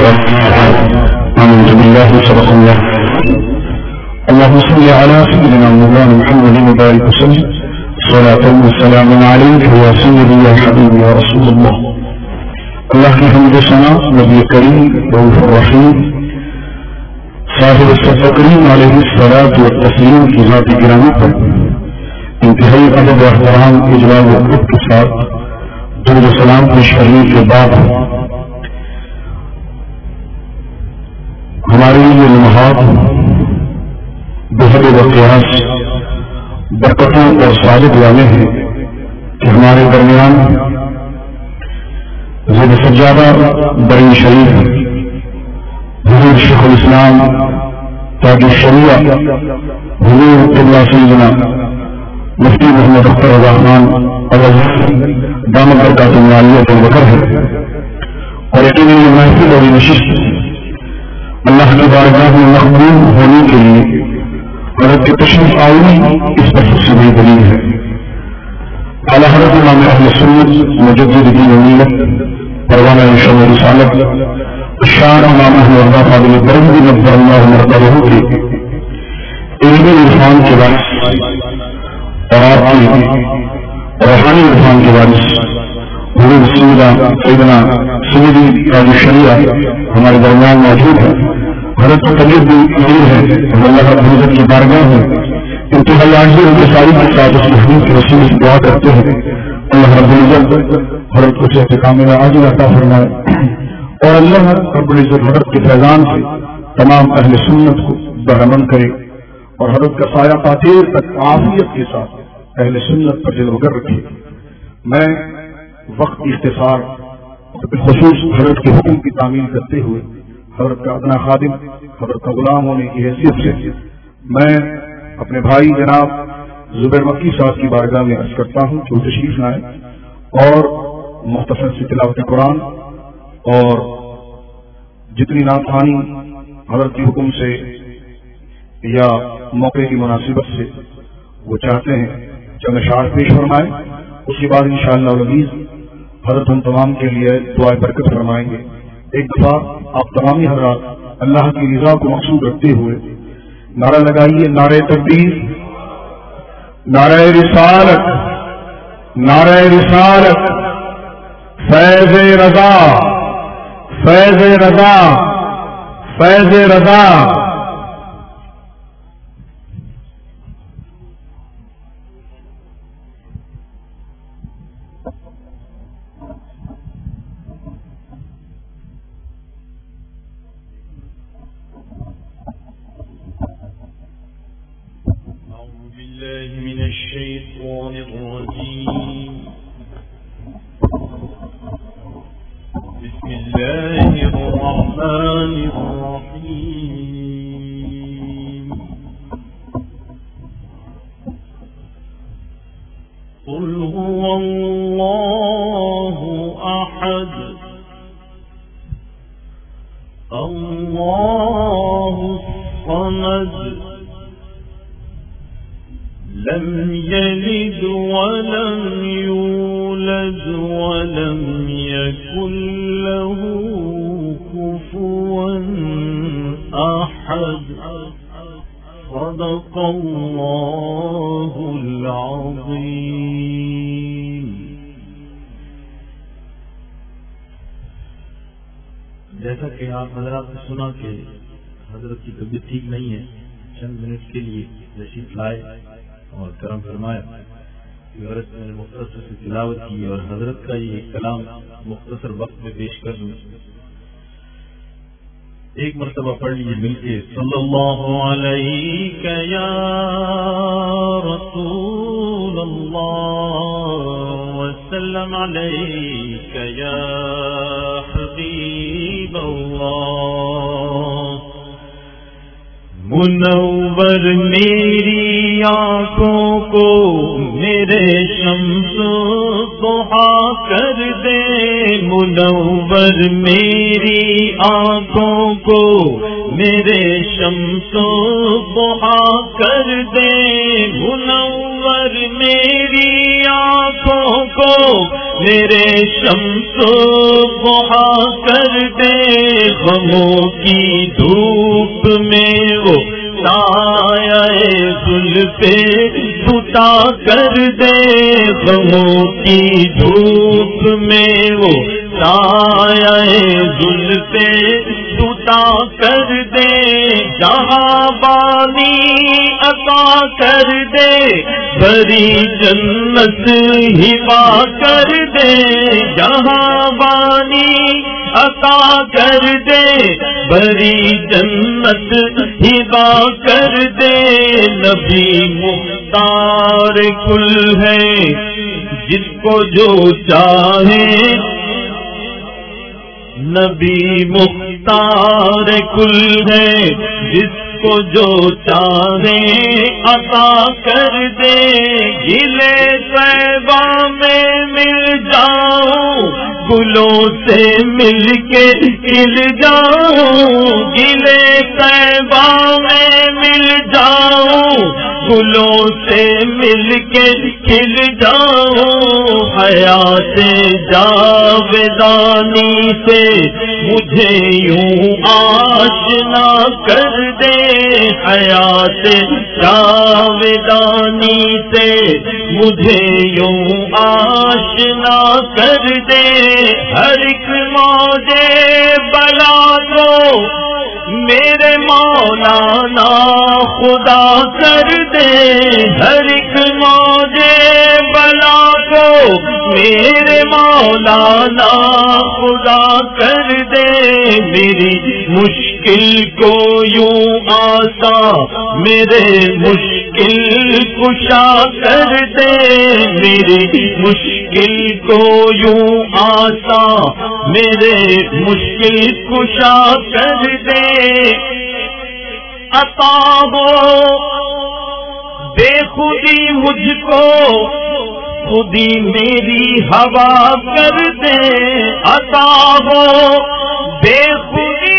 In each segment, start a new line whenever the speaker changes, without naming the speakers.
آمنت بالله صدق الله. اللهم صل على سيدنا مولانا محمد وبارك وسلم صلاة والسلام عليك يا سيدي يا حبيبي يا رسول الله. اللہ کی حمد و ثنا نبی کریم رؤوف الرحیم صاحب الصف کریم علیہ الصلاۃ والتسلیم کی ذات گرامی پر انتہائی ادب و احترام اجلال و ادب کے ساتھ درود و سلام پیش کرنے کے بعد ہمارے لیے لمحات بحد و قیاس برکتوں اور سعادت والے ہیں کہ ہمارے درمیان زید سجادہ بڑی شریف حضور شیخ الاسلام تاج الشریعہ حضور قبلہ سیدنا مفتی محمد اختر رضا خان دامت برکاتہ العالیہ ابوبکر ہے، اور یقیناً یہ محفل اور یہ نشست اللہ کی بارگاہ میں مقبول ہونے کے لیے حضرت کی تشریف آوری اس پر سب سے بڑی دلیل ہے۔ اعلیٰ حضرت امام اہل سنت مجدد دین و ملت پروانہ شمع رسالت شان امام احمد اللہ فاضل برمدی نظر اللہ مرتبہ کے علم عرفان کے وارث اور آپ کی روحانی عرفان کے وارث حضور سیدنا سیدی تاج الشریعہ ہمارے درمیان موجود ہے۔ حضرت کی طبیعت بھی امیر ہے اور اللہ رب العزت کی بارگاہ میں انتہائی عاجزی اور انکساری کے ساتھ اس محبوب کے رسول سے دعا کرتے ہیں اللہ رب العزت حضرت کو صحت کاملہ عاجل عطا فرمائے اور اللہ رب العزت حضرت کے فیضان سے تمام اہل سنت کو برہمن کرے اور حضرت کا سایہ پاتیر تک عافیت کے ساتھ اہل سنت پر جلوہ گر رکھے۔ میں وقت کی اختصار بالخصوص حضرت کے حکم کی تعمیل کرتے ہوئے حضرت کا ادنا خادم حضرت کا غلام ہونے کی حیثیت سے میں اپنے بھائی جناب زبیر مکی صاحب کی بارگاہ میں عرض کرتا ہوں کہ وہ تشریف لائیں اور مختصر سی تلاوت قرآن اور جتنی نعت خوانی حضرت کے حکم سے یا موقع کی مناسبت سے وہ چاہتے ہیں چند اشعار پیش فرمائیں، اس کے بعد انشاءاللہ العزیز حضرت ہم تمام کے لیے دعائے برکت فرمائیں گے۔ ایک دفعہ آپ تمامی حضرات اللہ کی رضا کو مقصود رکھتے ہوئے نعرہ لگائیے، نعرہ تکبیر، نعرہ رسالت، نعرہ رسالت، فیض رضا، فیض رضا، فیض رضا۔
جیسا کہ آپ حضرات نے سنا کہ حضرت کی طبیعت ٹھیک نہیں ہے، چند منٹ کے لیے تشریف لائے اور کرم فرمایا کہ حضرت نے مختصر سے تلاوت کی اور حضرت کا یہ کلام مختصر وقت میں پیش کر دوں۔ ایک مرتبہ پڑھ لیجیے مل کے، صلی اللہ علیہ یا رسول اللہ وسلم علیک یا حبیب اللہ۔ منور میری آنکھوں کو میرے شمس ضحا کر دے، منور میری آنکھوں کو میرے شمس ضحا کر دے، منور میری آنکھوں کو
میرے شمس ضحا کر دے، غموں کی دھوپ میں وہ سایہ زلف بتا کر دے، غموں کی دھوپ میں وہ سایہ زلف بتا کر دے، جہاں بانی عطا کر دے، بری جنت ہبا کر دے، جہاں بانی عطا کر دے، بری جنت ہبا کر دے، نبی مختار کل ہے جس کو جو چاہے، نبی مختار کل ہے جس کو جو چاہے عطا کر دے، گلے طیبہ میں مل جاؤں، گلوں سے مل کے کھل جاؤں، گلے طیبہ میں مل جاؤں، گلوں سے مل کے کھل جاؤں، حیات جاودانی سے مجھے یوں آشنا کر دے، حیات جاودانی سے مجھے یوں آشنا کر دے، ہر ایک موجے بلا کو میرے مولانا خدا کر دے، ہر ایک موجے بلا کو میرے مولانا خدا کر دے، میری مشکل کو یوں آسان میرے مشکل کشا کر دے، میری مشکل کو یوں آسان میرے مشکل کشا کر دے، عطا ہو بے خودی مجھ کو، خودی میری ہوا کر دے، عطا ہو بے خودی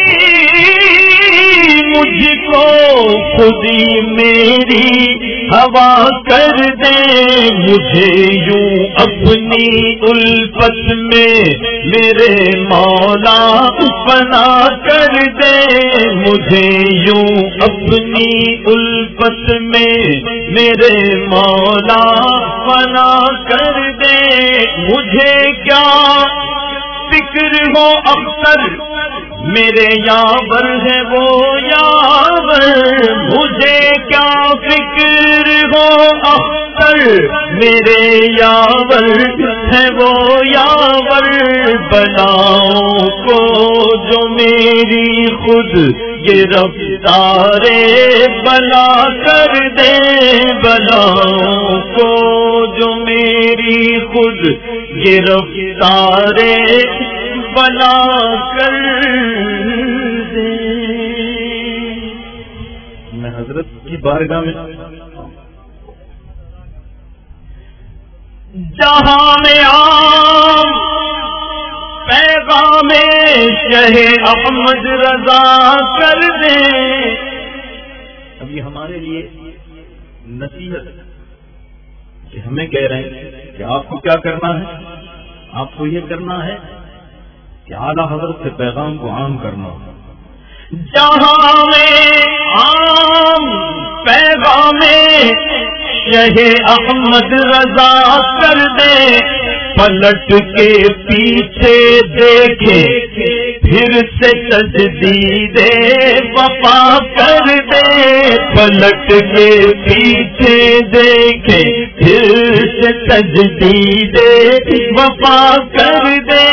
مجھ کو، خودی میری ہوا کر دے، مجھے یوں اپنی الفت میں میرے مولا فنا کر دے، مجھے یوں اپنی الفت میں میرے مولا فنا کر دے، مجھے کیا فکر ہو اختر میرے یاور ہے وہ یاور، مجھے کیا فکر ہو اختر میرے یاور ہے وہ یاور، بلاؤں کو جو میری خود گرفتار بلا کر دے، بلاؤں کو جو میری خود گرفتار بلا کر دے۔
میں حضرت کی بارگاہ میں
جہاں میں عام پیغام شہ احمد رضا کر دے،
اب یہ ہمارے لیے نصیحت کہ ہمیں کہہ رہے ہیں کہ آپ کو کیا کرنا ہے، آپ کو یہ کرنا ہے کہ اعلیٰ حضرت سے پیغام کو عام کرنا ہے،
جہاں میں عام پیغام شہ احمد رضا کر دے، پلٹ کے پیچھے دیکھے پھر سے تجدید وفا کر دے، پلٹ کے پیچھے دیکھے پھر سے تجدید وفا کر دے،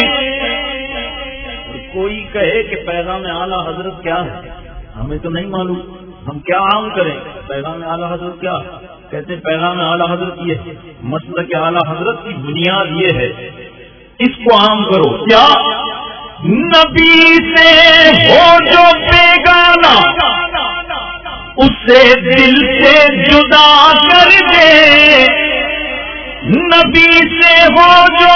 کوئی کہے کہ پیغام اعلیٰ حضرت کیا ہے، ہمیں تو نہیں معلوم، ہم کیا عام کریں، پیغام اعلیٰ حضرت کیا ہے؟ کہتے ہیں پیغام اعلیٰ حضرت یہ ہے، مسلک اعلیٰ حضرت کی بنیاد یہ ہے، اس کو عام کرو، کیا
نبی سے ہو جو بیگانہ اسے دل سے جدا کر دے، نبی سے ہو جو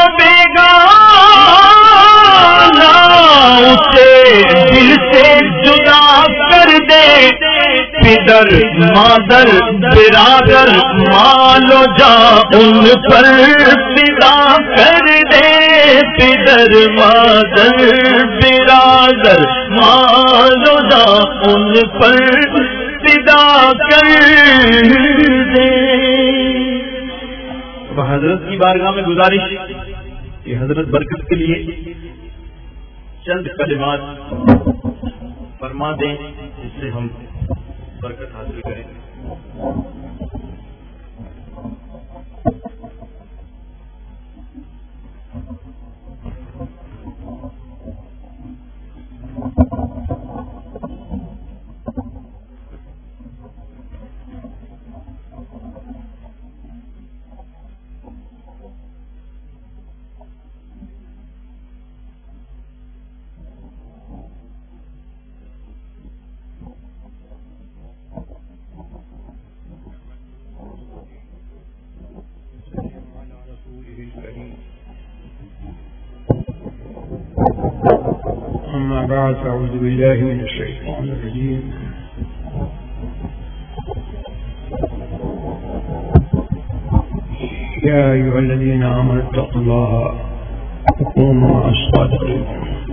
بیگانہ اسے دل سے جدا کر دے، پدر مادر برادر مال و جا ان پر فدا کر در مادر برادر مالودا ان پر فدا کر دے.
حضرت کی بارگاہ میں گزارش کہ حضرت برکت کے لیے چند کلمات فرما دیں جس سے ہم برکت حاصل کریں.
أما بعد أعوذ بالله من الشيطان الرجيم. يا أيها الذين آمنوا اتقوا الله وكونوا مع الصادقين.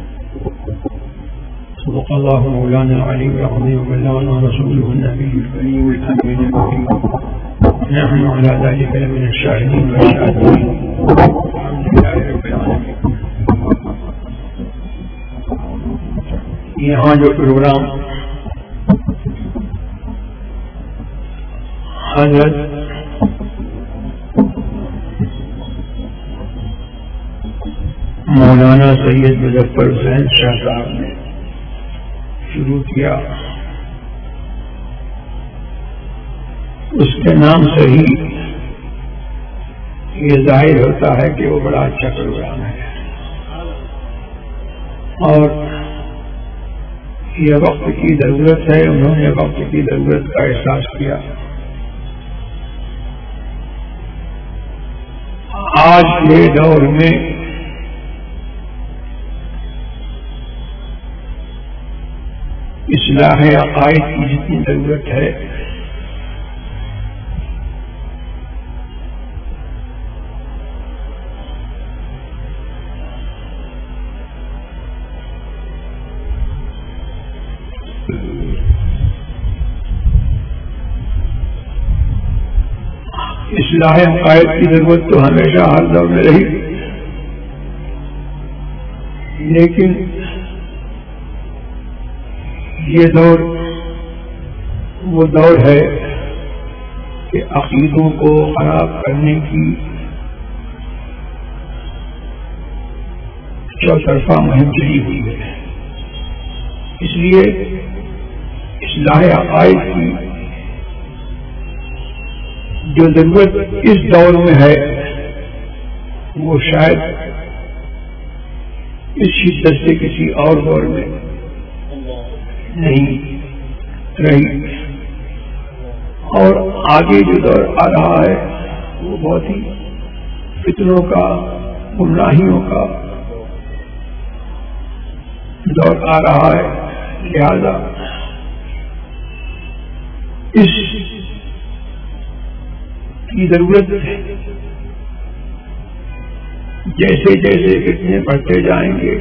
صدق الله مولانا العلي العظيم وبلغنا رسوله النبي الكريم الأمين المكين. نحن على ذلك لمن الشاهدين والشاهدين. الحمد لله رب العالمين. یہاں جو پروگرام حضرت مولانا سید مظفر حسین شاہ صاحب نے شروع کیا، اس کے نام سے ہی یہ ظاہر ہوتا ہے کہ وہ بڑا اچھا پروگرام ہے، اور یہ وقت کی ضرورت ہے. انہوں نے وقت کی ضرورت کا احساس کیا. آج کے دور میں اصلاح عقائد کی جتنی ضرورت ہے اصلاح عقائد کی ضرورت تو ہمیشہ ہر دور میں رہی، لیکن یہ دور وہ دور ہے کہ عقیدوں کو خراب کرنے کی چوطرفہ مہم چلی ہوئی ہے. اس لیے اصلاح عقائد کی جو ضرورت اس دور میں ہے وہ شاید اس شدت سے کسی اور دور میں نہیں رہی. اور آگے جو دور آ رہا ہے وہ بہت ہی فتنوں کا، گمراہیوں کا دور آ رہا ہے. لہذا اس کی ضرورت جیسے جیسے فتنے بڑھتے جائیں گے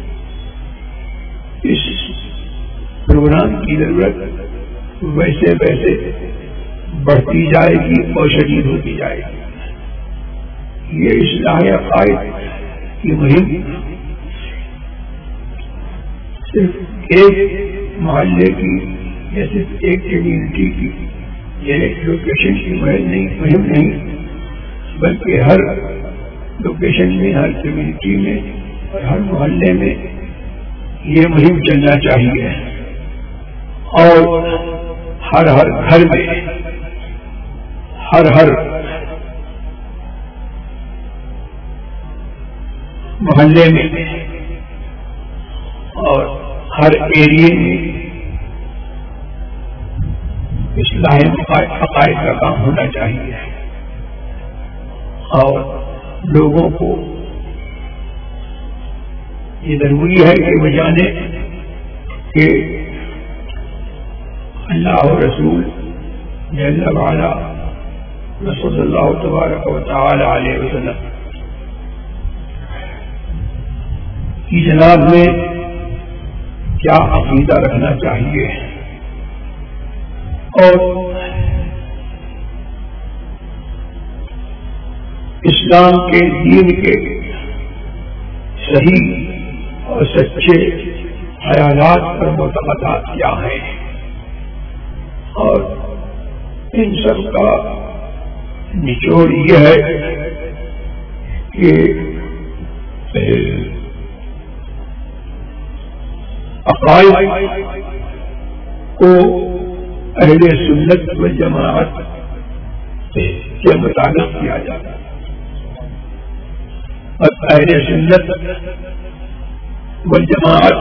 اس پروگرام کی ضرورت ویسے ویسے بڑھتی جائے گی اور شدید ہوتی جائے گی. یہ اصلاح عقائد کی مہم صرف ایک محلے کی یا صرف ایک کمیونٹی کی یہ لوکیشن کی مہم نہیں بلکہ ہر لوکیشن میں، ہر کمیونٹی میں اور ہر محلے میں یہ مہم چلنا چاہیے. اور ہر گھر میں، ہر محلے میں اور ہر ایریے میں اصلاح عقائد کا کام ہونا چاہیے. اور لوگوں کو یہ ضروری ہے کہ وہ جانے کہ اللہ و رسول جل وعلا صلی اللہ تبارک و تعالی علیہ وسلم کہ جناب میں کیا عقیدہ رکھنا چاہیے اور اسلام کے دین کے صحیح اور سچے خیالات پر معتقدات کیا ہیں، اور ان سب کا نچوڑ یہ ہے کہ عقائد کو اہل سنت والجماعت کے مطابق کیا جاتا ہے، اور اہل سنت والجماعت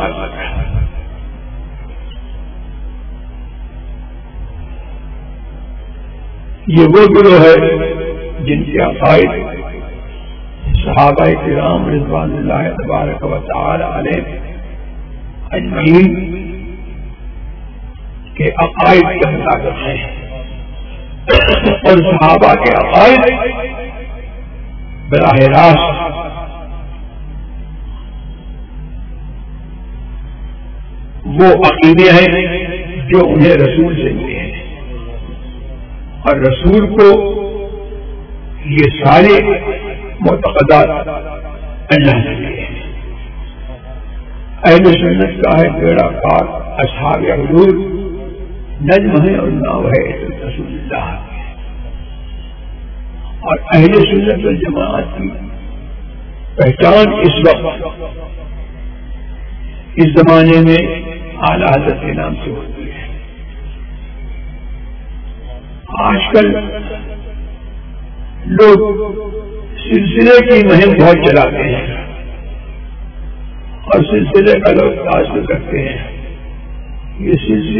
یہ وہ گروہ ہے جن کے عقائد صحابہ کرام رضوان اللہ تبارک و تعالی علیہ اجمعین کے عقائد کے مطابق ہیں، اور صحابہ کے عقائد براہ راست وہ عقیدے ہیں جو انہیں رسول سے ملے ہیں، اور رسول کو یہ سارے معتقدات اللہ سے ملے ہیں۔ اہل سنت کا ہے بیڑا پار اصحاب حضور نجم ہے اور ناو ہے رسول اللہ، اور اہل سنت والجماعت کی پہچان اس وقت اس زمانے میں اعلی حضرت کے نام سے ہوتی ہے۔ آج کل لوگ سلسلے کی مہم بہت چلاتے ہیں اور سلسلے کا لوگ تعصب کرتے ہیں۔ یہ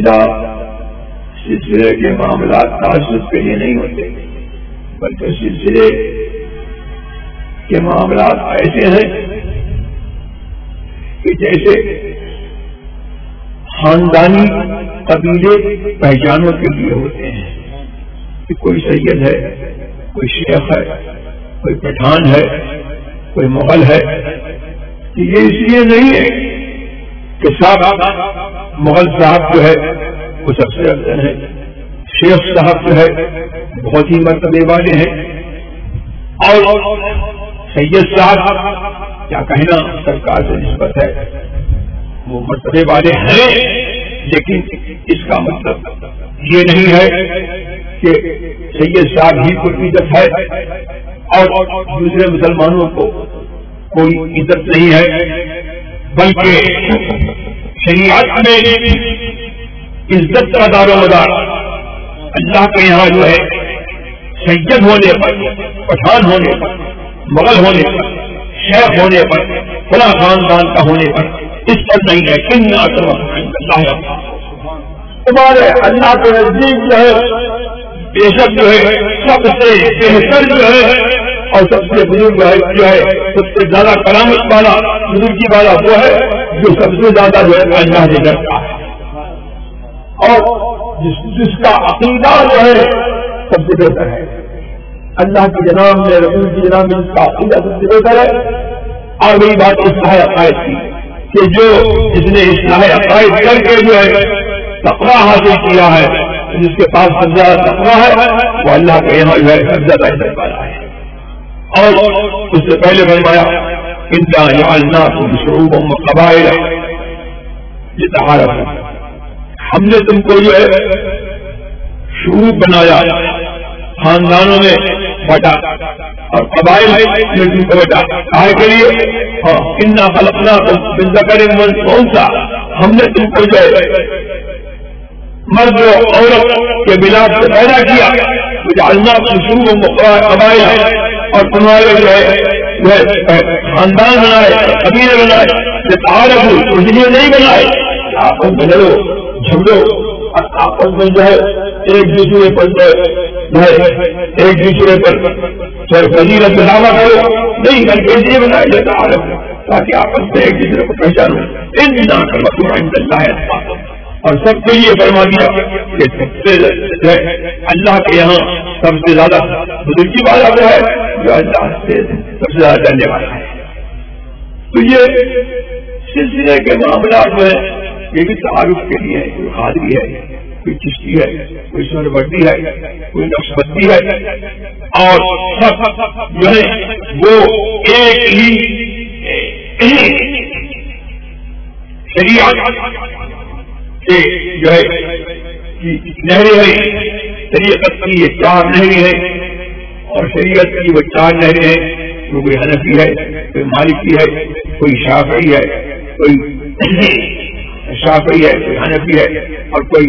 سلسلے کے معاملات تعصب کے لیے نہیں ہوتے، بلکہ سلسلے کے معاملات ایسے ہیں کہ جیسے خاندانی قبیلے پہچانوں کے لیے ہوتے ہیں کہ کوئی سید ہے، کوئی شیخ ہے، کوئی پٹھان ہے، کوئی مغل ہے۔ یہ اس لیے نہیں ہے کہ صاحب مغل صاحب جو ہے وہ سب سے افضل ہے، شیخ صاحب جو ہے بہت ہی مرتبے والے ہیں، اور سید صاحب کیا کہنا سرکار سے نسبت ہے، وہ مرتبے والے ہیں، لیکن اس کا مطلب یہ نہیں ہے کہ سید صاحب ہی کو عزت ہے اور دوسرے مسلمانوں کو کوئی عزت نہیں ہے، بلکہ شریعت میں عزت کا دار و مدار اللہ کے یہاں جو ہے سید ہونے پر، پٹھان ہونے پر، مغل ہونے پر، شیخ ہونے پر، فلاں خاندان کا ہونے پر اس پر نہیں ہے۔ تمہارے اللہ کے نزدیک جو ہے بے شک جو ہے سب سے بہتر جو ہے اور سب سے بزرگ جو ہے سب سے زیادہ کرامت والا بزرگی والا وہ ہے جو سب سے زیادہ جو ہے اللہ سے ڈرتا ہے، اور جس کا عقیدہ جو ہے سب سے بہتر ہے۔ اللہ کے جناب میں، رسول کی جناب میں اس کا عقیدہ سب سے بہتر ہے۔ اور وہی بات اصلاح عقائد کی کہ جو جس نے اصلاح عقائد کر کے جو ہے تقویٰ حاصل کیا ہے، جس کے پاس سب زیادہ تقویٰ ہے وہ اللہ کے یہاں جو ہے سب زیادہ عزت والا ہے۔ اور اس سے پہلے فرمایا اِنَّا جَعَلْنَاكُمْ شُعُوبًا وَقَبَائِلَ لِتَعَارَفُوا، ہم نے تم کو جو ہے شعوب بنایا، خاندانوں میں بٹا، اور قبائل میں تم کو بٹا، کائے کے لیے اِنَّا خَلَقْنَاكُمْ مِن ذَكَرٍ وَأُنثَىٰ، ہم نے تم کو جو ہے مرد و عورت کے ملاپ سے پیدا کیا، جعلناکم شعوبا وقبائل، اور تمہارے جو ہے خاندان بنائے، قبیلے بنائے، لتعارفوا، اس لیے نہیں بنائے آپس میں لڑو جھگڑو اور آپس میں جو ہے ایک دوسرے پر ایک دوسرے پر فضیلت دعویٰ کرو، نہیں بلکہ اس لیے بنائے لتعارفوا تاکہ آپس میں ایک دوسرے کو پہچانو۔ اِنَّ أَكْرَمَكُمْ عِندَ اللَّهِ أَتْقَاكُمْ، اور سب کے لیے فرما دیا کہ اللہ کے یہاں سب سے زیادہ بزرگی والا وہ ہے جو اللہ سے سب سے زیادہ ڈرنے والا ہے۔ تو یہ سلسلے کے معاملات جو ہے یہ بھی تعارف کے لیے ہے. کوئی قادری ہے, کوئی چشتی ہے, کوئی سہروردی ہے, کوئی نقشبندی ہے, اور سب جو ہے وہ ایک ہی شریعت کے جو ہے نہریں ہیں. شریعت کی یہ 4 نہریں ہیں, اور شریعت کی وہ 4 نہریں ہیں. کوئی حنفی ہے, کوئی مالکی ہے, کوئی شافعی ہے, کوئی شافعی ہے, کوئی حنفی ہے, اور کوئی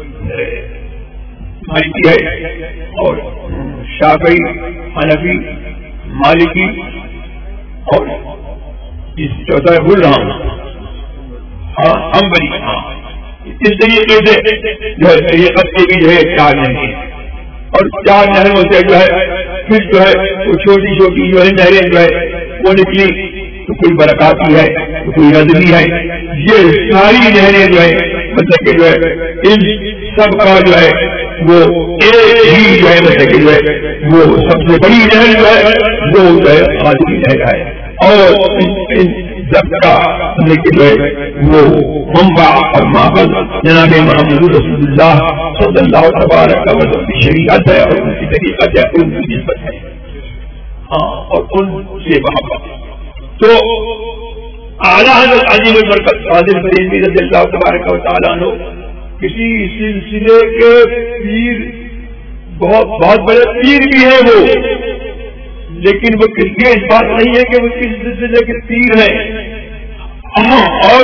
مالکی ہے. اور شافعی, حنفی, مالکی اور اس چوتھا بھول رہا ہوں حنبلی. اس طریقے سے جو ہے شریعت کے بھی جو ہے 4 نہریں, اور 4 نہروں سے جو ہے پھر جو ہے وہ چھوٹی چھوٹی جو ہے نہریں جو ہے وہ نکلی. تو کوئی برکاتی ہے, تو کوئی رضوی ہے. یہ ساری نہریں جو ہے مطلب کہ جو ہے ان سب کا جو ہے وہ ایک ہی جو ہے مطلب کہ جو ہے وہ سب سے بڑی نہر جو ہے وہ جو ہے قادری نہر ہے. اور ان سب کا لیکن جو ہے وہ منبع اور ماخذ جناب محمد رسول اللہ صلی اللہ تبارک و تعالی کی شریعت ہے, اور ان کی طریقت ہے, ان کی نسبت ہے, اور ان سے محبت. تو اعلیٰ حضرت عظیم البرکت قادر بریلوی رضی اللہ تبارک و تعالیٰ عنہ کسی سلسلے کے پیر, بہت بڑے پیر بھی ہیں وہ, لیکن وہ یہ اس بات نہیں ہے کہ وہ کس سلسلے کے پیر ہیں, اور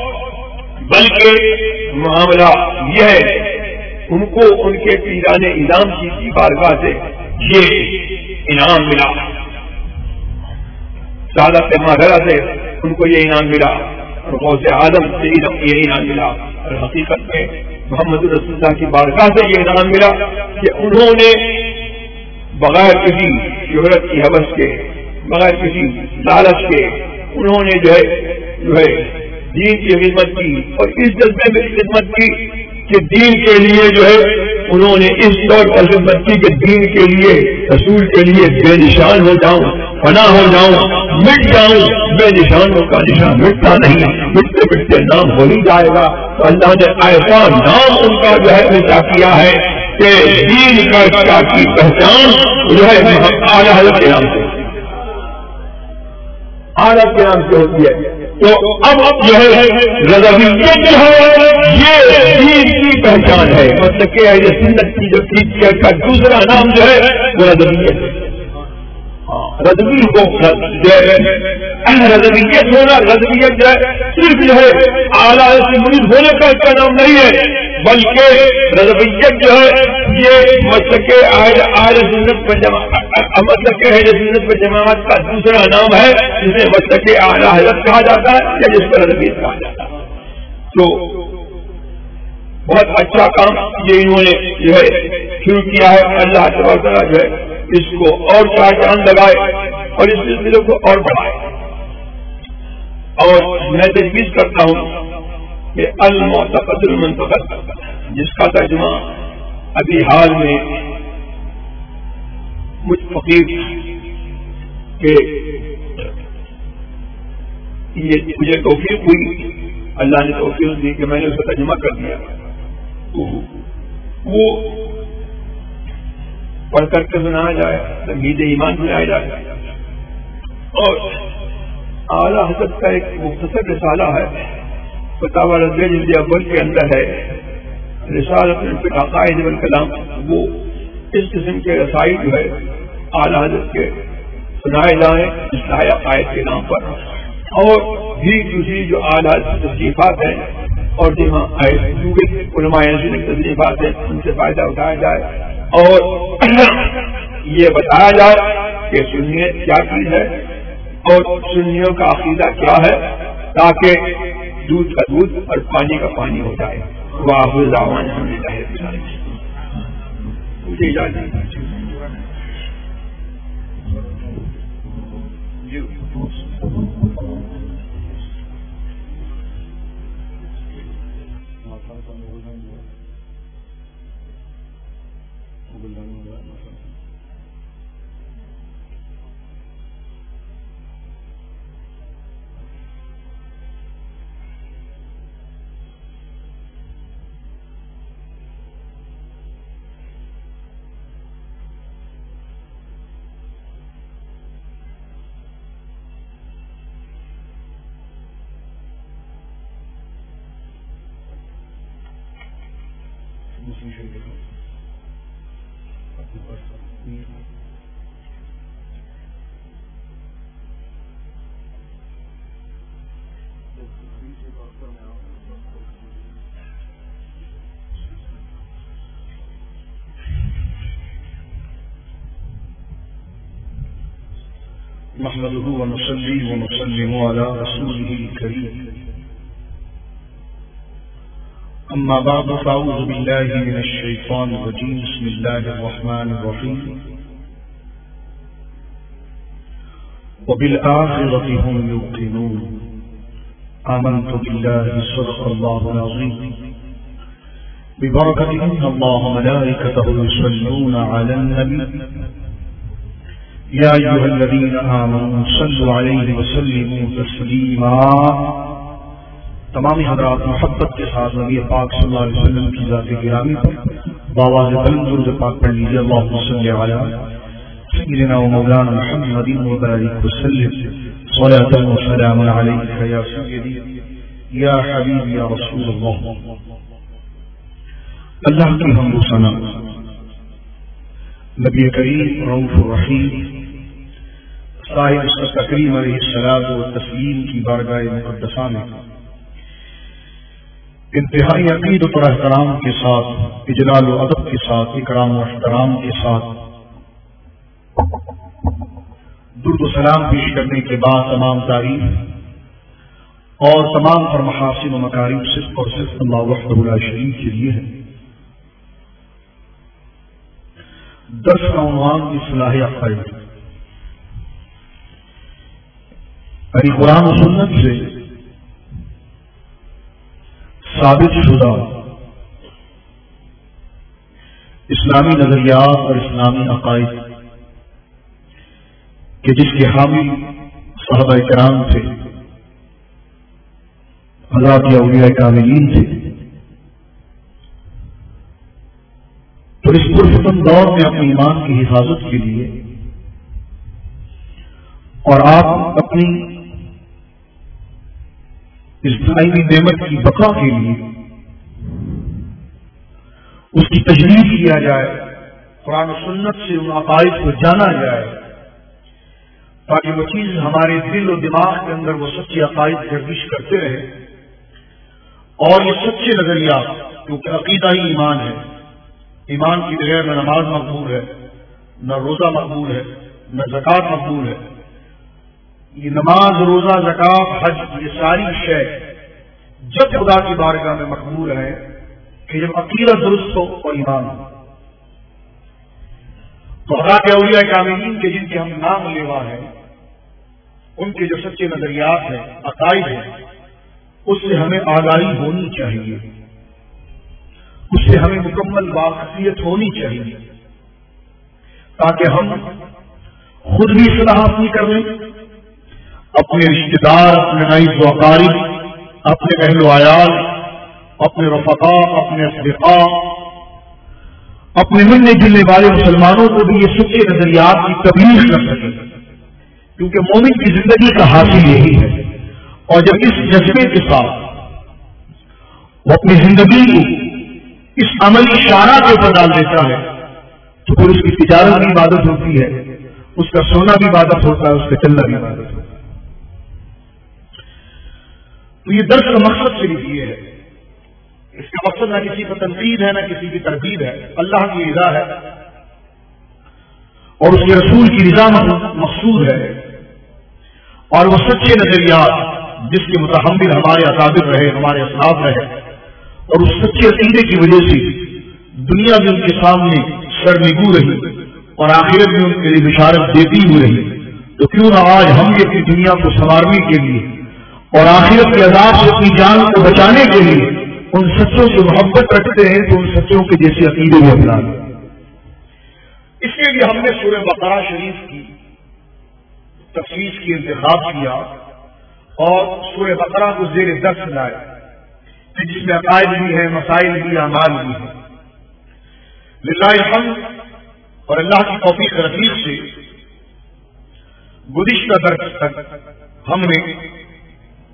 بلکہ معاملہ یہ ہے ان کو ان کے پیران اعظام کی بارگاہ سے یہ انعام ملا. سعادت ماہرہ سے ان کو یہ انعام ملا, اور غوث اعظم سے یہ انعام ملا, اور حقیقت میں محمد رسول اللہ کی بارگاہ سے یہ انعام ملا کہ انہوں نے بغیر کسی شہرت کی حوث کے, بغیر کسی لالچ کے, انہوں نے جو ہے دین کی خدمت کی, اور اس جذبے میں خدمت کی کہ دین کے لیے جو ہے انہوں نے اس طور پر خدمت کی کہ دین کے لیے, رسول کے لیے بے نشان ہو جاؤں, فنا ہو جاؤں, مٹ جاؤں. بے نشانوں کا نشان مٹتا نہیں, مٹتے مٹتے نام ہو ہی جائے گا. تو اللہ نے ایسا نام ان کا جو ہے اونچا کیا ہے کہ دین کا کی پہچان جو ہے اعلیٰ حضرت کے نام سے, اعلیٰ کے نام سے ہوتی ہے. تو اب جو ہے رضویت جو ہے یہ دین کی پہچان ہے, مطلب کہ اہل سنت کی جو فیچر کا دوسرا نام جو ہے وہ رضویت ہے. رضوی کو رضویت ہونا, رضویت جو ہے صرف جو ہے اعلیٰ سے مرید ہونے کا اس کا نام نہیں ہے, بلکہ رضویت جو ہے یہ مطلب کہ اہل سنت پر مطلب کہ اہل سنت پر جماعت کا دوسرا نام ہے, جسے مطلب کہ اعلیٰ حضرت کہا جاتا ہے یا جس کو رضویت کہا جاتا ہے. تو بہت اچھا کام یہ انہوں نے جو ہے شروع کیا ہے. اللہ تبارک و تعالیٰ جو ہے اس کو اور 4 چاند لگائے اور اس سلسلے کو اور بڑھائے. اور میں تجویز کرتا ہوں کہ المعتقد المنتقد, جس کا ترجمہ ابھی حال میں مجھ فقیر کہ یہ مجھے توفیق ہوئی, اللہ نے توفیق دی کہ میں نے اس کا ترجمہ کر دیا. وہ پڑھ کر کے سنایا جائے, تمہید ایمان سنایا جائے. اور اعلیٰ حضرت کا ایک مختصر رسالہ ہے, فتاوی رضویہ جلد اول کے اندر ہے, رسالۃ فی العقائد والکلام. وہ اس قسم کے رسائل جو ہے اعلیٰ حضرت کے سنائے جائیں اصلاح عقائد کے نام پر, اور بھی دوسری جو اعلیٰ تصنیفات ہیں اور جہاں علماء کی تصنیفات ہیں ان سے فائدہ اٹھایا جائے, اور یہ بتایا جائے کہ سنیت کیا چیز ہے اور سنیوں کا عقیدہ کیا ہے, تاکہ دودھ کا دودھ اور پانی کا پانی ہو جائے. وآخر دعوانا الحمدللہ رب العالمین. مجھے اجازت
نحمده ونصلي ونسلم على رسوله الكريم أما بعد فأعوذ بالله من الشيطان الرجيم بسم الله الرحمن الرحيم وبالآخرة هم يوقنون آمنت بالله صدق الله العظيم ببركة إن الله ملائكته يصلون على النبي يا أيها الذين آمنوا صلوا عليه وسلموا تسليما. تمام حضرات محبت کے ساتھ نبی پاک صلی اللہ علیہ وسلم کی ذات گرامی پر بآواز بلند درود پاک پڑھ لیجیے. اللهم صل علی سیدنا و مولانا محمد وبارک وسلم صلاة وسلام علیک یا سیدی یا حبیبی یا رسول اللہ. اللہ کی حمد و ثنا نبی کریم رؤوف الرحیم صاحب تکریم علیہ الصلاۃ والتسلیم کی بارگاہ مقدسہ میں انتہائی عقیدت اور احترام کے ساتھ اجلال و ادب کے ساتھ اکرام و احترام کے ساتھ درود و سلام پیش کرنے کے بعد تمام تعریف اور تمام پر محاسن و مکارم صرف اور صرف اللہ وحدہ لا شریک کے لیے ہے. درس کا عنوان اصلاح عقائد، یعنی قرآن و سنت سے ثابت شدہ اسلامی نظریات اور اسلامی عقائد کہ جس کے حامی صحابہ کرام تھے، حضرات اولیاء کاملین تھے. تو اس پرفتن دور میں اپنے ایمان کی حفاظت کے لیے اور آپ اپنی اس دائمی نعمت کی بقا کے لیے اس کی تجدید کیا جائے، قرآن و سنت سے ان عقائد کو جانا جائے تاکہ وہ چیز ہمارے دل و دماغ کے اندر وہ سچے عقائد گردش کرتے رہے. اور یہ سچے نظریات کیونکہ عقیدہ ہی ایمان ہے، ایمان کی بغیر نہ نماز مقبول ہے، نہ روزہ مقبول ہے، نہ زکوٰۃ مقبول ہے. یہ نماز، روزہ، زکوٰۃ، حج، یہ ساری شے جب خدا کی بارگاہ میں مقبول ہے کہ جب عقیدہ درست ہو اور ایمان ہو. تو خدا کے اولیاء کاملین کے جن کے ہم نام لیوا ہیں، ان کے جو سچے نظریات ہیں، عقائد ہیں، اس سے ہمیں آگاہی ہونی چاہیے، اس سے ہمیں مکمل واقفیت ہونی چاہیے تاکہ ہم خود بھی اصلاح اپنی کر لیں، اپنے رشتے دار، اپنے نائب و اقارب، اپنے اہل و عیال، اپنے رفقاء، اپنے اصدقاء، اپنے ملنے جلنے والے مسلمانوں کو بھی یہ سچے نظریات کی تبلیغ کر سکیں. کیونکہ مومن کی زندگی کا حاصل یہی ہے. اور جب اس جذبے کے ساتھ وہ اپنی زندگی کو اس عملی شارع کے اوپر ڈال دیتا ہے تو پھر اس کی تجارت بھی عبادت ہوتی ہے، اس کا سونا بھی عبادت ہوتا ہے، اس کا چلنا بھی عبادت ہوتا ہے. تو یہ درس کا مقصد صرف یہ ہے، اس کا مقصد نہ کسی پر تنقید ہے، نہ کسی کی ترغیب ہے، اللہ کی رضا ہے اور اس کے رسول کی رضا مقصود ہے. اور وہ سچے نظریات جس کے متحمل ہمارے اکابر رہے، ہمارے اسلاف رہے، اور اس سچے عقیدے کی وجہ سے دنیا بھی ان کے سامنے سرنگو رہی اور آخرت میں ان کے لیے بشارت دیتی ہوئی رہی. تو کیوں نہ آج ہم بھی اپنی دنیا کو سنوارنے کے لیے اور آخرت کے عذاب سے اپنی جان کو بچانے کے لیے ان سچوں سے محبت رکھتے ہیں تو ان سچوں کے جیسے عقیدے بھی اپنا لیں. اس کے لیے ہم نے سورہ بقرہ شریف کی تفسیر کی انتخاب کیا اور سورہ بقرہ کو زیر درس لائے جس میں عقائد بھی ہیں، مسائل بھی، اعمال بھی ہیں. للہ الحمد اور اللہ کی توفیق رفیق سے گزشتہ درس تک ہم نے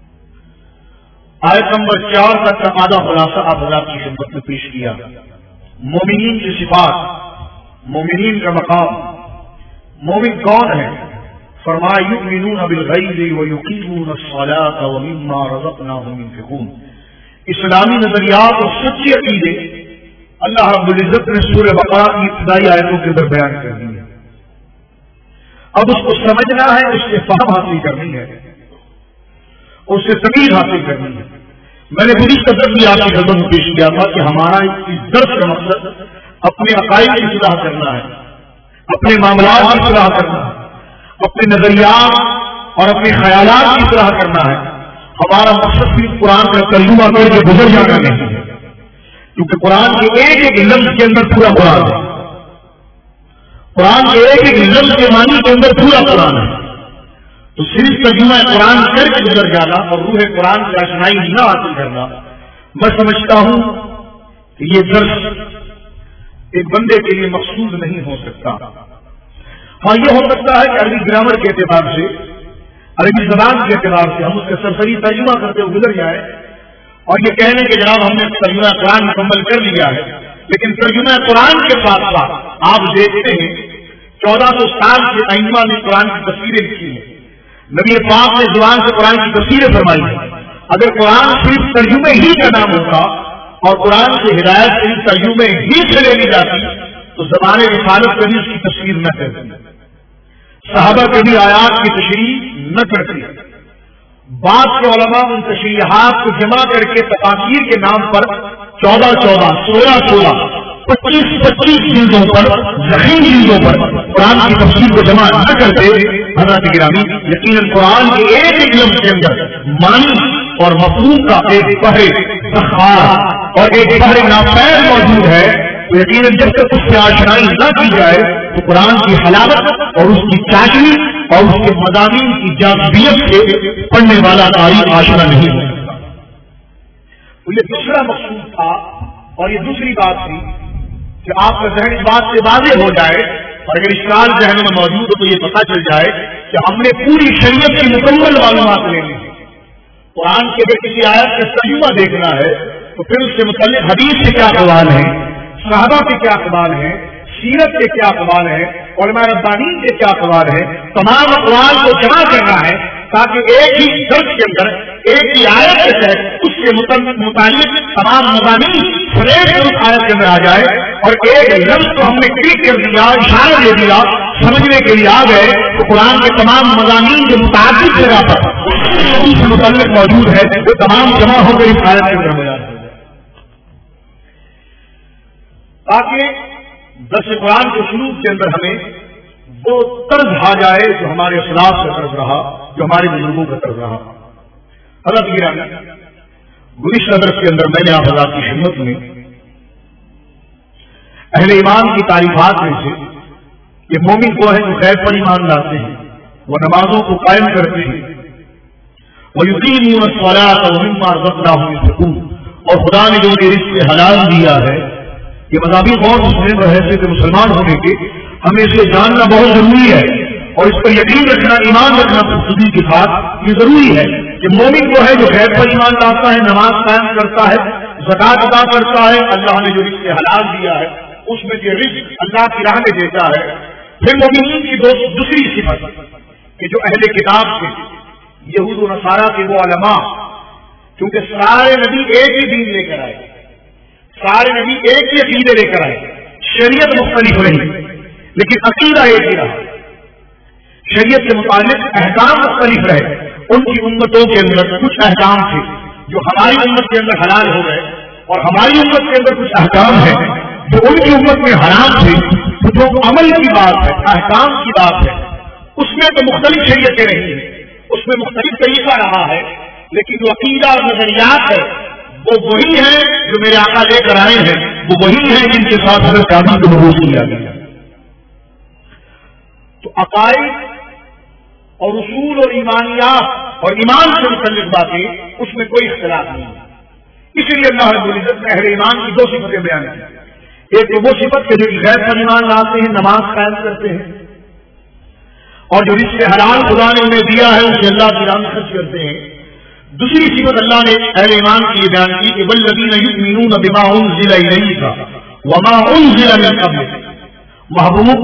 آیت نمبر 4 تک کا آدھا خلاصہ آپ حضرات کی خدمت میں پیش کیا.
مومنین کی صفات، مومنین کا مقام. مومن کون ہے؟ فرمایا یؤمنون بالغیب ویقیمون الصلاۃ ومما رزقناہم ينفقون. اسلامی نظریات اور سچے عقیدے اللہ رب العزت نے سورہ بقرہ کی ابتدائی آیتوں کے اندر بیان کر دی ہے. اب اس کو سمجھنا ہے، اس سے فہم حاصل کرنی ہے، اس سے تمیز حاصل کرنی ہے. میں نے گزشتہ درس بھی آپ کی خدمت میں پیش کیا تھا کہ ہمارا اس درس کا مقصد اپنے عقائد کی اصلاح کرنا ہے، اپنے معاملات کی اصلاح کرنا ہے، اپنے نظریات اور اپنے خیالات کی اصلاح کرنا ہے. ہمارا مقصد صرف قرآن کا ترجمہ کر کے گزر جانا نہیں ہے، کیونکہ قرآن کے ایک ایک لفظ کے اندر پورا قرآن ہے. قرآن کے ایک ایک لفظ کے معنی کے اندر پورا قرآن ہے. تو صرف ترجمہ قرآن کر کے گزر جانا اور روح قرآن کی آشنائی نہ حاصل کرنا، میں سمجھتا ہوں کہ یہ درس ایک بندے کے لیے مقصود نہیں ہو سکتا. ہاں یہ ہو سکتا ہے کہ عربی گرامر کے اعتبار سے، عربی زبان کے اعتبار سے ہم اس کا سرسری ترجمہ کرتے ہوئے گزر جائے اور یہ کہنے کہ جناب ہم نے ترجمہ قرآن مکمل کر لیا ہے. لیکن ترجمہ قرآن کے ساتھ ساتھ آپ دیکھتے ہیں 1400 سال سے ائمہ نے قرآن کی تفسیریں لکھی ہیں. نبی پاک نے زبان سے قرآن کی تفسیریں فرمائی ہیں. اگر قرآن صرف ترجمے ہی کا نام ہوتا اور قرآن سے ہدایت صرف ترجمے ہی سے لے لی جاتی تو زبان رسالت کبھی اس کی تفسیر نہ کرتی، صحابہ کبھی آیات کی تشریح نہ کرتی. بعد کے علماء ان تشریحات کو جمع کر کے تفاسیر کے نام پر 14-14 16-16 25-25 جلدوں پر، ذخیر جلدوں پر قرآن کی تفسیر کو جمع نہ کرتے. حضرات گرامی، یقیناً قرآن کے ایک ایک لفظ کے اندر معنی اور مفہوم کا ایک بحر سخار اور ایک بحر ناپید موجود ہے. تو یقیناً جب تک اس سے آشنائی نہ کی جائے تو قرآن کی حلاوت اور اس کی چاشنی اور اس کے مضامین کی جاذبیت سے پڑھنے والا قاری آشنا نہیں ہو سکتا. تو یہ دوسرا مقصود تھا اور یہ دوسری بات تھی کہ آپ کا ذہن اس بات سے واضح ہو جائے اور اگر اشکال ذہن میں موجود ہو تو یہ پتہ چل جائے کہ ہم نے پوری شریعت کی مکمل معلومات لینی ہے. قرآن کے اگر کسی آیت کا ترجمہ دیکھنا ہے تو پھر اس سے متعلق حدیث سے کیا اقوال ہیں، صحابہ کے کیا اقوال ہیں، سیرت کے کیا اقوال ہیں، علماء ربانیین کے کیا اقوال ہیں، تمام اقوال کو جمع کرنا ہے تاکہ ایک ہی درس کے اندر ایک ہی آیت کے تحت اس کے متعلق تمام مضامین فریق اس آیت کے اندر آ جائے اور ایک لفظ کو ہم نے کلک کر دیا، اشارہ دے دیا، سمجھنے کے لیے آ گئے تو قرآن کے تمام مضامین جو متعدد جگہ پر اس سے متعلق موجود ہے وہ تمام جمع ہو کر اس آیت کے اندر بیان ہو جائے تاکہ درس قرآن کے سلوک کے اندر ہمیں وہ طرز آ جائے جو ہمارے اسلاف کا طرز رہا، جو ہمارے بزرگوں کا طرز رہا. حضرت گرامی، گزشتہ درس کے اندر میں نے آپ حضرات کی خدمت میں اہل ایمان کی تعریفات میں سے کہ مومن کو ہے جو غیب پر ایمان لاتے ہیں، وہ نمازوں کو قائم کرتے ہیں، وہ یقینون الصلاۃ ومما رزقناہم ينفقون، اور خدا نے جو انہیں رزق حلال دیا ہے. یہ مذہبی غور مسلم اور حیثیت مسلمان ہونے کے ہمیں اسے جاننا بہت ضروری ہے اور اس پر یقین رکھنا، ایمان رکھنا خودی کے ساتھ یہ ضروری ہے کہ مومن وہ ہے جو غیب پر ایمان لاتا ہے، نماز قائم کرتا ہے، زکات ادا کرتا ہے، اللہ نے جو رزق حلال دیا ہے اس میں جو رزق اللہ کی راہ میں دیتا ہے. پھر مومنین کی دوسری صفت کہ جو اہل کتاب کے یہود و نصارہ کے وہ علماء، کیونکہ سارے نبی ایک ہی دین لے کر آئے، سارے نبی ایک ہی عقیدے لے کر آئے، شریعت مختلف رہی لیکن عقیدہ ایک ہی رہا، شریعت سے متعلق احکام مختلف رہے. ان کی امتوں کے اندر کچھ احکام تھے جو ہماری امت کے اندر حلال ہو گئے اور ہماری امت کے اندر کچھ احکام ہیں جو ان کی امت میں حرام تھے. جو عمل کی بات ہے، احکام کی بات ہے، اس میں تو مختلف شریعتیں رہی ہیں، اس میں مختلف طریقہ رہا ہے، لیکن جو عقیدہ اور نظریات ہے وہ وہی ہے جو میرے آقا لے کر آئے ہیں، وہ وہی ہے جن کے ساتھ حضرت آدم کو مبعوث کیا گیا. تو عقائد اور اصول اور ایمانیات اور ایمان سے متعلق باتیں اس میں کوئی اختلاف نہیں ہے. اسی لیے اللہ رب العزت نے اہل ایمان کی دو صفتیں بیان کی. ایک تو وہ صفت کے جو غیب پر ایمان لاتے ہیں، نماز قائم کرتے ہیں اور جو رزق حلال خدا نے انہیں دیا ہے اسے اللہ کی راہ میں خرچ کرتے ہیں. دوسری صفت اللہ نے اہل ایمان کی بیان کی کہ والذین یؤمنون بما انزل الیک वमा उनज़िला मिन क़ब्लिक। महबूब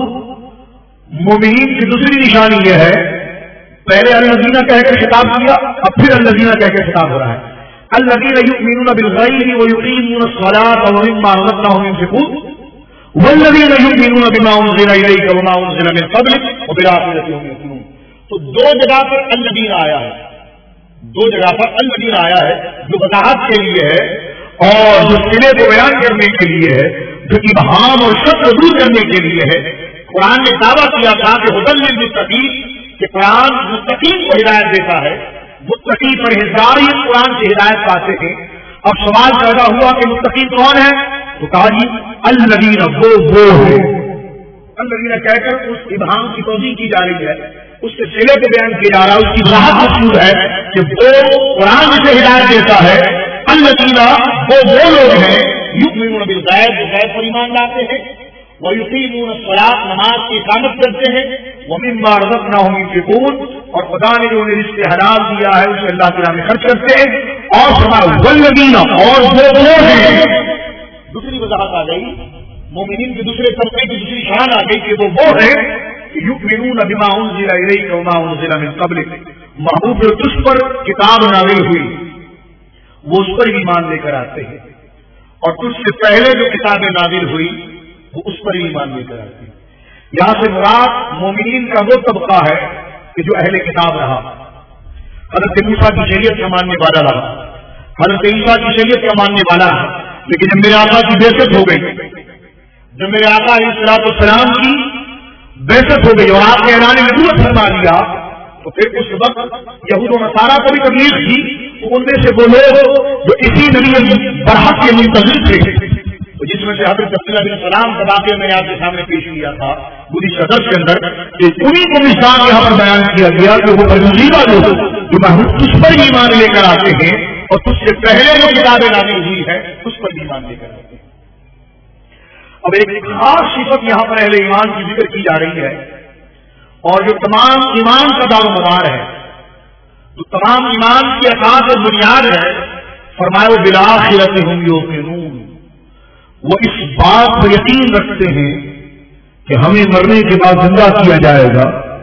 मोमिनीन की दूसरी निशानी यह है, पहले अल्लज़ीना कहकर खिताब किया, अब फिर अल्लज़ीना कहकर खिताब हो रहा है। अल्लज़ीना युमिनूना बिल ग़ैबि व युक़ीमूना अस्सलाता व मिम्मा रज़क़नाहुम युनफ़िक़ून वल्लज़ीना युमिनूना बिमा उनज़िला इलैका व मा उनज़िला मिन क़ब्लिक व बिल आखिरति हुम युक़िनून। तो दो जगह पर अल्लज़ीना आया है, दो जगह पर अल्लज़ीना आया है, जो वज़ाहत के लिए है और जो सिले को बयान करने के लिए है, जो इबहाम और शक को दूर करने के लिए है। कुरान ने दावा किया था कि हुदल लिल मुत्तकीन, कि कुरान मुत्तकीन को हिदायत देता है, मुत्तकी परहेजगार ही कुरान से हिदायत पाते हैं। अब सवाल पैदा हुआ कि मुत्तकीन कौन है, तो कहा जी अल्लज़ीना, वो है। अल्लज़ीना कहकर उस इबहाम की तौज़ीह की जा रही है, उसके सिले को बयान किया जा रहा है, उसकी वज़ाहत मौजूद है कि वो कुरान से हिदायत देता है। अल्लज़ीना वो लोग हैं युमिनूना बिल ग़ैब, गैब पर ईमान लाते हैं, व युक़ीमूना अस्सलात, नमाज की इकामत करते हैं, व मिम्मा रज़क़नाहुम युनफ़िक़ून, और खुदा ने जो उन्हें रिज़्क़ हलाल दिया है उसे अल्लाह के राह में खर्च करते हैं। और फरमाया वल्लज़ीना, और वो हैं। दूसरी वज़ाहत आ गई, मोमिनीन के दूसरे तबके की दूसरी शान आ गई कि वो है युमिनूना बिमा उनज़िला इलैका व मा उनज़िला मिन क़ब्लिक। महबूब जो तुझ पर किताब नाज़िल हुई वो उस पर ईमान लेकर आते हैं, और तुझसे पहले जो किताबें नाज़िल हुई वो उस पर ईमान लेकर आते हैं। यहां से मुराद मोमिनीन का वो तबका है कि जो अहले किताब रहा, हज़रत मूसा की शरीयत का मानने वाला रहा, हज़रत ईसा की शरीयत का मानने वाला रहा। लेकिन जब मेरे आका की बेइज्जत हो गई, जब मेरे आका अलैहिस्सलाम की बेइज्जत हो गई और आपने ऐलान नबूवत फरमा दिया, तो फिर उस वक्त यहूद और नसारा को भी तकलीफ थी। तो उनमें से वो लोग जो इसी नबी बरहक के मुंतज़िर थे, तो जिसमें से हज़रत अब्दुल्लाह बिन सलाम का वाक़या मैंने आपके सामने पेश किया था पूरी सदर के अंदर, कि उन्हीं को मिसाल यहाँ पर बयान किया गया कि वो बरगज़ीदा लोग जो महबूब तुझ पर ईमान लेकर आते हैं और तुझसे पहले जो किताबें नाज़िल हुई है उस पर ईमान लेकर आते हैं। अब एक खास सिफत यहाँ पर अहले ईमान की जिक्र की जा रही है, और जो तमाम ईमान का दारोमदार है, जो तमाम ईमान की असास और बुनियाद है, फरमाया बिल आखिरति हुम युक़िनून, वो इस बात पर यकीन रखते हैं कि हमें मरने के बाद जिंदा किया जाएगा,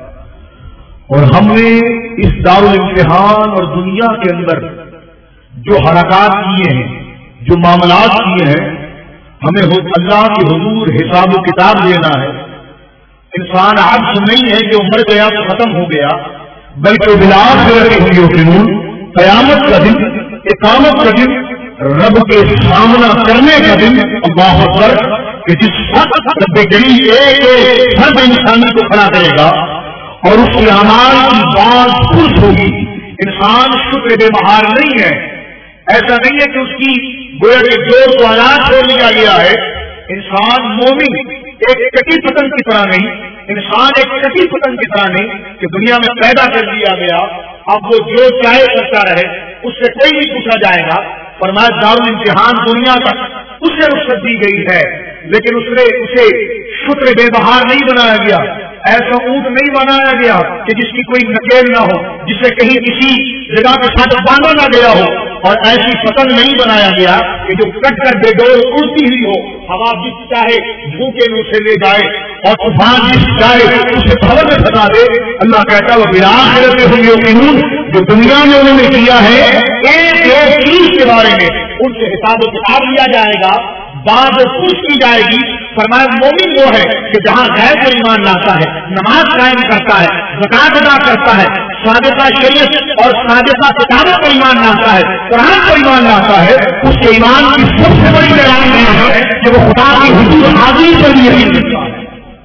और हमने इस दारुल इम्तिहान और दुनिया के अंदर जो हरकत किए हैं, जो मामलात किए हैं, हमें अल्लाह के हुजूर हिसाब किताब देना है। इंसान आज नहीं है कि वो मर गया तो खत्म हो गया, बल्कि बिल आखिरति हुम युक़िनून, क़यामत का दिन, इक़ामत का दिन, रब के सामना करने का दिन, अल्लाह अकबर, कि जिस वक्त रब करीम एक हर इंसानी को खड़ा करेगा और उसके अमाल की बात खुश होगी। इंसान शुक्र बेमहार नहीं है, ऐसा नहीं है कि उसकी गोया के जोर को आजाद छोड़ दिया गया है। इंसान मोमिन एक कटी पतंग की तरह नहीं, इंसान एक कटी पतंग की तरह नहीं कि दुनिया में पैदा कर दिया गया, अब वो जो चाहे करता रहे, उससे कोई नहीं पूछा जाएगा। फरमाया दारुल इम्तिहान दुनिया तक उसे रुख़्सत दी गई है, लेकिन उसे शुक्र बेबहार नहीं बनाया गया, ऐसा ऊंट नहीं बनाया गया कि जिसकी कोई नकेल ना हो, जिसे कहीं किसी जगह के साथ बांधा ना गया हो, और ऐसी पतंग नहीं बनाया गया कि जो कट कर बेडोल उड़ती हुई हो, हवा जिस चाहे झूठे मुंह से ले जाए और तूफान जिस चाहे उसे भवन में फंसा दे। अल्लाह कहता है बिल आखिरति हुम युक़िनून, जो दुनिया में उन्होंने किया है एक एक चीज के बारे में उनसे हिसाब किताब लिया जाएगा, बात खुश की जाएगी। फरमाया मोमिन वो है कि जहां गैब पर ईमान लाता है, नमाज कायम करता है, ज़कात अदा करता है, सादिक़ा शरीयत और सादिक़ा किताबों पर ईमान लाता है, कुरान पर ईमान लाता है, उसके ईमान की सबसे बड़ी दलाल है कि वो खुदा की हुजूर हाजिरी पर भी यकीन रखता है,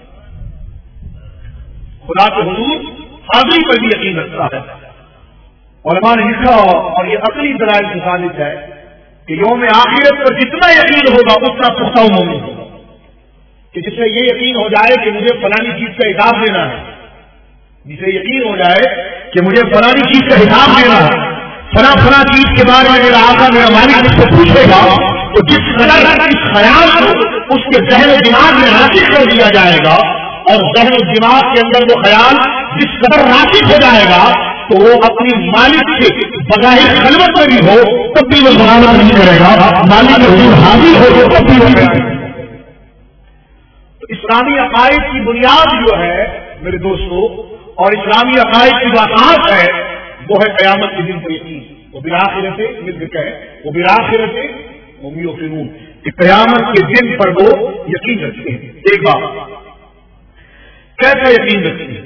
खुदा के हुजूर हाजिरी पर भी यकीन रखता है। उलमा ने लिखा, और ये अकली दलाइल से साबित है कि यौम आखिरत पर जितना यकीन होगा उतना पुख्ता मोमिन होगा, कि जिससे ये यकीन हो जाए कि मुझे फलानी चीज का हिसाब देना है, जिसे यकीन हो जाए कि मुझे फलानी चीज का हिसाब देना है, फला चीज के बारे में मेरा आका मेरा मालिक मुझसे पूछेगा, तो जिस कदर इस ख्याल को उसके ज़हन दिमाग में राशिद कर दिया जाएगा, और ज़हन दिमाग के अंदर वो ख्याल जिस कदर राशिद हो जाएगा, तो वो अपनी मालिक से बग़ैर खलवत में भी हो तब भी वो बगावत नहीं करेगा, मालिक हुजूर हाजिर हो तब भी वो करेगा। اسلامی عقائد کی بنیاد جو ہے میرے دوستوں، اور اسلامی عقائد کی جو اساس ہے وہ ہے قیامت کے دن پر یقین. وہ بالآخرت مل کے کہے وہ بالآخرت هم یوقنون کہ قیامت کے دن پر وہ یقین رکھتے ہیں. ایک بات کیسے یقین رکھتے ہیں؟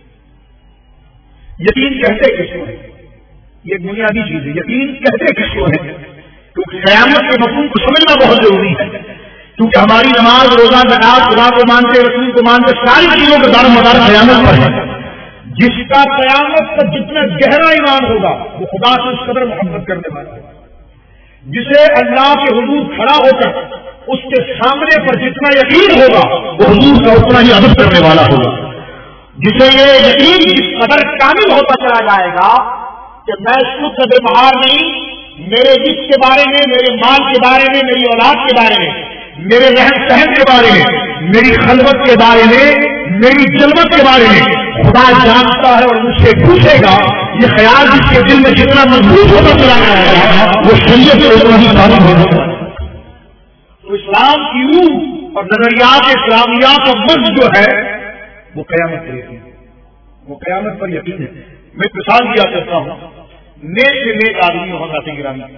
یقین کہتے کس کو ہے؟ یہ بنیادی چیز ہے. یقین کہتے کس کو ہے؟ کیونکہ قیامت کے مفہوم کو سمجھنا بہت ضروری ہے. کیونکہ ہماری نماز، روزہ، زکات، خدا کو مانتے، رسول کو مانتے، ساری چیزوں کا دار مدار قیامت پر ہے. جس کا قیامت پر جتنا گہرا ایمان ہوگا وہ خدا سے اس قدر محبت کرنے والا ہے. جسے اللہ کے حضور کھڑا ہو کر اس کے سامنے پر جتنا یقین ہوگا وہ حضور کا اتنا ہی ادب کرنے والا ہوگا. جسے یہ یقین اس قدر کامل ہوتا چلا جائے گا کہ میں شدھ بے بہار نہیں، میرے جسم کے بارے میں، میرے مال کے بارے میں، میری اولاد کے بارے میں، میرے رہن سہن کے بارے میں، میری خلوت کے بارے میں، میری جلوت کے بارے میں خدا جانتا ہے اور مجھ سے پوچھے گا. یہ خیال جس کے دل میں جتنا مضبوط ہوتا چلا جائے گا وہ شریعت سے اتنا ہی ثابت ہوگا. تو اسلام کی روح اور نظریات اسلامیات اور مرض جو ہے وہ قیامت پر یقین ہے. وہ قیامت پر یقین ہے. میں مثال دیا کرتا ہوں، نیک سے نیک آدمی ہوگا ذات گرامی،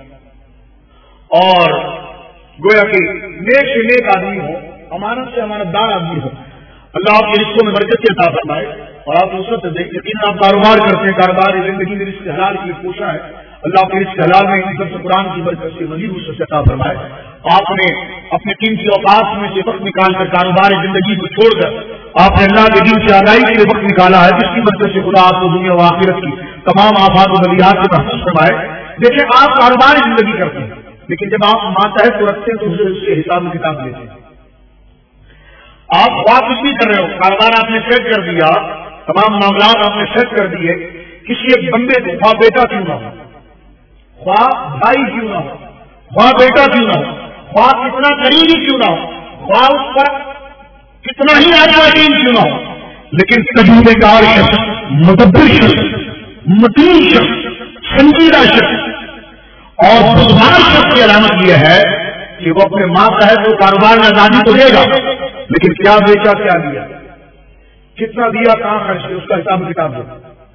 اور گویا کہ نیک سے نیک آدمی ہو، امانت سے امانت دار آدمی ہو، اللہ آپ کے رشتوں میں برکت سے عطا فرمائے اور آپ اس وقت دیکھ یقین آپ کاروبار کرتے ہیں، کاروبار زندگی میں رزق حلال کی پوچھا ہے، اللہ کے رزق حلال میں ان سب سے قرآن کی برکت سے مزید اس سے عطا فرمائے. آپ نے اپنے قیمتی اوقات میں سے وقت نکال کر کاروبار زندگی کو چھوڑ کر آپ نے اللہ کے دین سے آگاہی کے لیے وقت نکالا ہے، جس کی برکت سے خدا آپ کو دنیا و آخرت کی تمام آفات و بلیات سے محفوظ فرمائے. دیکھیں آپ کاروبار زندگی کرتے ہیں، لیکن جب آپ ماتحت کو رکھتے ہیں تو اس سے حساب میں کتاب لیتے ہیں. آپ خواہ کچھ بھی کر رہے ہو، کاروبار آپ نے سیٹ کر دیا، تمام معاملات آپ نے سیٹ کر دیے، کسی ایک بندے کو خواہ بیٹا کیوں نہ ہو، خواہ بھائی کیوں نہ ہو، خواہ بیٹا کیوں نہ ہو، خواہ کتنا قریبی کیوں نہ ہو، خواہ اس پر کتنا ہی عاجزانہ کیوں نہ ہو، لیکن تجربے کار شخص، مدبر شخص، متین شخص، سنجیدہ شخص اور بزدار شخص کی علامت یہ ہے کہ وہ اپنے ماں کا ہے تو کاروبار میں آزادی تو دے گا، لیکن کیا بیچا، کیا دیا، کتنا دیا، کہاں خرچ کیا، اس کا حساب کتاب دے.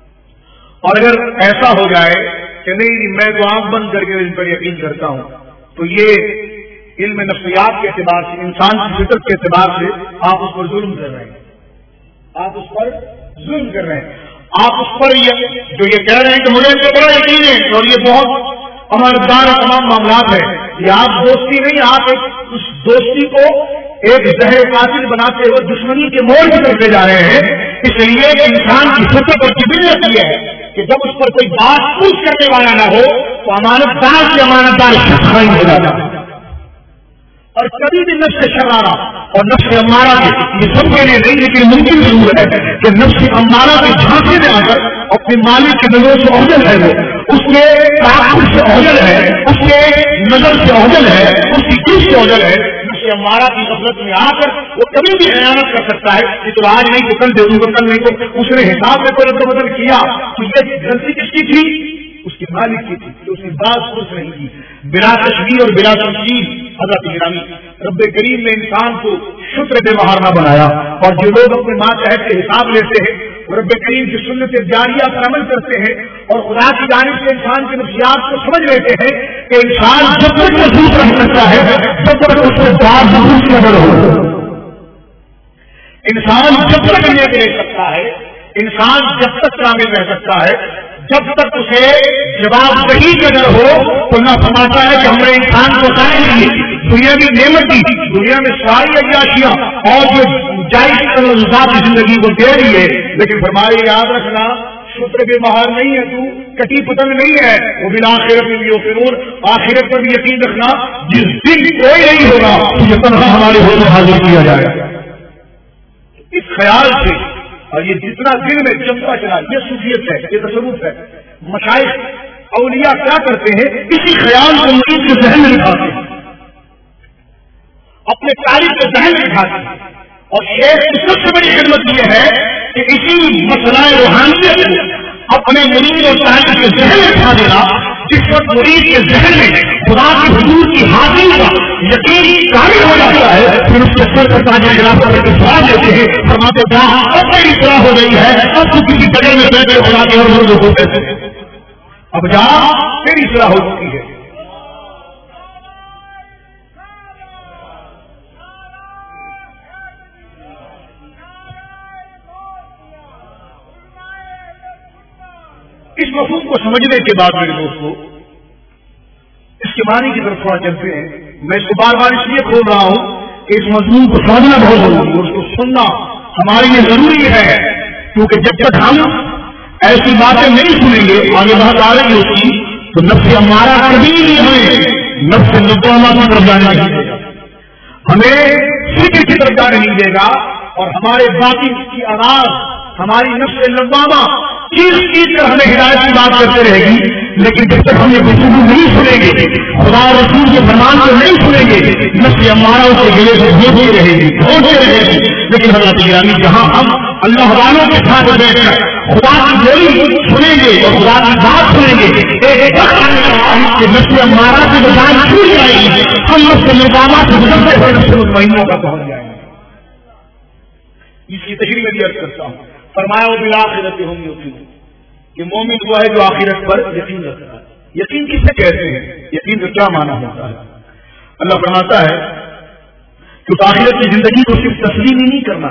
اور اگر ایسا ہو جائے کہ نہیں میں تو آنکھ بند کر کے ان پر یقین کرتا ہوں، تو یہ علم نفسیات کے اعتبار سے، انسان کی فطرت کے اعتبار سے آپ اس پر ظلم کر رہے ہیں. آپ اس پر ظلم کر رہے ہیں. آپ اس پر جو یہ کہہ رہے ہیں کہ مجھے ان پر بڑا یقین ہے اور یہ بہت امانتدار تمام معاملات ہے، یہ آپ دوستی نہیں، آپ اس دوستی کو ایک زہر قاتل بناتے ہوئے دشمنی کے موڑ بھی کرتے جا رہے ہیں. اس لیے انسان کی فطرت اور جبلت یہ ہے کہ جب اس پر کوئی بات پوچھ کرنے والا نہ ہو تو امانتدار سے امانتدار شخص قائم ہو جاتا ہے. اور کبھی بھی نفس شرارہ اور نفس امارہ یہ سب کے لیے نہیں، لیکن ممکن ضرور ہے کہ نفس امارہ کے جھانسے میں آ کر اپنے مالک کی نظروں سے اوجل ہے، وہ اس کے تعاقب سے اوجل ہے، اس کے نظر سے اوجل ہے، اس کی دل سے اوجل ہے. ہمارا کی غفلت میں آ کر وہ کبھی بھی خیانت کر سکتا ہے کہ تو آج نہیں تو کل دے دوں گا، کل نہیں تو اس نے حساب میں کوئی رد و بدل کیا تو یہ غلطی کس کی تھی؟ اس کی مالک کی تھی کہ اس نے بات درست نہیں کی. بلا تشبیہ اور بلا تمثیل حضرت گرامی رب کریم نے انسان کو شکر بے بہار نہ بنایا، اور جو لوگ اپنے ماتحت کے حساب لیتے ہیں رب کریم کی سنت جاریہ پر عمل کرتے ہیں اور خدا کی جانب سے انسان کے نفسیات کو سمجھ لیتے ہیں کہ انسان جب تک محسوس رہ سکتا ہے جب تک اس سے بات محسوس نظر ہو، انسان جب تک نیک رہ سکتا ہے، انسان جب تک کامل رہ سکتا ہے، جب تک اسے جواب دہی نظر ہو تو نہ سمجھتا ہے کہ ہم نے انسان کو بتائیں گے دنیا کی نعمت دی، دنیا میں ساری عیاشیاں اور جو جائز ذات زندگی کو دے رہی ہے، لیکن فرمائے یاد رکھنا شکر بے بہار نہیں ہے، تو کٹی پتنگ نہیں ہے، وہ بالآخرت میں بھی یقین، آخرت پر بھی یقین رکھنا. جس دن کوئی نہیں ہوگا تو تنہا ہمارے حضور حاضر کیا جائے گا. اس خیال سے اور یہ جتنا دل میں چمتا چلا یہ صوفیت ہے، یہ تصوف ہے. مشائخ اولیاء کیا کرتے ہیں؟ اسی خیال کو مرید کے ذہن میں بٹھاتے ہیں، اپنے طالب کے ذہن میں بٹھاتے ہیں. اور شیخ کی سب سے بڑی خدمت یہ ہے کہ اسی مسئلہ روحانیت کو اپنے مرید اور طالب کے ذہن میں بٹھا دینا جس وقت مرید کے ذہن میں خدا کے حضور کی حاضری کا یقین کامل ہو جاتا ہے پھر اس کے سر پر تاج خلافت کر کے سوال لیتے ہیں، فرماتے جا اب میری اصلاح ہو گئی ہے، اب تو کسی جگہ میں بیٹھے خدا کے اور لوگ ہوتے تھے، اب جا تیری اصلاح ہو چکی ہے۔ اس مفہوم کو سمجھنے کے بعد میرے دوستوں اس کے معنی کی طرف تھوڑا چلتے ہیں۔ میں اس کو بار بار اس لیے کھول رہا ہوں کہ اس مضمون کو سمجھنا بہت ضروری ہے، اس کو سننا ہمارے لیے ضروری ہے، کیونکہ جب تک ہم ایسی باتیں نہیں سنیں گے، آگے بات آ رہی ہوتی تو نفس ہمارا کبھی بھی ہمیں نفس لوامہ کی طرف جانے نہیں دے گا، ہمیں فکر کی طرف جانے نہیں دے گا، اور ہمارے باطن کی آواز ہماری نفس لوامہ چیز کر ہمیں ہدایت کی بات کرتے رہے گی، لیکن جب تک ہم یہ گفتگو نہیں سنیں گے، خدا رسول کے فرمان کو نہیں سنیں گے، نفس ہمارا اس کے گلے سے ہوتی رہے گی، ہوتے رہے گی۔ لیکن حضرت گرامی جہاں ہم اللہ والوں کے ساتھ بیٹھ کر خدا کی بولی سنیں گے اور خدا کی بات سنیں گے، ایک کہ نفس ہمارا سے بچان چھوٹ جائے گی، ہم نفس نظامہ سے گزرتے ہوئے نفس مطمئنوں کا پہنچ جائیں گے۔ اس کی تشریح میں بھی عرض کرتا ہوں، فرمایا وہ بالآخرت ہم یقین کہ مومن وہ ہے جو آخرت پر یقین رکھتا ہے۔ یقین کس سے کہتے ہیں؟ یقین کا کیا معنی ہوتا ہے؟ اللہ فرماتا ہے کہ آخرت کی زندگی کو صرف تسلیم ہی نہیں کرنا،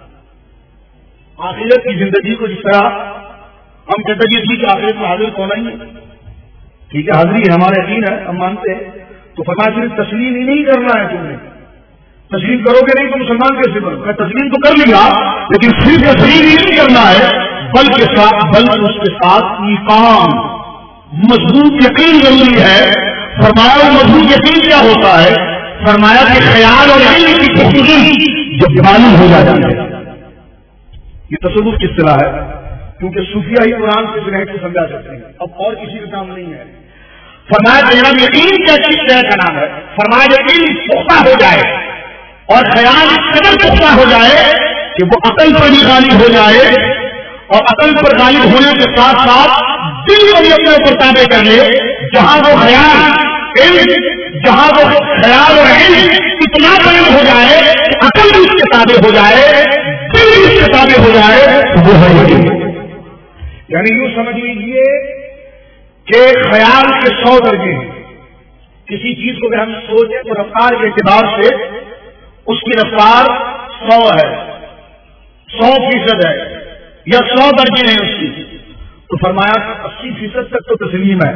آخرت کی زندگی کو جس طرح ہم زندگی تھی کہ آخرت میں حاضر ہونا ہی ہے، ٹھیک ہے حاضری ہمارا یقین ہے، ہم مانتے ہیں، تو فرمایا صرف تسلیم ہی نہیں کرنا ہے، تم نے تسلیم کرو گے نہیں تو مسلمان کیسے بنو؟ میں تسلیم تو کر لیا لیکن صرف تسلیم ہی نہیں کرنا ہے، بلکہ اس کے ساتھ ایمان مضبوط یقین ضروری ہے۔ فرمایا مضبوط یقین کیا ہوتا ہے؟ فرمایا کہ خیال اور علم کی پختگی جب معلوم ہو جاتی ہے، یہ تصوف کی اصطلاح ہے، کیونکہ صوفیہ ہی قرآن کے ذریعے کو سمجھا سکتے ہیں، اب اور کسی کا کام نہیں ہے۔ فرمایا کہ جناب یقین کیا چیز کا نام ہے؟ فرمایا کہ علم پختہ ہو جائے اور خیال اس قدر پختہ ہو جائے کہ وہ عقل پر بھی غالب ہو جائے، اور عقل پر غالب ہونے کے ساتھ ساتھ دل کو بھی اپنے اوپر تابع کر لے، جہاں وہ خیال علم جہاں وہ خیال اور علم اتنا بلند ہو جائے کہ عقل بھی اس کے تابع ہو جائے، دل بھی اس کے تابع ہو جائے، وہ ہے یقین۔ یعنی یوں سمجھ لیجیے کہ خیال کے 100 درجے ہیں، کسی چیز کو اگر ہم سوچیں تو رفتار کے اعتبار سے اس کی رفتار 100 ہے، 100% ہے یا 100 درجے ہیں اس کی، تو فرمایا 80% تک تو تسلیم ہے،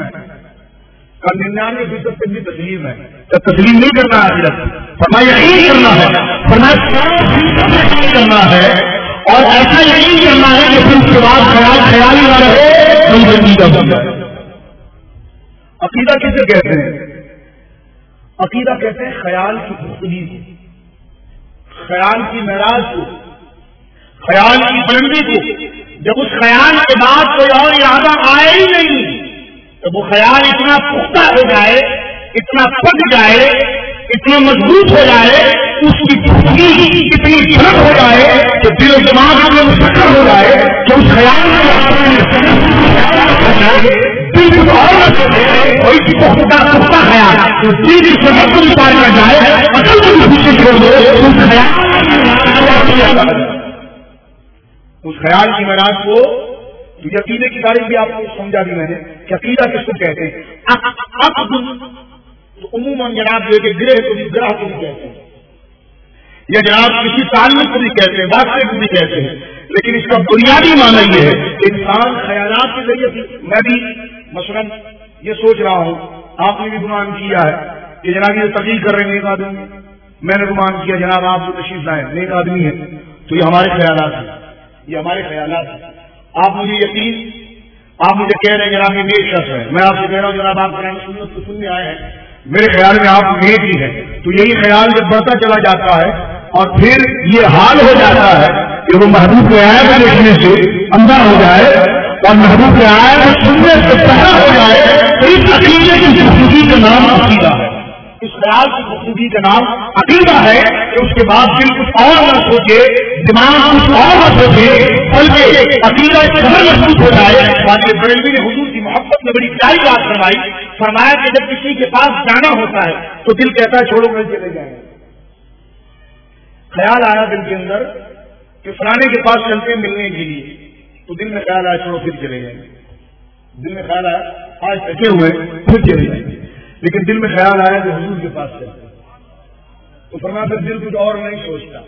99% تک بھی تسلیم ہے، تو تسلیم نہیں کرنا ہے، فرمایا یقین کرنا ہے، فرمایا 100% یقین کرنا ہے، اور ایسا یقین کرنا ہے کہ پھر اس کے بعد خیال ہی نہ رہے، کوئی عقیدہ بن جائے۔ عقیدہ کسے کہتے ہیں؟ عقیدہ کہتے ہیں خیال کی پختگی کو، خیال کی معراج کو، خیال کی بلندی کو۔ جب اس خیال کے بعد کوئی اور ارادہ آئے ہی نہیں تو وہ خیال اتنا پختہ ہو جائے، اتنا پک جائے، اتنا مضبوط ہو جائے، اس کی پختگی اتنی بلند ہو جائے کہ دل و دماغ میں مسکر ہو جائے کہ اس خیال دل کو اور نہ سوچے، اور اس کی پختہ خیال تو دل کی سبق کو بھی پار کر جائے، اصل کو بھی پیچھے چھوڑ دو، اس خیال کی معراج کو۔ تو عقیدے کی تعریف بھی آپ کو سمجھا دی میں نے کہ عقیدہ کس کو کہتے ہیں۔ عقد تو عموماً جناب جو کہ گرہ کو بھی گرہ کو بھی کہتے ہیں، یا جناب کسی تعلق کو بھی کہتے ہیں، واسطے کو بھی کہتے ہیں، لیکن اس کا بنیادی معنی یہ ہے کہ انسان خیالات کے ذریعے میں بھی مثلاً یہ سوچ رہا ہوں، آپ نے بھی گمان کیا ہے کہ جناب یہ تقریر کر رہے ہیں ایک آدمی، میں نے گمان کیا جناب آپ جو تشریف لائے ایک آدمی ہے، تو یہ ہمارے خیالات ہیں، یہ ہمارے خیالات ہیں۔ آپ مجھے یقین، آپ مجھے کہہ رہے ہیں جناب یہ نیک شخص ہے، میں آپ سے کہہ رہا ہوں جناب آپ قرآن سنت کو سننے آئے ہیں، میرے خیال میں آپ نیک ہی ہیں، تو یہی خیال جب بڑھتا چلا جاتا ہے اور پھر یہ حال ہو جاتا ہے کہ وہ محبوب کے آئے کو دیکھنے سے اندھا ہو جائے اور محبوب کے آئے کو سننے سے پہلا ہو جائے، تو اس عقیدے کی خوبصورتی کا نام عقیدہ ہے، اس خیال کی خوبصورتی کا نام عقیدہ ہے کہ اس کے بعد دل کچھ اور نہ سوچے، دماغ کچھ اور نہ سوچے، بلکہ عقیدہ اس قدر مضبوط ہو جائے۔ بریلوی نے حضور کی محبت میں بڑی پیاری بات فرمائی. فرمایا کہ جب کسی کے پاس جانا ہوتا ہے تو دل کہتا ہے چھوڑو میں چلے جائیں. خیال آیا دل کے اندر کہ فلانے کے پاس چلتے ہیں ملنے کے لیے, تو دل میں خیال آیا چھوڑو پھر چلے جائیں. دل میں خیال آیا آج تھکے ہوئے پھر چلے جائیں. لیکن دل میں خیال آیا کہ حضور کے پاس چلتے, تو فرمایا پھر دل کچھ اور نہیں سوچتا,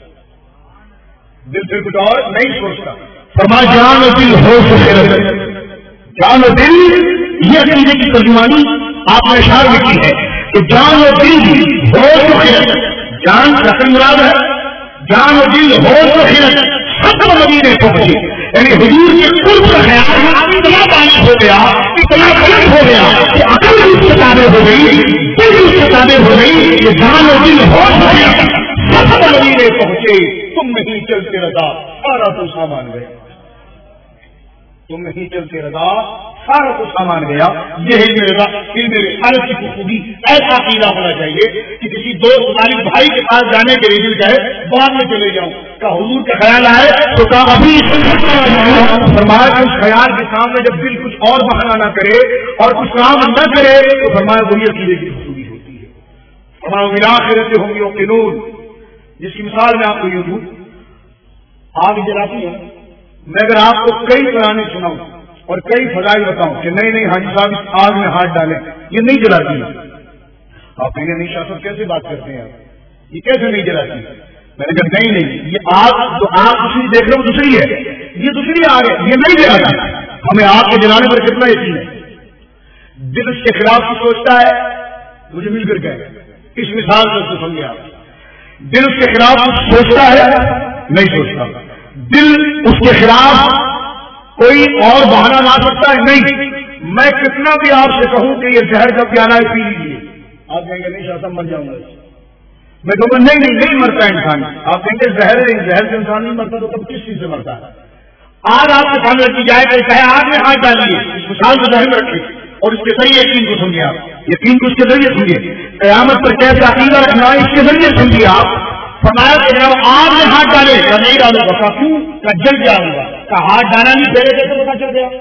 دل پھر کچھ اور نہیں سوچتا. فرمایا جان و دل ہو سکے, جان و دل یہ عقیدے کی ترجمانی آپ نے اشار میں کی ہے کہ جان و دل ہو سکے. جان رقم مراد ہے, جان و دل ہو سکے سب مدینے پہنچے. یعنی حضور کے قرب کا خیال اتنا باعث ہو گیا, اتنا غلط ہو گیا کہ عقل اس سے تابع ہو گئی, دل اس سے تابع ہو گئی کہ جان و دل ہو سکے سب مدینے پہنچے. تم نہیں چلتے رضا سارا تو سامان گیا, تم نہیں چلتے رضا سارا تو سامان گیا. یہ علم رضا علم رسالت کی خوبی ایسا عقیدہ ہونا چاہیے کہ کسی دوست طالب بھائی کے پاس جانے کے لیے دل کہے بعد میں چلے جاؤں, کا حضور کا خیال آئے تو کہا ابھی. فرمایا کہ اس خیال کے سامنے جب دل کچھ اور بہانا نہ کرے اور کچھ کام نہ کرے تو فرمایا وہی عقیدے کی خوبی ہوتی ہے. فرمایا بالآخرۃ ہم یوقنون, جس کی مثال میں آپ کو یوں دوں, آگ جلاتی ہے. میں اگر آپ کو کئی کہانی سناؤں اور کئی فضائل بتاؤں کہ نہیں حاجی صاحب اس آگ میں ہاتھ ڈالیں, یہ نہیں جلاتی ہے. آپ کہیں گے نہیں شاہ صاحب کیسے بات کرتے ہیں آپ, یہ کیسے نہیں جلاتی؟ میں نے کہا نہیں یہ آگ تو آگ دوسری دیکھ رہے ہو دوسری ہے, یہ دوسری آگ ہے, یہ نہیں جلاتی. ہمیں آگ کو جلانے پر کتنا یقین ہے. دل اس کے خلاف کی سوچتا ہے, مجھے مل کر کہے اس مثال سے سمجھے آپ. دل اس کے خلاف کچھ سوچتا ہے نہیں سوچتا. دل اس کے خلاف کوئی اور بہانا لا سکتا ہے نہیں. میں کتنا بھی آپ سے کہوں کہ یہ زہر کا پیالہ ہے پی لیجیے, آپ کہیں گے نہیں شاہ صاحب مر جاؤں گا. میں کہوں گا نہیں مرتا انسان. آپ کہیں گے زہر ہے, زہر سے انسان نہیں مرتا تو تب کس چیز سے مرتا ہے؟ آج آپ کے سامنے رکھی جائے کہ چاہے آگ میں ہاتھ ڈالیے, اس مثال کو ذہن میں رکھیے اور اس کے صحیح یقین کو سمجھے. آپ یقین کو اس کے ذریعے سمجھے, قیامت پر کیسے عقیدہ رکھنا ہے اس کے ذریعے سمجھیے. آپ فرمایا کہ جب آگ میں ہاتھ ڈالے تو نہیں ڈالوں گا, کیوں کا جل جاؤں گا. کا ہاتھ ڈالا نہیں پہلے کیسے پتا چل گیا؟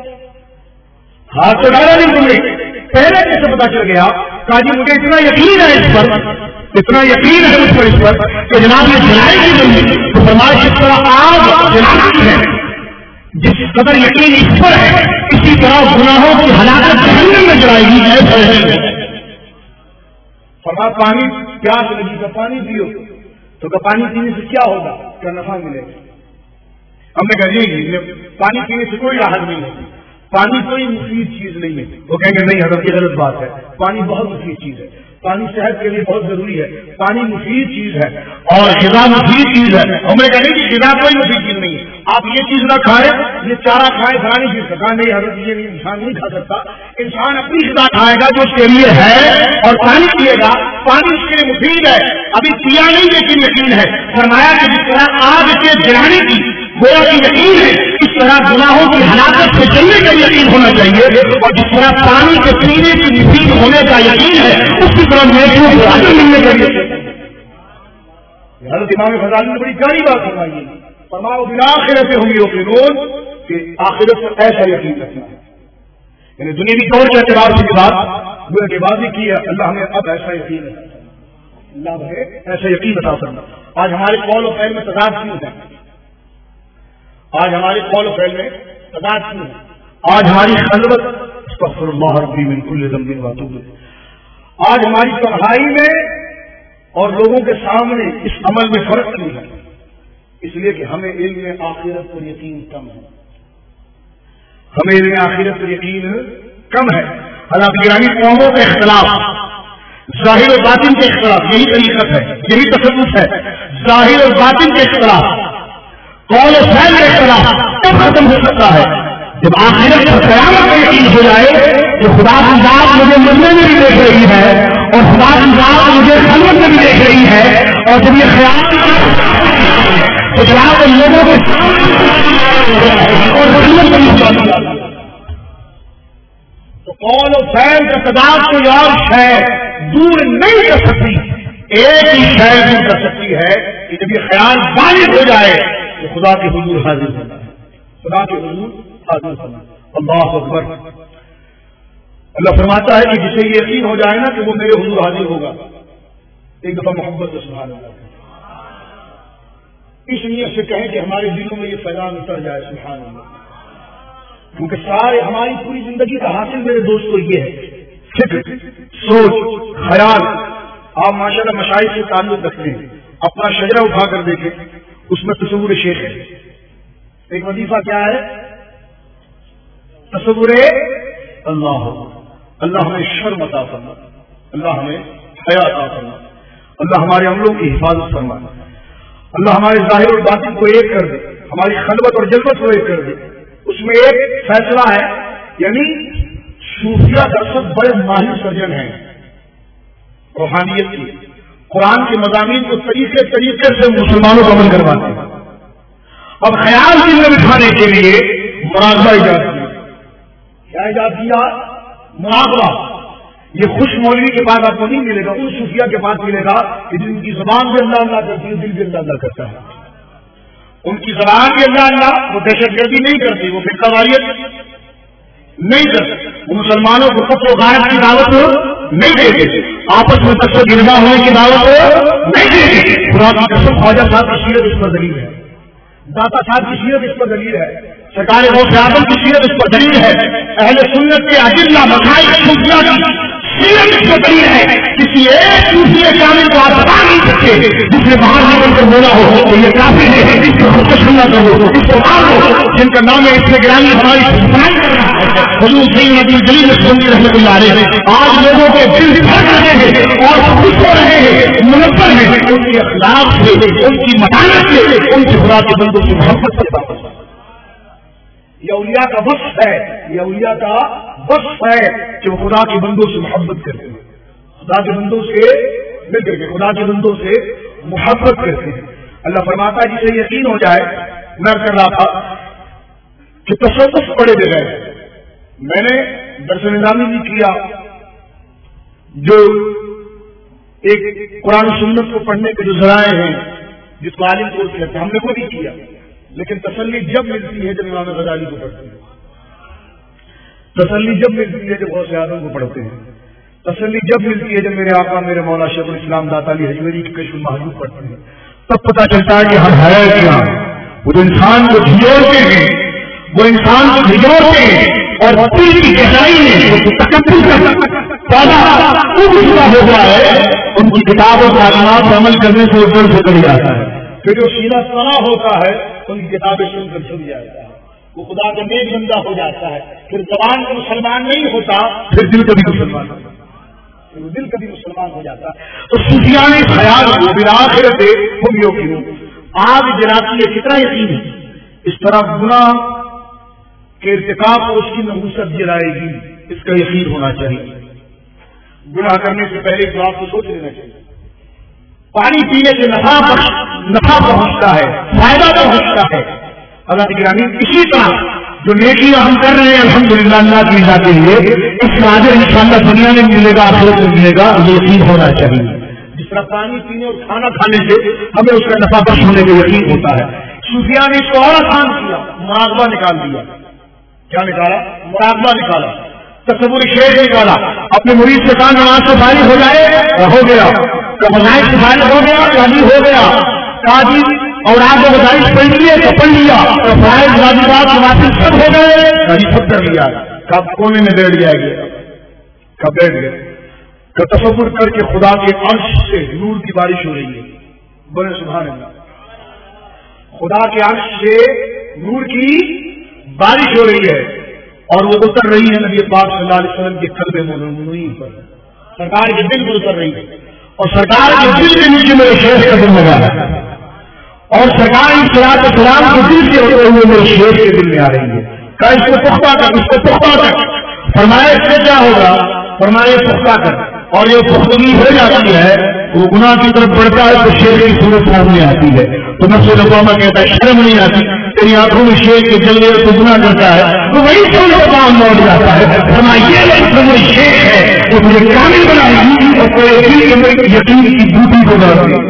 ہاتھ تو ڈالا نہیں تم نے, پہلے کیسے پتا چل گیا؟ کہا جی مجھے اتنا یقین ہے اس پر, اتنا یقین ہے اس پر کہ جناب یہ جلائے گی نہیں. تو فرمایا جس طرح آگ جلاتی ہے, جس قدر یقین اس پر ہے, اسی طرح گناہوں کی ہلاکت جہنم میں جلائے گی. ایسا ہے فرمایا پانی پیاس لگی تو پانی پیو, تو کہ پانی پینے سے کیا ہوگا, کیا نفع ملے گا؟ ہم نے کہا جی پانی پینے سے کوئی راحت نہیں ہے, پانی کوئی مفید چیز نہیں ہے. وہ کہیں گے نہیں حضرت یہ غلط بات ہے, پانی بہت مفید چیز ہے, پانی صحت کے لیے بہت ضروری ہے, پانی مفید چیز ہے اور غذا مفید چیز ہے. ہم نے کہا نہیں کہ غذا کوئی مفید چیز نہیں ہے, آپ یہ چیز نہ کھائیں, یہ چارہ کھائیں فلانی چیز کا. نہیں حضرت یہ انسان نہیں کھا سکتا, انسان اپنی غذا کھائے گا جو اس کے لیے ہے اور پانی پیے گا, پانی اس کے لیے مفید ہے. ابھی پیا نہیں لیکن یقین ہے. فرمایا کہ جس طرح آگ کے جلانے کی گویا کی یقین ہے, اس طرح گناہوں کی ہلاکت سے چلنے کا یقین ہونا چاہیے, اور جس طرح پانی کے پینے کی مفید ہونے کا یقین ہے اسی طرح نیکیوں کو اجر ملنے کا یقین ہے. حضرت امام غزالی نے بڑی پیاری بات فرمائی ہے. فرمایا بالآخرۃ ہم یوقنون, کہ آخرت پر ایسا یقین رکھنا ہے. یعنی دنیاوی طور کے اعتبار سے بات وہ کے بعد ہی کی ہے. اللہ نے اب ایسا یقین ہے, اللہ ہے ایسا یقین بتا سکتا. آج ہمارے قول و فعل میں تضاد کیوں ہے؟ آج ہمارے قول و فعل میں تضاد کیوں ہے؟ آج ہماری خلوت استغفر اللہ ربی من کل ذنب واتوب, آج ہماری تنہائی میں اور لوگوں کے سامنے اس عمل میں فرق کیوں ہے؟ اس لیے کہ ہمیں علم آخرت پر یقین کم ہے, ہمیں علم آخرت پر یقین کم ہے. حالانکہ گرامی قوموں کا اختلاف, ظاہر و باطن کے اختلاف, یہی طریقت ہے, یہی تصوف ہے. ظاہر و باطن کے اختلاف, قول و فعل کا اختلاف کب ختم ہو سکتا ہے؟ جب آخرت پر قیامت کا یقین ہو جائے کہ خدا کی ذات مجھے مرنے میں بھی دیکھ رہی ہے اور خدا کی ذات مجھے خلوت میں بھی دیکھ رہی ہے, اور جب یہ خیال تو جناب لوگوں کے اور خلوت میں بھی, تو قول و فعل کا تضاد کوئی اور شے دور نہیں کر سکتی, ایک ہی شے دور کر سکتی ہے کہ جب یہ خیال بالغ ہو جائے کہ خدا کے حضور حاضر ہونا ہے, خدا کے حضور حاضر ہونا. اللہ اکبر. اللہ فرماتا ہے کہ جسے یہ یقین ہو جائے نا کہ وہ میرے حضور حاضر ہوگا، ایک دفعہ محبت سے سبحان اللہ، اس نیت سے کہیں کہ ہمارے دلوں میں یہ فیضان اتر جائے سبحان اللہ، کیونکہ سارے ہماری پوری زندگی کا حاصل میرے دوستوں یہ ہے، فکر، سوچ، خیال۔ آپ ماشاءاللہ مشاہد سے تعلق رکھتے ہیں، اپنا شجرہ اٹھا کر دیکھیں، اس میں تصور شیخ ہے۔ ایک وظیفہ کیا ہے؟ تصور اللہ، اللہ ہمیں شرم عطا فرما، اللہ ہمیں حیا عطا فرما، اللہ ہمارے عملوں کی حفاظت فرما، اللہ ہمارے ظاہر اور باطن کو ایک کر دے، ہماری خلوت اور جلوت کو ایک کر دے۔ اس میں ایک فیصلہ ہے، یعنی صوفیہ درصد بڑے ماہر سرجن ہیں روحانیت کی، قرآن کے مضامین کو طریقے سے مسلمانوں کو عمل کرواتے ہیں۔ اب خیال دل میں بٹھانے کے لیے مراقبہ ایجاد کیا۔ کیا ایجاد کیا؟ مراقبہ۔ یہ خوش مولوی کے پاس آپ کو نہیں ملے گا، ان صوفیہ کے پاس ملے گا کہ جن کی زبان بھی اللہ اللہ کرتی ہے، دل بھی اللہ اللہ کرتا ہے۔ ان کی زبان بھی اللہ اللہ، وہ دہشت گردی نہیں کرتی، وہ فرقہ واریت نہیں کرتی، وہ مسلمانوں کو قتل و غارت کی دعوت نہیں دیتے، آپس میں تشدد گردا ہونے کی دعوت نہیں دیتے۔ خدا کی قسم خواجہ صاحب کی سیرت اس پر دلیل ہے، داتا صاحب کی سیرت اس پر دلیل ہے، سرکار غوث اعظم کی سیرت اس پر دلیل ہے، اہل سنت کے اجلہ مشائخ صوفیہ کی سیرت اس پر دلیل ہے۔ کسی ایک صوفی کامل کو آپ بتا نہیں سکتے جس نے باہر نکل کر بولا ہو کہ یہ کافر ہے، اس کو خودکش نہ کرو، اس کو مار لو، جن کا نام ہے اس سے گرامی ہماری سنائی کر رہا ہے حضور سید عبد الجلیل السنی رحمۃ اللہ علیہ۔ آج لوگوں کے دل بھر رہے ہیں اور خوش ہو رہے ہیں، منور ہیں ان کے اخلاق سے، ان کی متانت سے، ان کے خدا کے بندوں کی محبت سے۔ یہ اولیاء کا وصف ہے، یہ اولیاء کا وصف ہے کہ وہ خدا کے بندوں سے محبت کرتے ہیں، خدا کے بندوں سے مل کر کے خدا کے بندوں سے محبت کرتے ہیں۔ اللہ فرماتا ہے جسے یقین ہو جائے، میں کر رہا تھا کہ تصوف پڑے بغیر میں نے درس نظامی بھی کیا، جو ایک قرآن و سنت کو پڑھنے کے جو ذرائع ہیں جس کو عالم کو کہتے ہیں، ہم نے وہ بھی کیا، لیکن تسلی جب ملتی ہے جب امام غزالی کو پڑھتے ہیں، تسلی جب ملتی ہے جب غوث اعظم کو پڑھتے ہیں، تسلی جب ملتی ہے جب میرے آقا میرے مولا شیخ الاسلام داتا علی حجویری کی کشف المحجوب پڑھتے ہیں، تب پتہ چلتا ہے کہ ہم ہے کیا۔ وہ جو انسان کو جھجوڑتے ہیں، وہ انسان کو جھجوڑتے ہیں اور دل کی گہرائی میں تکبر کا پودا اگتا ہو گیا ہے، ان کی کتاب و تعلیمات پر عمل کرنے سے اوپر سے کر جاتا ہے۔ پھر جو سینہ سنا ہوتا ہے ان کی کتابیں سن کر چھپ جاتا ہے، وہ خدا کا نیک بندہ ہو جاتا ہے، پھر زبان کا مسلمان نہیں ہوتا، پھر دل کبھی مسلمان ہوتا ہے، پھر دل کبھی مسلمان ہو جاتا ہے۔ تو صوفیانہ خیال کو بالآخرت ہم یقین آگ جلاتی ہے، کتنا یقین ہے اس طرح گناہ کے ارتکاب کو اس کی نحوست جلائے گی، اس کا یقین ہونا چاہیے۔ گناہ کرنے سے پہلے اس بات کو سوچ لینا چاہیے۔ پانی پینے سے نفع پہنچتا ہے، فائدہ پہنچتا ہے۔ اللہ گرامی اسی طرح جو نیکیاں ہم کر رہے ہیں الحمدللہ اللہ کی رضا کے لیے، اس کا اجر انشاءاللہ دنیا میں ملے گا، آخرت میں ملے گا، یہ یقین ہونا چاہیے۔ جس طرح پانی پینے اور کھانا کھانے سے ہمیں اس کا نفع بخش ہونے کا یقین ہوتا ہے۔ صوفیاء نے اس کو اور آسان کیا، مراقبہ نکال دیا۔ کیا نکالا؟ مراقبہ نکالا، تصور شیخ نکالا۔ اپنے مرید سے کہا نماز سے فارغ ہو جائے، ہو گیا، مذاہب سے فارغ ہو گیا، قاضی ہو گیا، قاضی اور آپ کو گزارش پڑھ لیے تو پڑھ لیا، فرائض واجبات نوافل سب ہو گئے، قاضی سب کر لیا، کب کونے میں بیٹھ جائے گا، کب بیٹھ گئے، کہ تصور کر کے خدا کے عرش سے نور کی بارش ہو رہی ہے، بولے سبحان اللہ، خدا کے عرش سے نور کی بارش ہو رہی ہے اور وہ اتر رہی ہے نبی پاک صلی اللہ علیہ وسلم کے قلب مومنین پر، سرکار کے دل پر اتر رہی ہے، اور سرکار کے دل کے نیچے میرے شیخ کا دل لگا ہے، اور سرکار کی صلاۃ و سلام کے دل سے ہوتے ہوئے میرے شیخ کے دل میں آ رہی ہے۔ کہا اس کو پختہ کر، اس کو پختہ کر۔ فرمایا اس سے کیا ہوگا؟ فرمایا پختہ کر، اور یہ پختگی ہو جاتی ہے، وہ گناہ کی طرف بڑھتا ہے تو شیخ کی صورت سامنے آتی ہے، تو نفس لقامہ کہتا ہے شرم نہیں آتی، تیری آنکھوں میں شیخ کے جلوے تو گناہ کرتا ہے، تو وہی سن لقام لوٹ جاتا ہے۔ فرمایا یہ وہ شیخ ہے جو مجھے کامل بنائے گی اور کوئی یقین کی بوٹی کو ڈال دے۔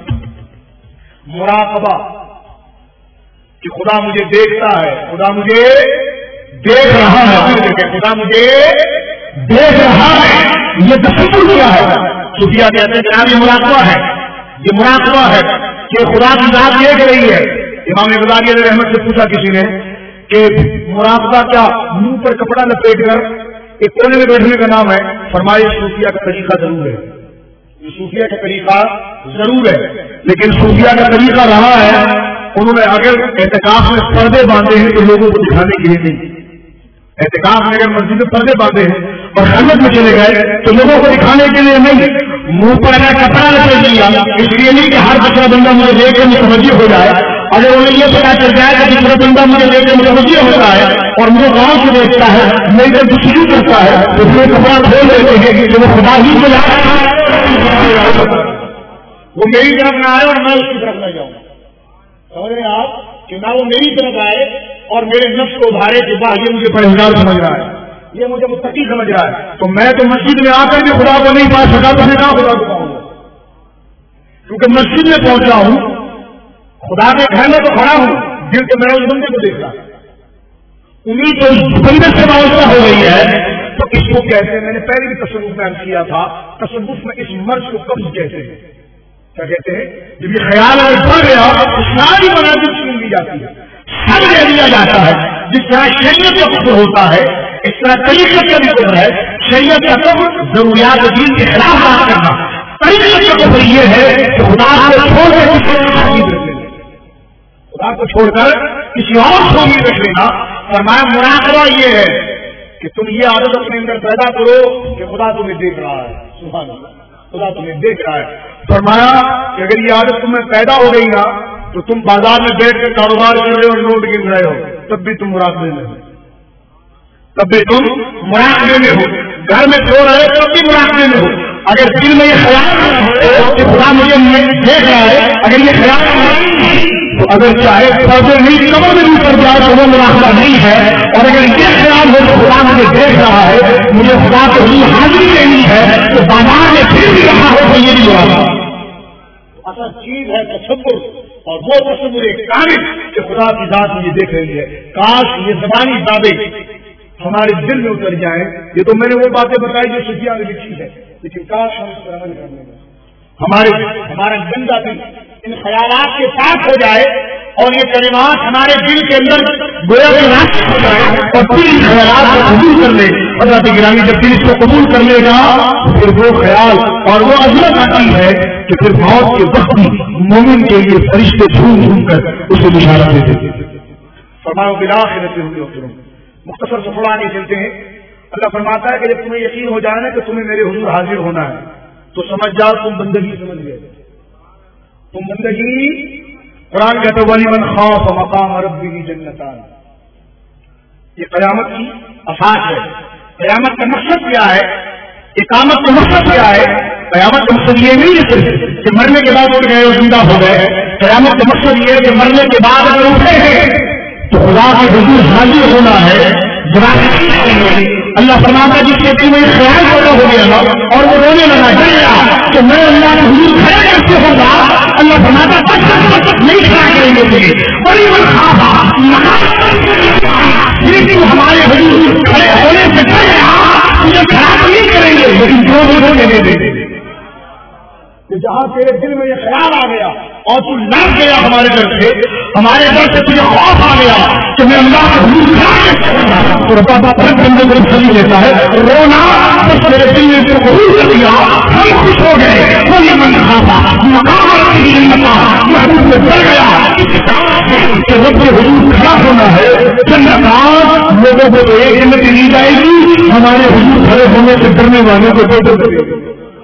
مراقبہ کہ خدا مجھے دیکھتا ہے، خدا مجھے دیکھ رہا ہے، خدا مجھے دیکھ رہا ہے، یہ تصور کیا ہے؟ صوفیہ کہتے ہیں کہ یہ مراقبہ ہے، یہ مراقبہ ہے کہ خدا کی ذات دیکھ رہی ہے۔ امام غزالی علیہ رحمت سے پوچھا کسی نے کہ مراقبہ کیا منہ پر کپڑا لپیٹ کر ایک کونے میں بیٹھنے کا نام ہے؟ فرمایا صوفیہ کا طریقہ ضرور ہے، صوفیہ کا طریقہ ضرور ہے، لیکن صوفیہ کا طریقہ رہا ہے انہوں نے اگر اعتکاف میں پردے باندھے ہیں تو لوگوں کو دکھانے کے لیے نہیں، اعتکاف میں اگر مسجد میں پردے باندھے ہیں اور خلوت میں چلے گئے تو لوگوں کو دکھانے کے لیے نہیں، منہ پر اگر کپڑا لپیٹ دیا اس لیے نہیں کہ ہر دوسرا بندہ مجھے دیکھ کر متوجہ ہو جائے، اگر انہیں یہ پتا چل جائے کہ دوسرا بندہ مجھے دیکھ کر متوجہ ہوتا ہے اور مجھے غور سے دیکھتا ہے میری طرف دوسری کرتا ہے تو پھر کپڑا کھول دیتے ہیں کہ وہ خدا ہی کو وہ میری طرف نہ آئے اور میں اس کی طرف نہ جاؤں، سمجھ رہے ہیں آپ کہ نہ وہ میری طرف آئے اور میرے نفس کو ابھارے کہ واہ یہ مجھے پرہیزگار سمجھ رہا ہے، یہ مجھے متقی سمجھ رہا ہے، تو میں تو مسجد میں آ کر بھی خدا کو نہیں پا سکا تو میں کہاں خدا کو پاؤں گا؟ کیونکہ مسجد میں پہنچا ہوں، خدا کے گھر میں تو کھڑا ہوں، دل سے میں اس بندے کو دیکھ رہا انہیں تو بندے سے وابستہ ہو گئی ہے، تو اس کو کہتے ہیں، میں نے پہلے بھی تصوف میں کیا تھا، تصوف میں اس مرض کو قبض کہتے ہیں، کیا کہتے ہیں؟ جب یہ خیال اگر بڑھ گیا ساری مناظر چھین لی جاتی ہے، سب لے لیا جاتا ہے، جس طرح شریعت کا کفر ہوتا ہے اس طرح طریقت کا بھی کفر ہے، شریعت کا کفر ضروریات دین کے خلاف بات کرنا، طریقت کا کفر یہ ہے کہ خدا کو چھوڑ کر خدا کو چھوڑ کر کسی اور کو بھی رکھ لینا۔ فرمایا مراقبہ یہ ہے کہ تم یہ عادت اپنے اندر پیدا کرو کہ خدا تمہیں دیکھ رہا ہے، سبحان اللہ، خدا تمہیں دیکھ رہا ہے۔ فرمایا کہ اگر یہ عادت تمہیں پیدا ہو گئی نا تو تم بازار میں بیٹھ کر کاروبار کر رہے ہو اور نوٹ گن رہے ہو تب بھی تم مراقبے میں ہو، تب بھی تم مراقبے میں ہو، گھر میں سو رہے تب بھی مراقبے میں ہو۔ اگر دل میں یہ خیال کہ خدا مجھے دیکھ رہا ہے، اگر یہ خیال تو اگر چاہے پودے نہیں کمر میں بھی پڑ جائے تو وہ مراقبہ نہیں ہے، اور اگر یہ خیال ہو تو خدا مجھے دیکھ رہا ہے، مجھے خدا کو ہی حاضری لینی ہے تو بازار میں پھر بھی رہا ہو تو یہ بھی مراقبہ اصل چیز ہے تصور، اور وہ تصور ایک کامل کہ خدا کی ذات مجھے دیکھ رہی ہے۔ کاش یہ زبانی دعوے ہمارے دل میں اتر جائیں۔ یہ تو میں نے وہ باتیں بتائی جو صوفیہ نے لکھی ہے، لیکن کاش ہم اس پر عمل کرنے میں ہمارا گندا دل ان خیالات کے ساتھ ہو جائے اور یہ کلمات ہمارے دل کے اندر گویا کے راستے ہو جائے اور پھر ان خیالات کو قبول کر لے۔ حضرت گرامی جب دل اس کو قبول کر لے گا پھر وہ خیال اور وہ عظمت آتی ہے کہ پھر موت کے وقت بھی مومن کے لیے فرشتے جھوم جھوم کر اسے بشارت دیتے تھے۔ فرمایا بالآخرۃ هم یوقنون۔ مختصر سے تھوڑا نہیں چلتے ہیں۔ اللہ فرماتا ہے کہ جب تمہیں یقین ہو جائے نا کہ تمہیں میرے حضور حاضر ہونا ہے تو سمجھ جاؤ تم بندگی سمجھ گئے، تم بندگی۔ قرآن کہتے ہیں وَلِمَنْ خَافَ مَقَامَ رَبِّهِ جَنَّتَانِ، یہ قیامت کی اساس ہے۔ قیامت کا مقصد کیا ہے؟ اقامت کا مقصد کیا ہے؟ قیامت کا مقصد یہ نہیں ہے کہ مرنے کے بعد اٹھ گئے اور زندہ ہو گئے۔ قیامت کا مقصد یہ ہے کہ مرنے کے بعد اگر اٹھے ہیں تو خدا کے حضور حاضر ہونا ہے۔ اللہ فرماتا جس کے دل میں خیال پیدا ہو گیا نا اور وہ رونے لگا گیا کہ میں اللہ کے حضور کھڑا کیسے ہوگا، اللہ فرماتا تک نہیں کھڑا کریں گے تجھے، بڑی لیکن ہمارے حضور کھڑے ہونے سے پہلے تجھے کھڑا تو نہیں کریں گے لیکن جو رونے لگے دیں کہ جہاں تیرے دل میں یہ خیال آ گیا اور تو لڑ گیا ہمارے گھر سے، ہمارے گھر سے تجھے خوف آ گیا کہ میں اللہ کے حضور تو ربا بندے کو چلی لیتا ہے رونا، بس میرے دل نے تو قبول کر دیا، ہم خوش ہو گئے۔ کوئی من کھاتا محبوب میں ڈر گیا کہ رب کے حضور کھڑا ہونا ہے۔ جنت لوگوں کو تو ایک جنت دی جائے گی، ہمارے حضور کھڑے ہونے سے ڈرنے والوں کو دو ڈر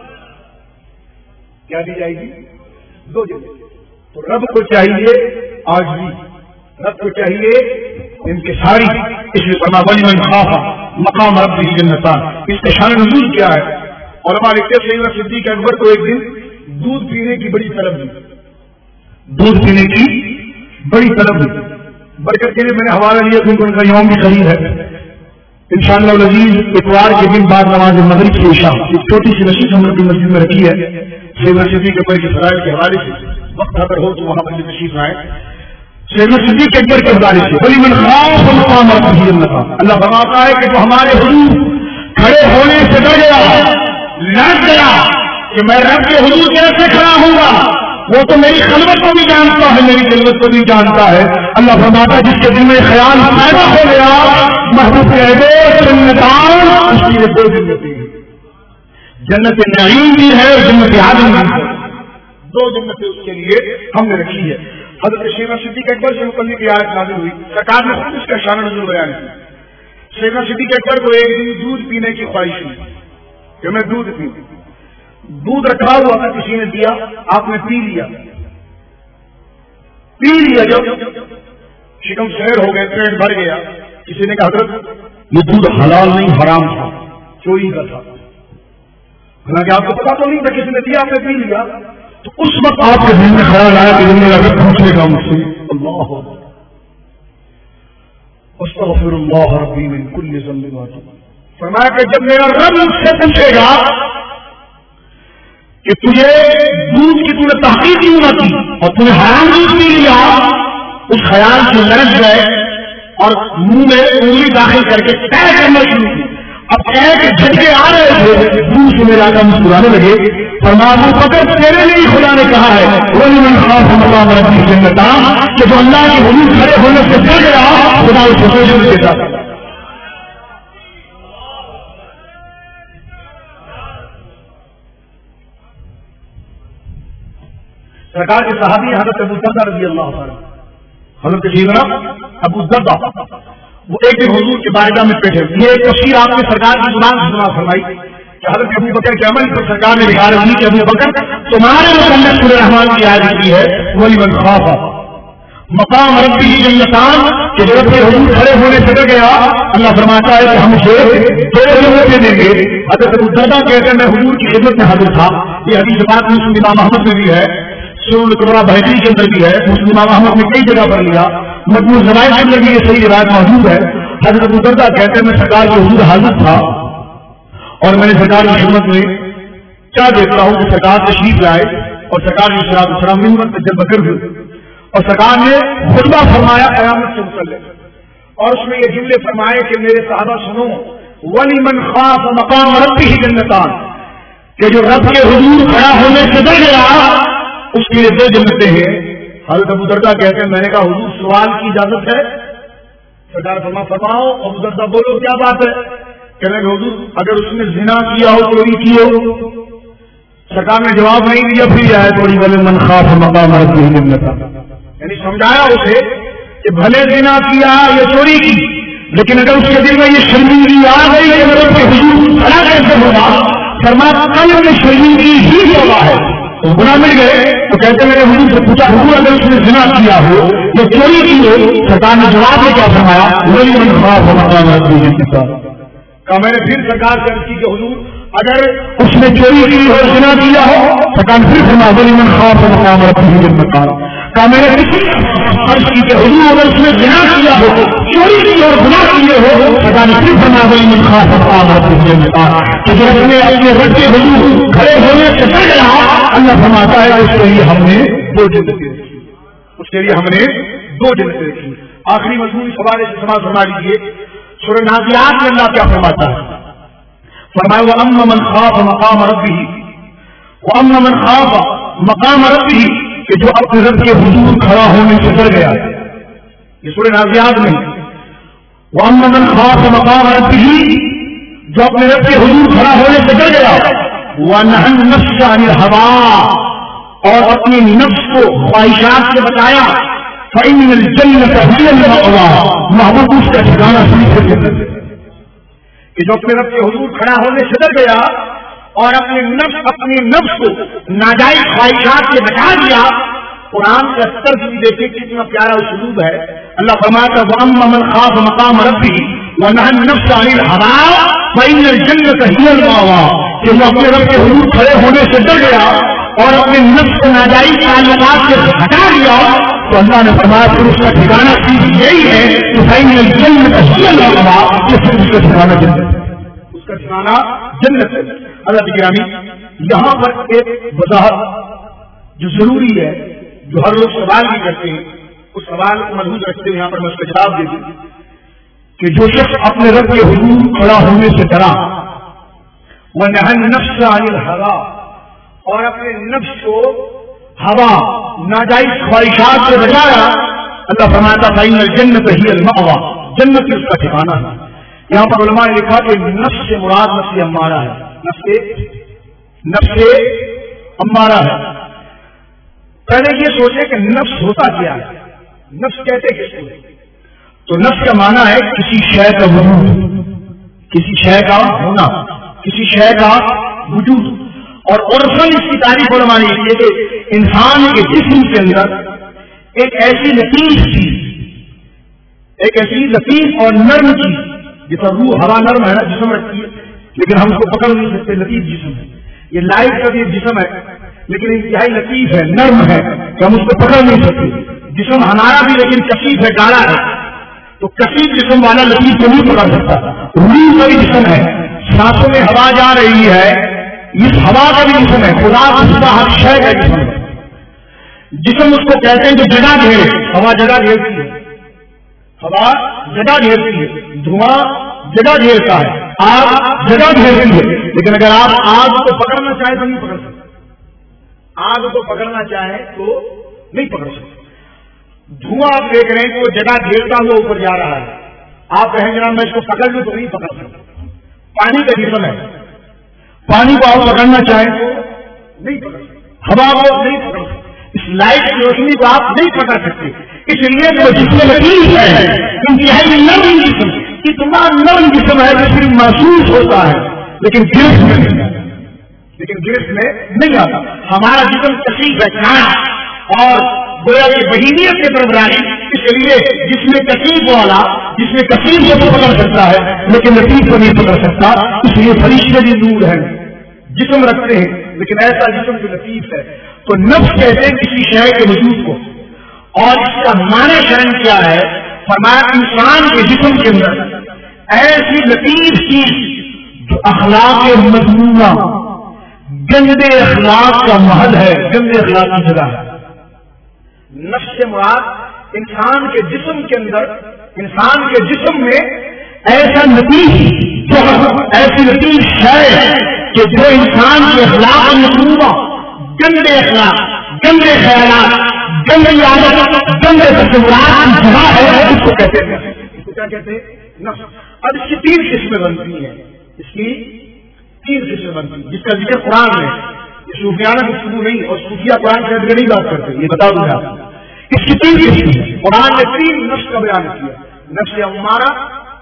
کیا دی جائے گی؟ دو جگہ۔ تو رب کو چاہیے آج بھی، رب کو چاہیے انکساری، اس لیے فرمایا وَلِمَنْ خَافَ مَقَامَ رَبِّهِ جَنَّتَانِ۔ اس کا شان نزول کیا ہے؟ علماء لکھتے ہیں سیدنا صدیق اکبر کو ایک دن دودھ پینے کی بڑی طلب ہوئی، دودھ پینے کی بڑی طلب ہوئی۔ برکت کے لیے میں نے حوالہ لیا کیونکہ ان کا یوم بھی قریب ہے انشاءاللہ العزیز۔ اتوار کے دن بعد نماز مغرب کی عشاء ایک چھوٹی سی نشست ہم نے اپنی مسجد میں رکھی ہے، سیدنا صدیق اکبر کے فرائض کے حوالے سے، وقت اگر ہو تو وہاں پر تشریف آئے۔ سیدنا صدیق اکبر کے حوالے سے وَلِمَنْ خَافَ مَقَامَ رَبِّهِ جَنَّتَانِ، اللہ فرماتا ہے کہ جو ہمارے حضور کھڑے ہونے کہ میں رب کے حضور کیسے کھڑا ہوں گا، وہ تو میری خلوت کو بھی جانتا ہے، میری خلوت کو بھی جانتا ہے۔ اللہ فرماتا ہے جس کے دل میں خیال پیدا ہو گیا محبوب کہہ جنتان، اس کے لیے 2 جنتیں ہیں، جنت نعیم بھی ہے اور جنت عدن بھی ہے، 2 جنتیں اس کے لیے ہم نے رکھی ہے۔ حضرت شیخ صدیق اکبر سے متعلق کی آیت نازل ہوئی، سرکار نے خود اس کا شان نزول بیان کیا۔ شیخ صدیق اکبر کو ایک دن دودھ پینے کی خواہش ہوئی کہ میں دودھ پیوں، دودھ رکھا ہوا تھا، کسی نے دیا، آپ نے پی لیا جب شکم شہر ہو گئے، پیٹ بھر گیا، کسی نے کہا حضرت یہ دودھ حلال نہیں حرام تھا، چوری کا تھا، حالانکہ آپ کو پتا تو نہیں تھا، کسی نے دیا، آپ نے پی لیا، تو اس وقت آپ کے دل میں خیال آیا کہ دل میں اگر پوچھنے کا مجھ سے اللہ استغفر اللہ ربی من کل ذنب واتوب، فرمایا کہ جب میرا رب مجھ سے پوچھے گا کہ تجھے دودھ کی تم نے تحقیق کیوں نہ کی اور تمہیں حرام دودھ پی لیا، اس خیال سے لرز گئے اور منہ میں انگلی داخل کر کے طے کرنا شروع کی۔ اب کہہ کے جھٹکے آ رہے تھے، دور سے میرا آقا مسکرانے لگے، فرمایا ابو بکر تیرے لیے خدا نے کہا ہے وَلِمَنْ خَافَ مَقَامَ رَبِّهِ جَنَّتَانِ، کہ جو اللہ کے حضور کھڑے ہونے سے ڈر گیا خدا اس کو جنت دیتا۔ سرکار کے صحابی حضرت ابو دردہ رضی اللہ عنہ، حضرت سیدنا ابو دردہ، وہ ایک دن حضور کے بارگاہ میں بیٹھے، یہ ایک تفسیر آپ نے سرکار کی زبان سے سنا فرمائی کہ حضرت ابو بکر کے عمل پر سرکار نے لکھا رہی کہ ابو بکر تمہارے متعلق سورہ رحمان کی آیت کی ہے وَلِمَنْ خَافَ مقام ربِّهِ جنتان، کہ جو رب کے حضور کھڑے ہونے سے ڈر گیا، اللہ فرماتا ہے کہ ہم اسے 2 جنتیں دیں گے۔ حضرت ابو دردہ کہتے ہیں میں حضور کی خدمت میں حاضر تھا، یہ حدیث بات مسلم امام احمد میں بھی ہے، سنن الکبریٰ بہقی کے اندر بھی ہے، مسلم امام احمد نے کئی جگہ پر لیا، مجموع ذرائع کے اندر بھی یہ صحیح روایت موجود ہے۔ حضرت ابو دردہ کہتے ہیں میں سرکار کے حضور حاضر تھا اور میں نے سرکار کی خدمت میں کیا دیکھتا ہوں کہ سرکار تشریف لائے اور سرکار کی صلاۃ والسلام منبر پہ جب بکر ہوئے اور سرکار نے خطبہ فرمایا قیامت سے متعلق، اور اس میں یہ جملے فرمائے کہ میرے صحابہ سنو وَلِمَنْ خَافَ مَقَامَ رَبِّهِ جَنَّتَانِ، کہ جو رب کے حضور کھڑا ہونے سے ڈر گیا اس کے لیے 2 جنتیں ہیں۔ حضرت ابو دردہ کہتے ہیں میں نے کہا حضور سوال کی اجازت ہے؟ سرکار فرماؤ۔ ابو دردہ بولو کیا بات ہے؟ کہنے کہ حضور اگر اس نے زنا کیا ہو، چوری کی ہو۔ سرکار نے جواب نہیں دیا، پھر آئے تھوڑی وَلِمَنْ خَافَ مَقَامَ رَبِّهِ جَنَّتَانِ، یعنی سمجھایا اسے کہ بھلے زنا کیا یا چوری کی، لیکن اگر اس کے دل میں یہ شرمندگی آ گئی کہ میرے پہ حضور کھڑا کیسے ہوگا، فرمایا کل میں شرمندگی ہی ہوا ہے تو گناہ مل گئے۔ تو کہتے میرے حضور سے پوچھا حضور اگر اس نے زنا کیا ہو یا چوری کی ہو، سرکار نے جواب میں کیا فرمایا وَلِمَنْ خَافَ مَقَامَ رَبِّهِ جَنَّتَانِ، کہ میں نے پھر سرکار سے عرض کی کہ حضور اگر اس نے چوری کی ہو زنا کیا ہو، سرکار پھر فرمایا وَلِمَنْ خَافَ مَقَامَ رَبِّهِ جَنَّتَانِ، کہ میں نے عرض کی کہ حضور اگر اس نے زنا کیا ہو، چوری کی اور گناہ کیے ہو، سرکار نے پھر فرمایا وَلِمَنْ خَافَ مَقَامَ رَبِّهِ جَنَّتَانِ، کہ جو اپنے رب کے حضور کھڑے ہونے سے ڈر گیا اللہ فرماتا ہے اس کے لیے ہم نے 2 جنتیں رکھی، اس کے لیے ہم نے 2 جنتیں رکھی۔ آخری مضمون اس حوالے سے سماعت فرما لیجیے، سورہ نازعات میں اللہ کیا فرماتا ہے؟ فرمایا وَأَمَّا مَنْ خَافَ مَقَامَ رَبِّهِ، وَأَمَّا مَنْ خَافَ مَقَامَ رَبِّهِ، کہ جو اپنے رب کے حضور کھڑا ہونے سے ڈر گیا، یہ سورہ نازعات میں وَأَمَّا مَنْ خَافَ مَقَامَ رَبِّهِ، جو اپنے رب کے حضور کھڑا ہونے سے ڈر گیا، وَنَهَى النَّفْسَ عَنِ الْهَوَىٰ، اور اپنی نفس کو خواہشات سے بچایا، فَإِنَّ الْجَنَّةَ هِيَ الْمَأْوَىٰ، محبوب اس کا ٹھکانہ صرف جنت ہے۔ کہ جو اپنے رب کے حضور کھڑا ہونے سے ڈر گیا اور اپنی نفس کو ناجائز خواہشات سے بچا دیا، قرآن کا طرز بھی دیکھیں کتنا پیارا اسلوب ہے۔ اللہ فرماتا وَأَمَّا مَنْ خَافَ مَقَامَ رَبِّهِ وَنَهَى النَّفْسَ عَنِ الْهَوَىٰ فَإِنَّ الْجَنَّةَ هِيَ الْمَأْوَىٰ، کہ جو اپنے رب کے حضور کھڑے ہونے سے ڈر گیا اور اپنے نفس کو ناجائز تعلقات سے ہٹا دیا، تو اللہ نے فرمایا پھر اس کا ٹھکانہ چیز یہی ہے کہ فَإِنَّ الْجَنَّةَ هِيَ الْمَأْوَىٰ، کہ پھر اس کا ٹھکانہ جنت ہے، اس کا ٹھکانہ جنت ہے۔ اللہ گرامی، یہاں پر ایک وضاحت جو ضروری ہے، جو ہر لوگ سوال بھی کرتے ہیں، اس سوال کو محفوظ رکھتے ہوئے یہاں پر میں اس کا جواب دے دوں کہ جو شخص اپنے رب کے حضور کھڑا ہونے سے ڈرا، وَنَهَى النَّفْسَ عَنِ الْهَوَىٰ، اور اپنے نفس کو ہوا ناجائز خواہشات سے بچایا، اللہ فرماتا فإن الجنة هي المأوى، جنت اس کا ٹھکانہ ہے۔ یہاں پر علماء نے لکھا کہ نفس سے مراد نفس امارہ ہے، نفس امارہ ہے۔ پہلے یہ سوچے کہ نفس ہوتا کیا ہے، نفس کہتے کس کو؟ تو نفس کا معنی ہے کسی شے کا وجود، کسی شے کا ہونا، کسی شے کا وجود۔ اور عرفاً اس کی تعریف علماء نے کی ہے کہ انسان کے جسم کے اندر ایک ایسی لطیف چیز، ایک ایسی لطیف اور نرم چیز، جیسا روح ہوا نرم ہے نا، جسم رکھتی ہے لیکن ہم اس کو پکڑ نہیں سکتے، لطیف جسم ہے۔ یہ لائٹ کا بھی ایک جسم ہے لیکن انتہائی لطیف ہے، نرم ہے کہ ہم اس کو پکڑ نہیں سکتے۔ جسم ہمارا بھی لیکن کثیف ہے، گاڑا ہے، تو کثیف جسم والا لطیف کو نہیں پکڑ سکتا۔ روح کا بھی جسم ہے، سانسوں میں ہوا جا رہی ہے، اس ہوا کا بھی جسم ہے، خدا کا ہر شے کا جسم ہے۔ جسم اس کو کہتے ہیں جو جگہ گھیرے، ہوا جگہ گھیرتی ہے، ہوا جگہ گھیرتی ہے، دھواں جگہ گھیرتا ہے، آگ جگہ گھیرتی ہے، لیکن اگر آپ آگ کو پکڑنا چاہیں تو نہیں پکڑ سکتے، آگ کو پکڑنا چاہیں تو نہیں پکڑ سکتے۔ دھواں آپ دیکھ رہے ہیں کہ وہ جگہ گھیرتا ہوا اوپر جا رہا ہے، آپ کہیں جناب میں اس کو پکڑ لوں تو نہیں پکڑ سکتے۔ پانی کا جسم ہے، پانی کو آپ پکڑنا چاہیں تو نہیں پکڑ سکتے، ہوا کو نہیں پکڑ سکتے، اس لائٹ کی روشنی کو آپ نہیں پکڑ سکتے۔ اس لیے وہ جسم لطیف ہے، انتہائی نرم جسم، اتنا نرم جسم ہے جو صرف محسوس ہوتا ہے لیکن گرفت میں نہیں آتا، لیکن گرفت میں نہیں آتا۔ ہمارا جسم کثیف ہے، کان اور گویا کی بہیمیت کے طرف راضی، اس لیے جس میں کثیف والا، جس میں کثیف کو پکڑ سکتا ہے لیکن لطیف کو نہیں پکڑ سکتا، اس لیے فرشتے بھی دور ہیں، جسم رکھتے ہیں لیکن ایسا جسم جو لطیف ہے۔ تو نفس کہتے ہیں کسی شے کے وجود کو، اور اس کا معنی شرن کیا ہے؟ فرمایا انسان کے جسم کے اندر ایسی لطیف چیز جو اخلاق مذمومہ، گندے اخلاق کا محل ہے، گندے اخلاق کی جگہ ہے۔ نفس سے مراد انسان کے جسم کے اندر، انسان کے جسم میں ایسا لطیف، ایسی لطیف شے کہ جو انسان کے اخلاق مذمومہ، گندے اخلاق، گندے خیالات، گندی عادت، گندے تصورات کی جگہ ہے، اس کو کہتے ہیں، اس کو کیا کہتے ہیں؟ نفس۔ اب اس کی 3 قسمیں بنتی ہیں، اس کی 3 قسمیں بنتی ہیں، جس کا ذکر قرآن میں، یہ صوفیانہ گفتگو نہیں، اور صوفیہ قرآن سے نہیں بات کرتے، یہ بتا دوں آپ۔ اس کی 3 قسمیں ہیں، قرآن نے 3 نفس کا بیان کیا، نفس امارہ،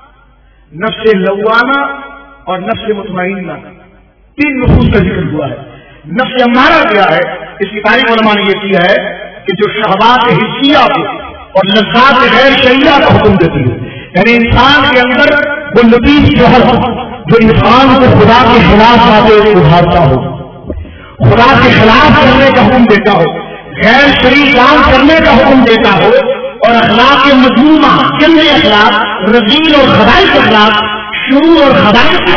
نفس لوامہ اور نفس مطمئنہ، 3 نفوس کا ذکر ہوا ہے۔ نفس امارہ کیا ہے؟ اس کی تعریف علماء نے یہ کی ہے کہ جو شہوات حسیہ کو اور لذات غیر شرعیہ کا حکم دیتی ہے، یعنی انسان کے اندر وہ لطیف شہر جو انسان کو خدا کے خلاف باتیں ابھارتا ہو، خدا کے خلاف کرنے کا حکم دیتا ہو، غیر شرعی کام کرنے کا حکم دیتا ہو، اور اخلاق مذمومہ، گندے اخلاق، رذیل اور خبائث اخلاق، شرور اور خبائث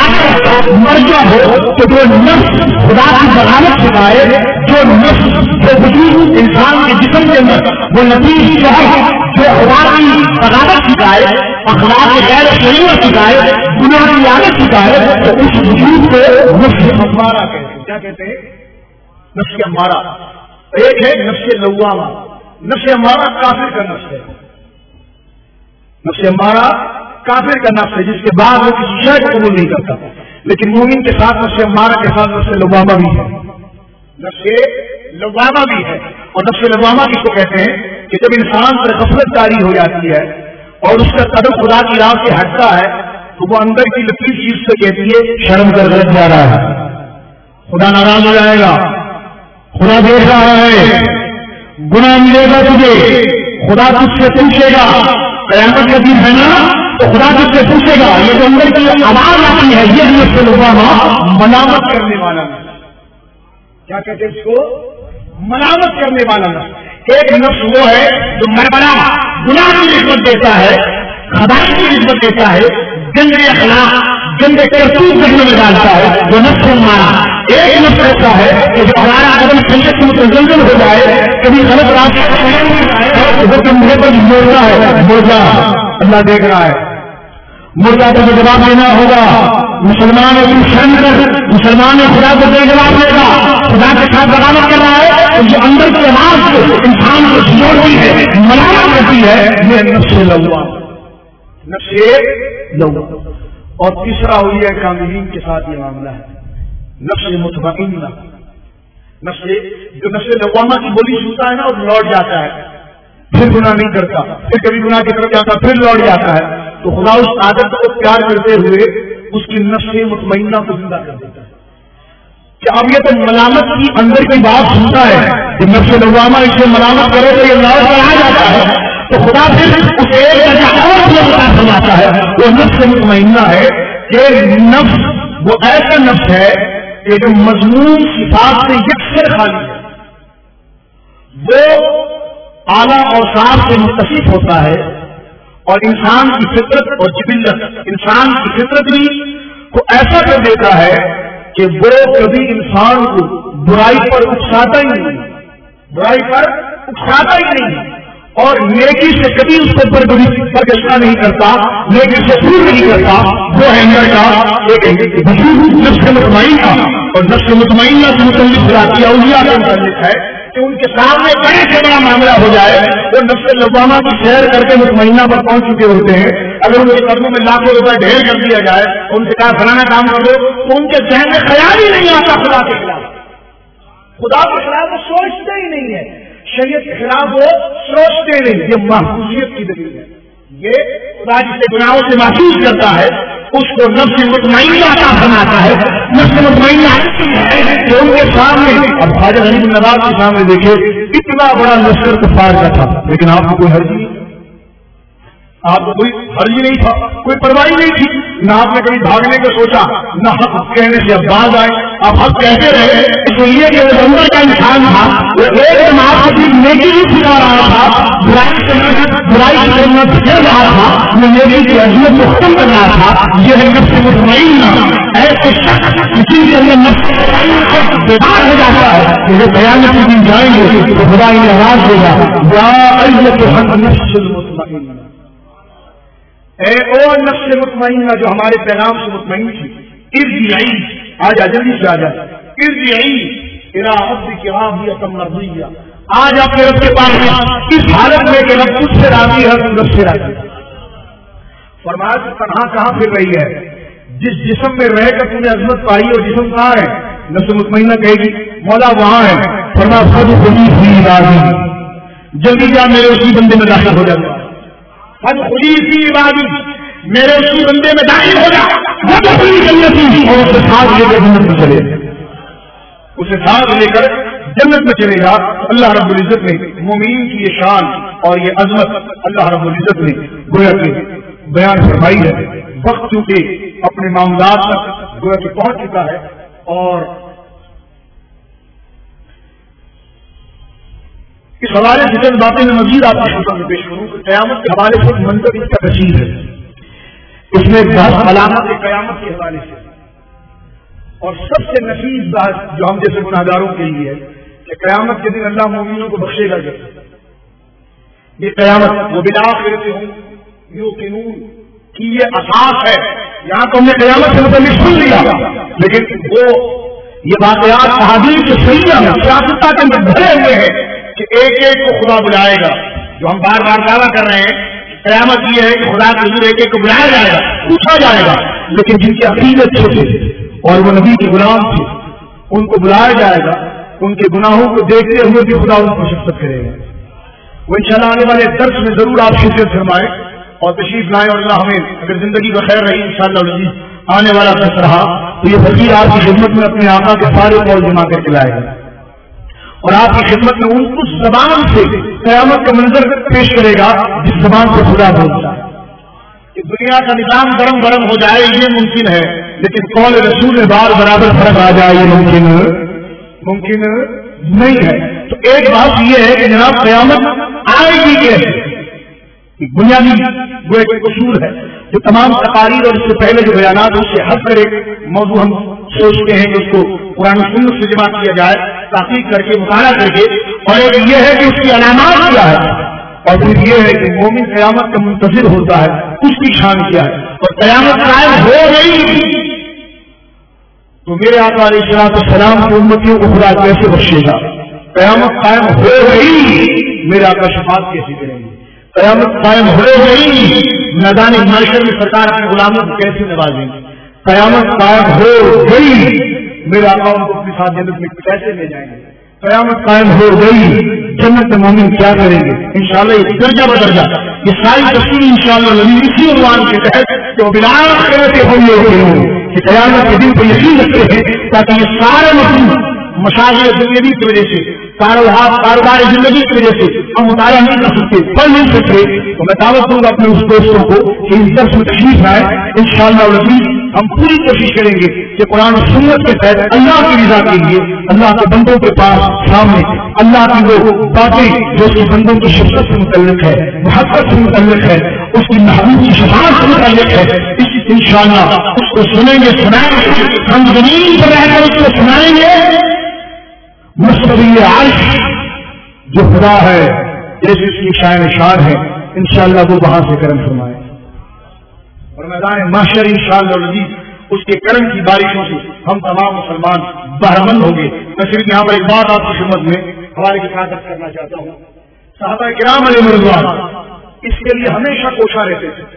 مرجع ہو، تو جو نفس خدا کی بغاوت سکھائے، جو نفس جو وجود انسان کے جسم کے اندر وہ لطیف شہر جو خدا کی بغاوت سکھائے، اخلاق غیر شرعیہ سکھائے، گناہ کی عادت سکھائے، تو اس وجود کو نفس امارہ کہتے ہیں۔ کیا کہتے ہیں؟ نفس امارہ۔ ایک ہے نفس لوامہ، نفس امارہ کافر کا نفس ہے، نفس امارہ کافر کا نفس ہے، جس کے بعد وہ کسی شے کو قبول نہیں کرتا، لیکن مومن کے ساتھ نفس امارہ کے ساتھ نفس لوامہ بھی ہے، نفس لوامہ بھی ہے۔ اور نفس لوامہ کس کو کہتے ہیں؟ کہ جب انسان پر غفلت طاری ہو جاتی ہے اور اس کا قدم خدا کی راہ سے ہٹتا ہے تو وہ اندر کی لطیف چیز سے کہتی ہے شرم کر غلط جا رہا ہے، خدا ناراض ہو جائے گا، خدا دیکھ رہا ہے، گناہ ملے گا تجھے، خدا تجھ سے پوچھے گا، قیامت کا دن ہے نا تو خدا تجھ سے پوچھے گا۔ یہ جو اندر کی آواز آتی ہے یہ نفس لوامہ ملامت کرنے والا نفس، کیا کہتے ہیں اس کو؟ ملامت کرنے والا نفس۔ ایک نفس وہ ہے جو مربلا گناہ کی نسبت دیتا ہے، خدائی کی نسبت دیتا ہے، گندے اخلاق، گندے کرتوت ذہن میں ڈالتا ہے، جو نفس ہمارا۔ ایک نفس ایسا ہے کہ جو ہمارا قدم سنت سے متزلزل ہو جائے، کبھی غلط راستے وہ کندھے پر مڑتا ہے، مڑ جا، اللہ دیکھ رہا ہے، مردہ کو جواب دینا ہوگا،
مسلمان مسلمان خدا کو بے جواب دے گا، خدا کے ساتھ بغاوت کر رہا ہے، تو جو اندر کی آواز کو انسان کو جوڑتی ہے، ملامت کرتی ہے، یہ نفس لوامہ۔
اور تیسرا ہوئی ہے کاملین کے ساتھ یہ معاملہ ہے نفس مطمئنہ، جو نفس لوامہ کی بولی سنتا ہے نا اور لوٹ جاتا ہے، پھر گناہ نہیں کرتا، پھر کبھی گناہ کی طرف جاتا، پھر لوٹ جاتا ہے، تو خدا اس عادت کو پیار کرتے ہوئے اس کی نفس مطمئنہ کو زندہ کر دیتا ہے کہ اب یہ تو ملامت کی اندر کی بات سنتا ہے، جب نفس لوامہ اسے ملامت کرے تو یہ لوٹ کر آ جاتا ہے، تو خدا پھر اس ایک درجہ اور فرماتا ہے، وہ نفس مطمئنہ ہے کہ نفس وہ ایسا نفس ہے کہ جو مضمون صفات سے یکسر خالی ہے، وہ اعلیٰ اوصاف سے متصف ہوتا ہے، اور انسان کی فطرت اور جبلت، انسان کی فطرت بھی کو ایسا کر دیتا ہے کہ وہ کبھی انسان کو برائی پر اکساتا ہی نہیں، اور نیکی سے کبھی اس کو برگشتہ نہیں کرتا، نیکی سے دور نہیں کرتا۔ وہ ہے اندر کا ایک نفس مطمئنہ، اور نفس مطمئنہ سے متعلق ذاتی اولیاء کا متعلق ہے کہ ان کے سامنے بڑے سے بڑا معاملہ ہو جائے، وہ نفس لوامہ کی سیر کر کے مطمئنہ پر پہنچ چکے ہوتے ہیں۔ اگر ان کے قدموں میں لاکھوں روپے ڈھیر کر دیا جائے، ان سے کہا فلانا کام کر دو، تو ان کے ذہن میں خیال ہی نہیں آتا خدا کے خلاف وہ سوچتے ہی نہیں ہے، شریعت کے خلاف وہ سوچتے نہیں۔ یہ محفوظیت کی دلیل ہے، یہ خدا جسے گناہوں سے محفوظ کرتا ہے اس کو نفس مطمئنہ عطا فرماتا ہے۔ نفس مطمئنہ کہ ان کے سامنے، اب خواجہ غریب النواز کے سامنے دیکھے اتنا بڑا لشکر کفار کا تھا، لیکن آپ کو کوئی حرج نہیں، آپ کو کوئی حرج نہیں تھا، کوئی پرواہی نہیں تھی، نہ آپ نے کبھی بھاگنے کو سوچا، نہ حق کہنے سے اب باز آئے، آپ حق کہتے رہے، اس لیے کہ وہ اندر کا انسان تھا، وہ ایک دم آپ کی نیکی ہی سکھا رہا تھا، برائی سے پھیر رہا تھا، وہ نیکی کی عظمت کو ختم کر رہا تھا۔ یہ ہے نفس مطمئنہ، ایسے شخص کسی کے اندر نفس بیدار ہو جاتا ہے کہ وہ قیامت کے دن جائیں گے تو خدا انہیں آواز دے گا، یا ایھا النفس المطمئنہ، اے او نفس مطمئنہ جو ہمارے پیغام سے مطمئن تھی، ارجعی، آجا جلدی سے آجا، ارجعی الی ربک راضیۃ مرضیہ، آج آپ کے رب کے پاس اس حالت میں کہ رب تجھ سے راضی ہے، تم رب سے راضی۔ فرمایا کہ تنہا کہاں پھر رہی ہے، جس جسم میں رہ کر تم نے عظمت پائی اور جسم کہاں ہے؟ نفس مطمئنہ کہے گی مولا وہاں ہے۔ فرمایا فادخلی فی عبادی، جلدی جا میرے اسی بندے میں داخل ہو جاتا، فادخلی فی عبادی، میرے اسی بندے میں داخل ہو جا، وادخلی جنتی، اور اسے ساتھ لے کر جنت میں چلے، اسے ساتھ لے کر جنت میں چلے گا۔ اللہ رب العزت نے مومنین کی یہ شان اور یہ عظمت اللہ رب العزت نے گویا کہ بیان فرمائی ہے۔ وقت چونکہ اپنے معاملات تک گویا کہ پہنچ چکا ہے، اور اس حوالے سے چند باتیں میں مزید آپ کی خدمت میں پیش کروں کہ قیامت کے حوالے سے منظر اس کا کثیر ہے، اس میں بحث علامت قیامت کے حوالے سے، اور سب سے نفیس بات جو ہم جیسے گناہگاروں کے لیے ہے کہ قیامت کے دن اللہ مومنوں کو بخشے گا۔ یہ قیامت وہ بالآخرۃ ہم یوقنون کی یہ اساس ہے۔ یہاں تو ہم نے قیامت سے متعلق سن لیا، لیکن وہ یہ واقعات احادیث کے صحیح میں سیاستہ کے اندر بھرے ہوئے ہیں کہ ایک ایک کو خدا بلائے گا، جو ہم بار بار دعویٰ کر رہے ہیں۔ قیامت یہ ہے کہ خدا کے حضور ایک ایک کو بلایا جائے گا، پوچھا جائے گا، لیکن جن کی عقیدت چھوٹے اور وہ نبی کے غلام تھے ان کو بلایا جائے گا، ان کے گناہوں کو دیکھتے ہوئے بھی خدا ان کو شفقت کرے گا۔ وہ انشاءاللہ آنے والے درس میں ضرور آپ شرکت فرمائیں اور تشریف لائیں، اور اللہ ہمیں اگر زندگی بخیر رہی انشاءاللہ العزیز آنے والا درس رہا تو یہ فقیر آپ کی خدمت میں اپنے آقا کے سارے قول جمع کر کے لائے گا، اور آپ کی خدمت میں اس زبان سے قیامت کا منظر پیش کرے گا جس زبان سے خدا بولتا ہے۔ کہ دنیا کا نظام گرم گرم ہو جائے یہ ممکن ہے، لیکن قول رسول میں بار برابر فرق آ جائے یہ ممکن نہیں ہے۔ تو ایک بات یہ ہے کہ جناب قیامت آئے گی کیسے، بنیادی وہ ایک اصول ہے جو تمام تقاریر اور اس سے پہلے جو بیانات اس سے ہٹ کر ایک موضوع ہم سوچتے ہیں کہ اس کو قرآن و سنت سے جمع کیا جائے، تحقیق کر کے مطالعہ کر کے، اور ایک یہ ہے کہ اس کی علامات کیا ہے، اور پھر یہ ہے کہ مومن قیامت کا منتظر ہوتا ہے اس کی شان کیا ہے، اور قیامت قائم ہو گئی تو میرے آقا علیہ السلام کی امتیوں کو خدا کیسے بخشے گا؟ قیامت قائم ہو گئی، میرے آقا شفاعت کیسے کریں گے؟ قیامت قائم ہو گئی، میدان محشر میں سرکار اپنے غلاموں کو کیسے نوازیں گے؟ قیامت قائم ہو گئی، میرے آقا ان کو اپنے ساتھ جنت میں کیسے لے جائیں گے؟ قیامت قائم ہو گئی، جنت میں مومن کیا کریں گے؟ انشاءاللہ یہ درجہ بدرجہ یہ ساری تفصیل انشاءاللہ اسی عنوان کے تحت کہ وہ بالآخرت ہوں کہ قیامت کے دن کو یقین رکھتے ہیں، تاکہ یہ سارے مفہوم مشاغل زندگی کی وجہ سے کاروبار زندگی کی وجہ سے ہم مطالعہ نہیں کر سکتے، پڑھ نہیں سکتے، تو میں دعوت دوں گا اپنے اس دوستوں کو کہ اس درس میں تشریف آئے۔ انشاءاللہ العزیز ہم پوری کوشش کریں گے کہ قرآن و سنت کے تحت اللہ کی رضا کے لیے اللہ کے بندوں کے پاس سامنے اللہ کی وہ باتیں جو اس کے بندوں کی شفقت سے متعلق ہے، محبت سے متعلق ہے، اس کی محبوب کی شفاعت سے متعلق ہے، اس انشاءاللہ اس کو سنیں گے، سنائیں گے، ہم زمین پر رہ کر اس کو سنائیں گے۔ مستوی عرش جو خدا ہے جیسے اس کی شان شان ہے، انشاءاللہ وہ وہاں سے کرم فرمائے اور میدان محشر انشاءاللہ العزیز اس کے کرم کی بارشوں سے ہم تمام مسلمان بہرمند ہوں گے۔ میں صرف یہاں پر ایک بات آپ کی خدمت میں حوالے کے ساتھ کرنا چاہتا ہوں، صحابہ کرام علیہ رضوان اس کے لیے ہمیشہ کوشاں رہتے تھے۔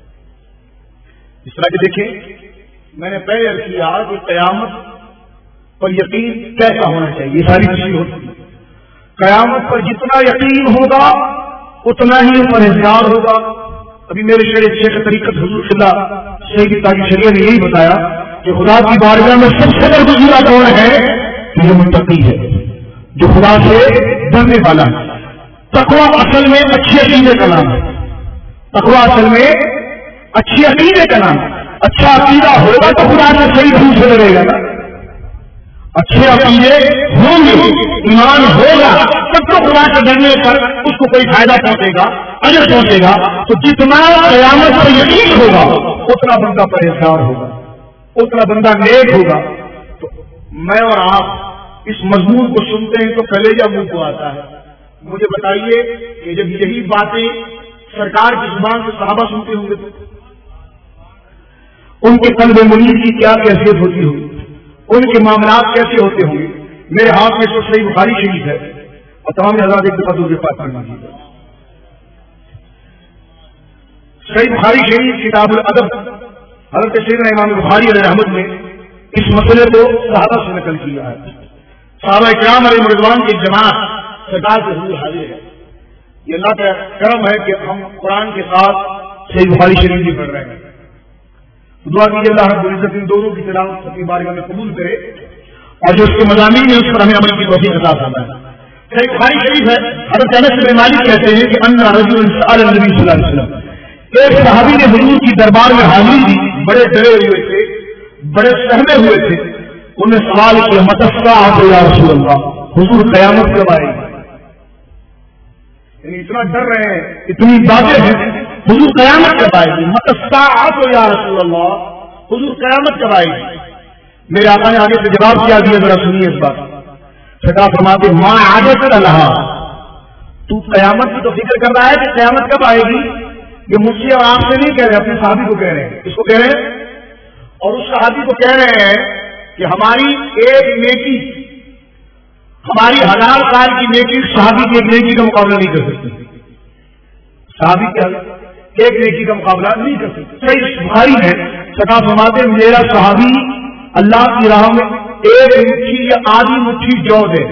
اس طرح کہ دیکھیں میں نے پہلے عرض کیا کہ قیامت پر یقین کیسا ہونا چاہیے، یہ ساری چیزیں ہوتی ہیں۔ قیامت پر جتنا یقین ہوگا اتنا ہی پرہیزگار ہوگا۔ ابھی میرے شیخ طریقت حضور صلی اللہ سید تاج شریعہ نے یہی بتایا کہ خدا کی بارگاہ میں سب سے بڑا گزرا کون ہے کہ جو متقی ہے، جو خدا سے ڈرنے والا ہے۔ تقویٰ اصل میں اچھی عقیدے کا نام ہے، تقویٰ اصل میں اچھی عقیدے کا نام ہے۔ اچھا عقیدہ ہوگا تو خدا سے صحیح ڈھنگ سے لڑے گا، اچھے عقیدے ہوں گے، ایمان ہوگا تب تو خدا سے ڈرنے پر اس کو کوئی فائدہ پہنچے گا، اجر پہنچے گا۔ تو جتنا قیامت پر یقین ہوگا اتنا بندہ پرہیزگار ہوگا، اتنا بندہ نیک ہوگا۔ تو میں اور آپ اس مضمون کو سنتے ہیں تو کلیجہ منہ کو آتا ہے۔ مجھے بتائیے کہ جب یہی باتیں سرکار کی زبان سے صحابہ سنتے ہوں گے تو ان کے قلب منیر کی کیا کیفیت ہوتی ہوگی، ان کے معاملات کیسے ہوتے ہوں گے۔ میرے ہاتھ میں تو صحیح بخاری شریف ہے اور تمام حضرات ایک دفعہ کے پاس کرنا چاہیے۔ صحیح بخاری شریف کتاب الادب حضرت سیدنا امام بخاری علیہ رحمت نے اس مسئلے کو صحابہ سے نقل کیا ہے۔ صحابہ کرام علیہ رضوان کی جماعت سرکار سے حضور حاضر ہے۔ یہ اللہ کا کرم ہے کہ ہم قرآن کے ساتھ صحیح بخاری شریف بھی پڑھ رہے ہیں۔ دعا کیجیے اللہ رب العزت ان دونوں کی تلاوت اپنی بارگاہ میں قبول کرے اور جو اس کے مضامین ہیں اس پر ہمیں عمل کی توفیق عطا فرمائے۔ صحیح بخاری شریف ہے، حضرت انس بن مالک کہتے ہیں کہ ان رجل سأل النبی صلی اللہ علیہ وسلم، ایک صحابی نے حضور کی دربار میں حاضری دی، بڑے ڈرے ہوئے تھے، بڑے سہمے ہوئے تھے۔ انہوں نے سوال کیا متی الساعۃ یا رسول اللہ، حضور قیامت کب آئے گی؟ یعنی اتنا ڈر رہے ہیں، اتنی باتیں ہیں، حضور قیامت کب آئے گی؟ متی الساعۃ یا رسول اللہ، حضور قیامت کب آئے گی؟ میرے آقا نے آگے سے جواب کیا دیا، ذرا سنیے اس بات۔ سرکار فرماتے ما عادت لہا، تو قیامت کی تو فکر کر رہا ہے کہ قیامت کب آئے گی؟ یہ مجھ سے اور آپ سے نہیں کہہ رہے، اپنے صحابی کو کہہ رہے ہیں۔ اس کو کہہ رہے ہیں اور اس صحابی کو کہہ رہے ہیں کہ ہماری ایک نیکی، ہماری 1000 سال کی نیکی صحابی کی ایک نیکی کا مقابلہ نہیں کر سکتی۔ صحابی کیا ایک نیکی کا مقابلہ نہیں کر سکتے۔ صحیح بخاری ہے، سرکار فرماتے میرا صحابی اللہ کی راہ میں ایک مٹھی یا آدھی مٹھی جو دے،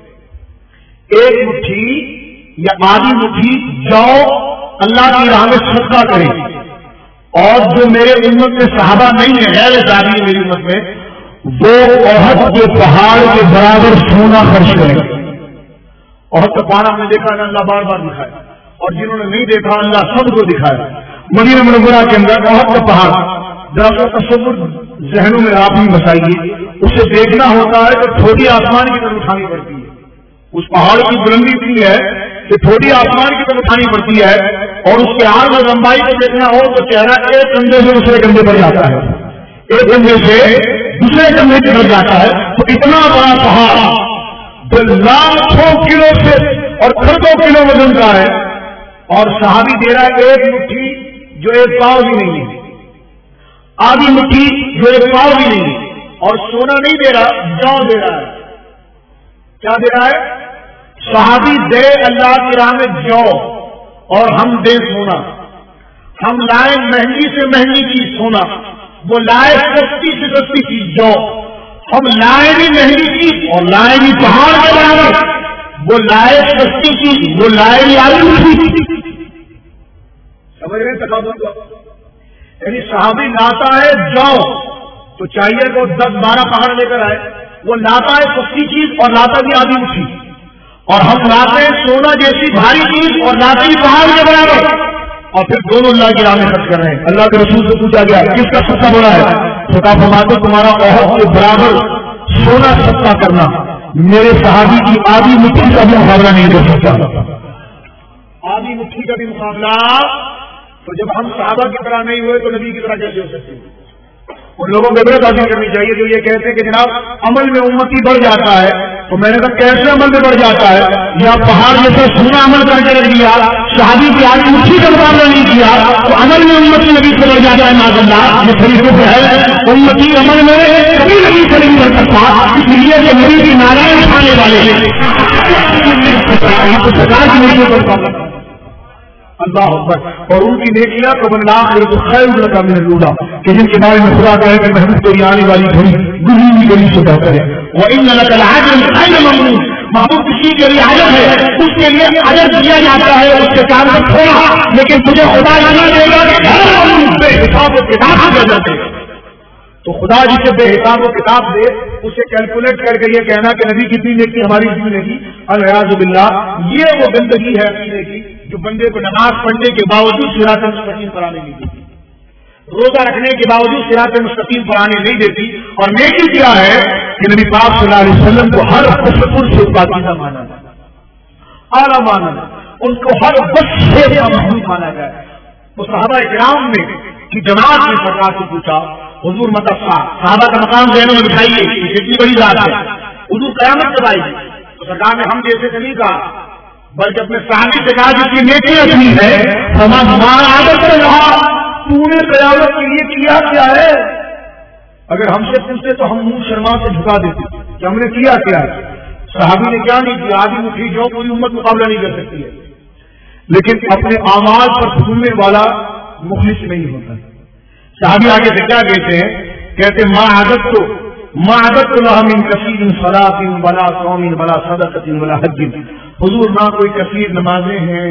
ایک مٹھی یا آدھی مٹھی جو اللہ کی راہ میں صدقہ کرے، اور جو میرے امت میں صحابہ نہیں ہے، غیر صحابی میری امت میں، وہ احد کے پہاڑ کے برابر سونا خرچ کرے۔ احد کا پہاڑ ہم نے دیکھا ہے، اللہ بار بار دکھایا، اور جنہوں نے نہیں دیکھا اللہ سب کو دکھایا۔ مدینہ منورہ کے اندر احد کا پہاڑ، ذرا سا تصور ذہنوں میں آپ ہی بسائیے، اسے دیکھنا ہوتا ہے تو تھوڑی آسمان کی طرف اٹھانی پڑتی ہے۔ اس پہاڑ کی بلندی اتنی ہے کہ تھوڑی آسمان کی طرف اٹھانی پڑتی ہے، اور اس کے آر اور لمبائی کو دیکھنا ہو تو چہرہ ایک کندھے سے دوسرے کندھے پر جاتا ہے، ایک کندھے سے دوسرے کندھے کی طرف جاتا ہے۔ تو اتنا بڑا پہاڑ جو لاکھوں کلو سے اور کروڑوں کلو وزن کا ہے، اور صحابی دے رہا ہے ایک مٹھی جو ایک پاؤ بھی نہیں ہے، آدھی مٹھی جو ایک پاؤ بھی نہیں ہے، اور سونا نہیں دے رہا، جौ دے رہا ہے. کیا دے رہا ہے؟ صحابی دے اللہ کی راہ میں جو، اور ہم دیں سونا. ہم لائیں مہنگی سے مہنگی چیز سونا، وہ لائے سستی سے سستی چیز جو. ہم لائے بھی مہنگی چیز اور لائے بھی پہاڑ کے برابر، وہ لائے سستی چیز، وہ لائے بھی آلو چیز. سمجھ رہے تقابل کو؟ یعنی صحابی لاتا ہے جو تو چاہیے کہ 10-12 پہاڑ لے کر آئے. وہ لاتا ہے سستی چیز اور لاتا بھی آدھی مٹھی. اور ہم لاتے ہیں سونا جیسی بھاری چیز اور لاتے بھی پہاڑ کے برابر، اور پھر دونوں اللہ کی راہ میں خرچ کر رہے ہیں. اللہ کے رسول سے پوچھا گیا کس کا سستا بڑا ہے؟ خدا فرماتے تمہارا احد کے برابر سونا سستا کرنا میرے صحابی کی آدھی مٹھی کا بھی مقابلہ نہیں کر سکتا. آدھی مٹھی کا بھی مقابلہ. تو جب ہم صحابہ کی طرح نہیں ہوئے تو نبی کی طرح کیسے ہو سکتے ہیں؟ ان لوگوں کو عبرت حاصل کرنی چاہیے جو یہ کہتے ہیں کہ جناب عمل میں امتی بڑھ جاتا ہے. تو میں نے کہا کیسے عمل میں بڑھ جاتا ہے؟ یا پہاڑ جیسے سونا عمل کر کے رکھ دیا، صحابی کی آدھی مٹھی کا مقابلہ نہیں کیا تو عمل میں امتی نبی سے بڑھ جاتا ہے. معاذ اللہ، یہ طریقے سے ہے. امتی عمل میں کبھی نبی سے نہیں بڑھ سکتا، اس لیے کہ نبی کی نارائن کھانے والے سرکار کی نہیں بڑھ سکتا. اللہ اکبر. اور ان کی نیکیاں تو خیر کا من الأولى کہ جن کے بارے میں خدا کہے کہ محبوب تیری آنے والی گھڑی گزری ہوئی گھڑی سے بہتر ہے. وَإِنَّ لَكَ لَأَجْرًا غَيْرَ مَمْنُونٍ. محبوب کسی کے لیے اجر ہے، اس کے لیے اجر دیا جاتا ہے، اس کے کام میں تھوڑا، لیکن تجھے خدا اتنا دے گا کہ بے حساب و کتاب دے جاتے ہیں. تو خدا جسے بے حساب و کتاب دے اسے کیلکولیٹ کر کے یہ کہنا کہ نبی کتنی نیکی ہماری زندگی الحیاذ باللہ، یہ وہ زندگی ہے عقیدے کی جو بندے کو نماز پڑھنے کے باوجود صراط مستقیم پر آنے نہیں دیتی، روزہ رکھنے کے باوجود صراط مستقیم پر آنے نہیں دیتی. اور نیکی کیا ہے کہ نبی پاک صلی اللہ علیہ وسلم کو ہر تشکر سے پاکیزہ مانا جائے، اعلیٰ مانا جائے، ان کو ہر بس سے محمود مانا جائے. تو صحابہ کرام نے کی جماعت نے سرکار سے پوچھا حضور مطلب صحابہ کا مقام ذہنوں میں بٹھائیے، کتنی بڑی ذات ہے، حضور قیامت کب آئے گی؟ تو سرکار نے ہم جیسے سے نہیں کہا بلکہ اپنے صحابی سے کہا جس کی نیکی اپنی ہے ہمارا عادت سے رہا تو نے قیامت کے لیے کیا کیا ہے؟ اگر ہم سے پوچھتے تو ہم منہ شرما سے جھکا دیتے کہ ہم نے کیا کیا ہے. صحابی نے کیا نہیں کیا، آدھی مٹھی جو پوری امت مقابلہ نہیں کر سکتی ہے، لیکن اپنے اعمال پر سننے والا مخلص نہیں ہوتا. صحابی آگے سے کیا کہتے ہیں؟ کہتے ما عادت لها من کثیر صلاۃ ولا صوم ولا صدقۃ ولا حج. حضور نہ کوئی کثیر نمازیں ہیں.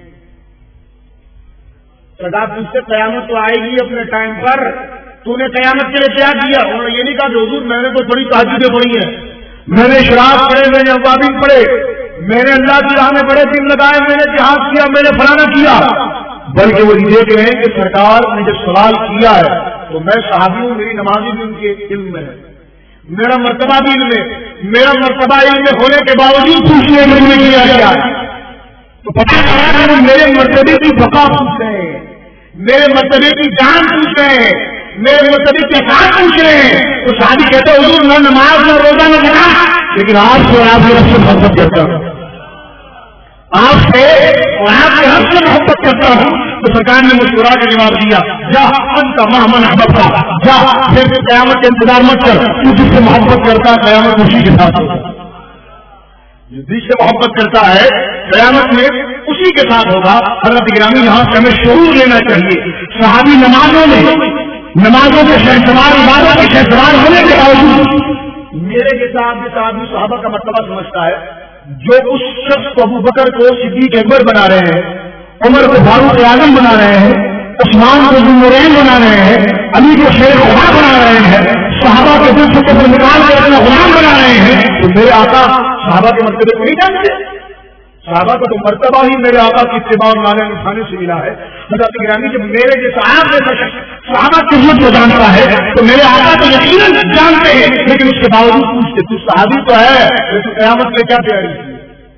سرکار پوچھتے قیامت تو آئے گی اپنے ٹائم پر، تو نے قیامت کے لیے کیا کیا؟ انہوں نے یہ نہیں کہا کہ حضور میں نے کوئی بڑی تہجدیں پڑھی ہیں، میں نے شراب پڑھے، میں نے اوابین پڑھے، میں نے اللہ کی راہ میں بڑے دن لگائے، میں نے جہاد کیا، میں نے فلانا کیا. بلکہ وہ دیکھ رہے ہیں کہ سرکار نے جب سوال کیا ہے تو میں صحابی ہوں، میری نمازی بھی ان کے علم میں ہے، میرا مرتبہ بھی علم میں، میرا مرتبہ علم میں ہونے کے باوجود پوچھنے میں نے کیا کیا تو پتہ چلا کہ میرے مرتبے کی بقا پوچھ رہے ہیں، میرے مرتبے کی جان پوچھ رہے ہیں، میرے مرتبے کے ساتھ پوچھ رہے ہیں. تو صحابی کہتے حضور نہ نماز نہ روزہ نہ زکات، لیکن آپ سے آپ کے رب سے محبت کرتا ہوں، آپ سے اور آپ کے رب سے محبت کرتا ہوں. تو سرکار نے مسکرا کے جواب دیا جا انت مہمن احببتا، جا پھر قیامت کا انتظار مت کر، تو جس سے محبت کرتا ہے قیامت اسی کے ساتھ ہوگا، جس سے محبت کرتا ہے قیامت میں اسی کے ساتھ ہوگا. حضرت گرامی یہاں سے ہمیں شعور لینا چاہیے. صحابی نمازوں کے شہسوار عبادت کے شہسوار ہونے کے باوجود میرے کے ساتھ آدمی صحابہ کا مرتبہ سمجھتا ہے جو اس شخص کو ابو بکر کو صدیق اکبر بنا رہے ہیں، عمر کو فاروق اعظم بنا رہے ہیں، عثمان کو ذو النورین بنا رہے ہیں، علی کو شیر خدا بنا رہے ہیں، صحابہ کے دل سے قبر نکال کے اپنا غلام بنا رہے ہیں. تو میرے آقا صحابہ کے مرتبے کو نہیں جانتے؟ صحابہ کا تو مرتبہ ہی میرے آقا کی اتباع اور نالے اٹھانے سے ملا ہے. حضرت گرامی جب میرے جیسا آپ جیسا شخص صحابہ کی عزت کو جانتا ہے تو میرے آقا تو یقیناً جانتے ہیں، لیکن اس کے باوجود پوچھتے تو صحابی تو ہے لیکن قیامت میں کیا تیاری کی؟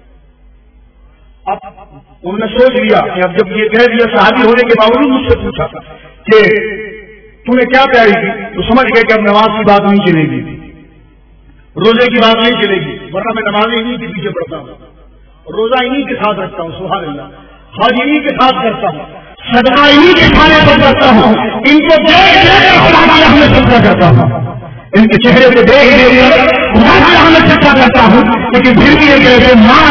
اب انہوں نے سوچ لیا کہ اب جب یہ کہہ دیا صحابی ہونے کے باوجود مجھ سے پوچھا کہ تم نے کیا تیاری کی، تو سمجھ گئے کہ اب نماز کی بات نہیں چلے گی، روزے کی بات نہیں چلے گی، ورنہ میں نماز انہیں کے پیچھے پڑتا ہوں، روزہ انہیں کے ساتھ رکھتا ہوں، سبحان اللہ، حج انہیں کے ساتھ کرتا ہوں، صدقہ انہیں کے کھانے پر کرتا ہوں، ان کو خدا کی راہ میں صدقہ کرتا ہوں.
ان کے چہرے کو دیکھ میں چرچا کرتا ہوں، لیکن پھر بھی یہ کہتے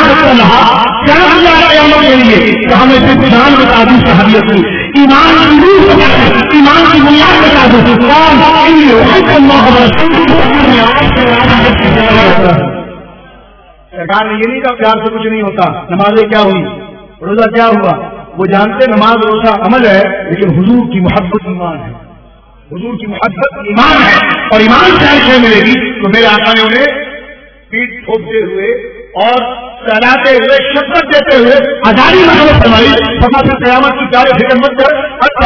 کہ ہمیں صرف جان بتا دوں صحابیت کی، ایمان کی روح بتا دوں، ایمان کی بنیاد بتا دوں۔
سرکار نے یہ نہیں کہا پیار سے کچھ نہیں ہوتا، نمازیں کیا ہوئی، روزہ کیا ہوا، وہ جانتے نماز روزہ عمل ہے، لیکن حضور کی محبت ایمان ہے، حضور کی محبت ایمان ہے، اور ایمان سے ایسے ملے گی تو میرے آقا نے انہیں پیٹ ٹھوکتے ہوئے اور سہلاتے ہوئے شفقت دیتے ہوئے آزادی محبت فرمائی۔ پھر قیامت کی کارے فکر مت کر،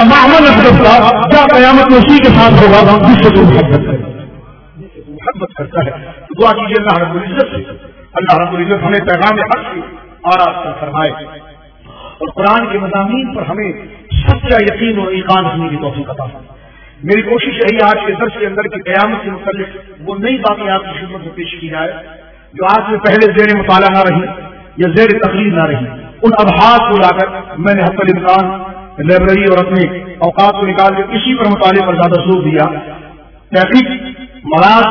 کیا قیامت میں اسی کے ساتھ ہوگا جس سے تو محبت کرے، محبت کرتا ہے۔ دعا کیجیے اللہ رب العزت سے، اللہ رب العزت ہمیں پیغام حق سے اور آپ کا فرمائے، اور قرآن کے مضامین پر ہمیں سچا یقین اور ایقان رکھنے کی توفیق عطا فرمائے۔ میری کوشش یہی آج کے درس کے اندر کی قیامت سے متعلق وہ نئی باتیں آپ کی خدمت میں پیش کی جائے جو آج میں پہلے زیر مطالعہ نہ رہی یا زیر تقریر نہ رہی، ان ابحاث کو لا کر میں نے حتی الامکان لائبریری اور اپنے اوقات کو نکال کے اسی پر مطالعے پر زیادہ زور دیا۔ تحقیق مراد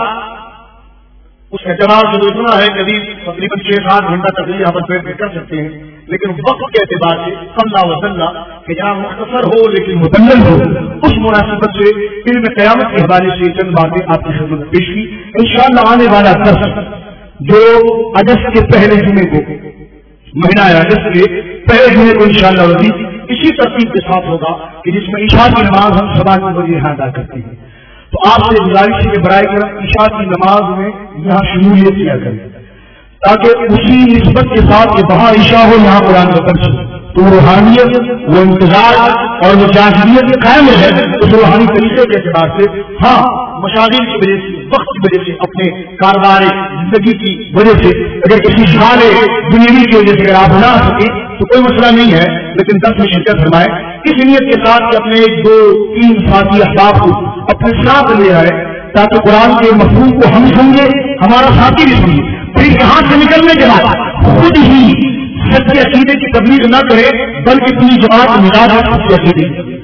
اس اعتبار سے اتنا ہے کہ تقریباً 6-7 گھنٹہ تقریر یہاں پر پیٹ میں کر سکتے ہیں، لیکن وقت کے اعتبار سے اللہ وسلہ کہ جہاں مختصر ہو لیکن مکمل ہو، اس مناسبت سے علم قیامت کے حوالے سے چند باتیں آپ کی خدمت پیش کی۔ انشاءاللہ آنے والا درس جو اگست کے پہلے جمعے کو، مہینہ اگست کے پہلے جمعے کو انشاءاللہ اسی ترتیب کے ساتھ ہوگا کہ جس میں عشاء کی نماز ہم 7 بجے یہاں ادا کرتے ہیں، تو آپ سے گزارش ہے کہ برائے کرم عشاء کی نماز میں یہاں شمولیت کیا کریں تاکہ اسی نسبت کے ساتھ کہ وہاں عشاء ہو یہاں قرآن کا درس ہو، تو روحانیت، وہ انتظار اور وہ جاذبیت قائم ہے۔ اس روحانی طریقے کے اعتبار سے ہاں مشاغل کی وجہ سے، وقت کی وجہ سے، اپنے کاروبار زندگی کی وجہ سے اگر کسی شغال دنیاوی کی وجہ سے اگر آپ نہ آ سکیں تو کوئی مسئلہ نہیں ہے، لیکن درس میں شرکت فرمائے اس نیت کے ساتھ کہ اپنے 1-2-3 ساتھی احباب کو اپنے ساتھ لے آئے تاکہ قرآن کے مفہوم کو ہم سمجھے، ہمارا ساتھی بھی سمجھے، پھر یہاں سے نکلنے کے بعد خود ہی سچے عقیدے کی تبلیغ نہ کرے بلکہ اپنی جماعت مزاج سچے عقیدے۔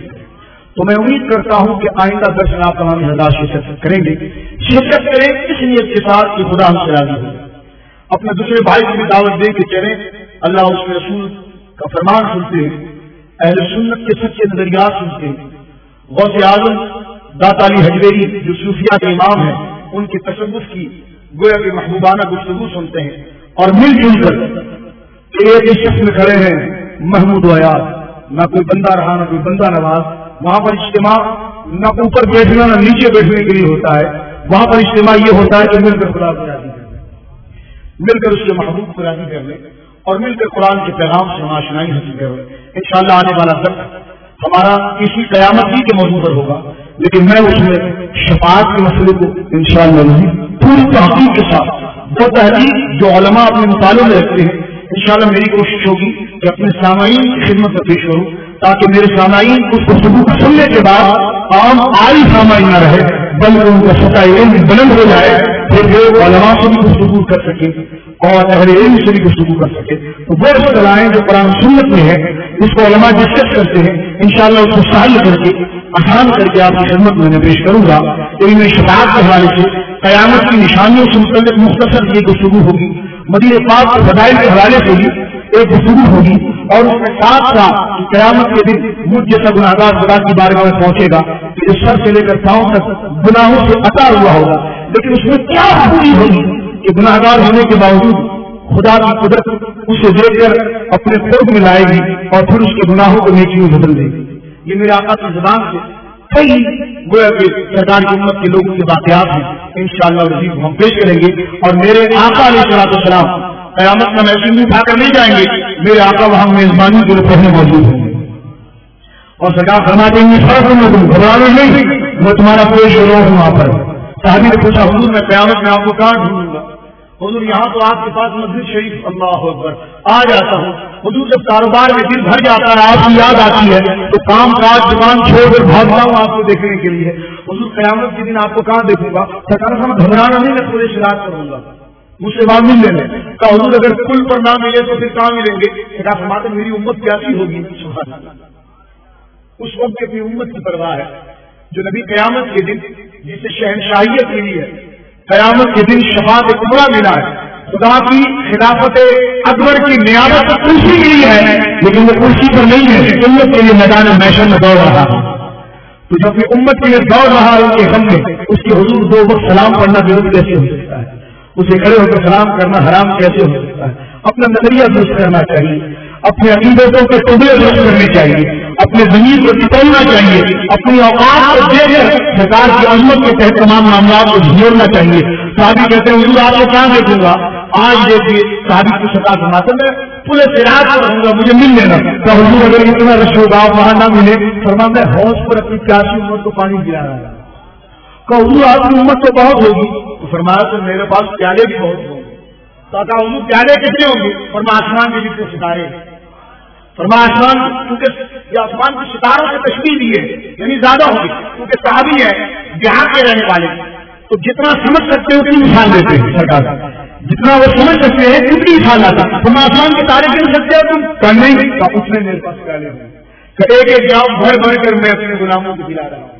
تو میں امید کرتا ہوں کہ آئندہ درس میں آپ تمام حضرات شرکت کریں گے، شرکت کریں اس نیت کے ساتھ کہ خدا ہم سے راضی ہو، اپنے دوسرے بھائی کو بھی دعوت دے کے چلیں، اللہ اس کے رسول کا فرمان سنتے ہیں، اہل سنت کے سچے نظریات سنتے ہیں، غوث اعظم داتا علی حجویری جو صوفیہ کے امام ہیں ان کے تصوف کی گویا کہ محبوبانہ گفتگو سنتے ہیں، اور مل جل کر ایک ہی شخص میں کھڑے ہیں محمود ویاد، نہ کوئی بندہ رہا نہ کوئی بندہ نواز، وہاں پر اجتماع نہ اوپر بیٹھنا نہ نیچے بیٹھنے کے لیے ہوتا ہے، وہاں پر اجتماع یہ ہوتا ہے کہ مل کر خدا کو راضی کر لیں، مل کر اس کے محبوب کو راضی کر لیں اور مل کر قرآن کے پیغام سے آشنائی حاصل کر لیں۔ انشاءاللہ آنے والا درس ہمارا اسی قیامت ہی کے موضوع پر ہوگا، لیکن میں اس میں شفاعت کے مسئلے کو انشاءاللہ پوری تحقیق کے ساتھ وہ تحقیق جو علماء اپنے مطالعے میں رکھتے ہیں انشاءاللہ میری کوشش ہوگی کہ اپنے سامعین کی خدمت میں پیش کروں تاکہ میرے سامعین اس گفتگو کو سننے کے بعد عام عاری سامعین نہ رہے بلکہ ان کا سطح علم بلند ہو جائے، پھر وہ علماء سے بھی گفتگو کر سکے اور اہل علم سے بھی گفتگو کر سکے۔ تو وہ اصطلاحیں جو قرآن سنت میں ہے جس کو علماء ڈسکس کرتے ہیں انشاءاللہ اس کو سہل کر کے آسان کر کے آپ کی خدمت میں پیش کروں گا۔ علم شفاعت کے حوالے سے قیامت کی نشانیوں سے متعلق مختصر یہ گفتگو ہوگی، مدینہ پاک کے فضائل کے حوالے سے بھی ایک گفتگو ہوگی، اور اس کے ساتھ ساتھ قیامت کے دن مجھ جیسا گناہگار خدا کی بارگاہ میں پہنچے گا کہ اس سر سے لے کر پاؤں تک گناہوں سے عطا ہوا ہوگا، لیکن اس میں کیا خوبی ہوگی کہ گناہگار ہونے کے باوجود خدا کی قدرت اسے دیکھ کر اپنے قرب میں لائے گی اور پھر اس کے گناہوں کو نیکی میں بدل دے گی۔ یہ میرے آقا کی زبان سے کئی گویا کہ سرکار کی امت کے لوگوں کے واقعات ہیں، انشاءاللہ ہم پیش کریں گے، اور میرے آقا علیہ السلام قیامت کا محسوس اٹھا کر نہیں جائیں گے، میرے آقا وہاں میزبانی کے لیے پہلے موجود ہوں گے اور سرکار فرماتے ہیں فرق میں تم گھبرانا نہیں، میں تمہارا پیش ہو رہا ہوں وہاں پر۔ صحابی نے پوچھا حضور میں قیامت میں آپ کو کہاں ڈھونڈوں گا؟ حضور یہاں تو آپ کے پاس مسجد شریف اللہ اکبر آ جاتا ہوں۔ حضور جب کاروبار میں دل بھر جاتا ہے آپ کی یاد آتی ہے تو کام کاج دکان چھوڑ کر بھاگتا ہوں آپ کو دیکھنے کے لیے۔ حضور قیامت کے دن آپ کو کہاں دیکھوں گا؟ سرکار میں گھبرانا نہیں، میں پورے شراب کروں گا، مجھ سے بعد مل لینا۔ کہا حضور اگر پل پر نہ ملے تو پھر کہاں ملیں گے؟ سرکار فرماتے میری امت کیسی ہوگی؟ سبحان اللہ، اس وقت اپنی امت کی پرواہ ہے جو نبی قیامت کے دن جسے شہنشاہیت ملی ہے، قیامت کے دن شفاعت کبریٰ ملا ہے، خدا کی خلافت اکبر کی نیابت کرسی ملی ہے، لیکن وہ کرسی پر نہیں ہے، امت کے لیے میدان محشر میں دوڑ رہا ہے۔ تو جب یہ امت کے لیے دوڑ رہا ہے ان کے غم میں، اس کے حضور 2 وقت سلام پڑھنا ضرور کیسے ہو سکتا ہے؟ اسے کھڑے ہو کر سلام کرنا حرام کیسے ہو سکتا ہے؟ اپنا نظریہ درست کرنا چاہیے، اپنے عقیدتوں کے ٹکڑے درست کرنے چاہیے، اپنے زمین کو ٹٹولنا چاہیے، اپنی اوقات کو دے کر سرکار کی عظمت کے تحت تمام معاملات کو جھیلنا چاہیے۔ صحابی کہتے ہیں حضور آپ کو کیا دیکھوں گا؟ آج دیکھیے صحابی کو سرکار فرماتے ہیں پورے سراج پر رہوں گا، مجھے مل لینا۔ تو حضور اگر اتنا رش ہوگا آپ وہاں نہ ملے، فرماتے ہیں حوض پر اپنی پیاسی امت کو پانی پلا رہا ہے۔ کہ حضور آپ کی امت تو بہت ہوگی، تو فرمایا تو میرے پاس پیالے بھی بہت ہوں گے۔ تو کہا حضور پیالے کتنے ہوں گے؟ فرمایا آسمان کے جتنے ستارے، فرمایا آسمان کیونکہ یہ آسمان کے ستاروں سے تشبیہ دی ہے، یعنی زیادہ ہوگی کیونکہ صحابی ہے بہار کے رہنے والے، تو جتنا سمجھ سکتے ہیں اتنی مثال دیتے ہیں سرکار، جتنا وہ سمجھ سکتے ہیں اتنی مثال آتا۔ تم آسمان کے تارے گن سکتے ہو تم نہیں، اتنے میرے پاس پیالے ہیں کہ ایک ایک جام بھر بھر کر میں اپنے غلاموں کو دلا رہا ہوں۔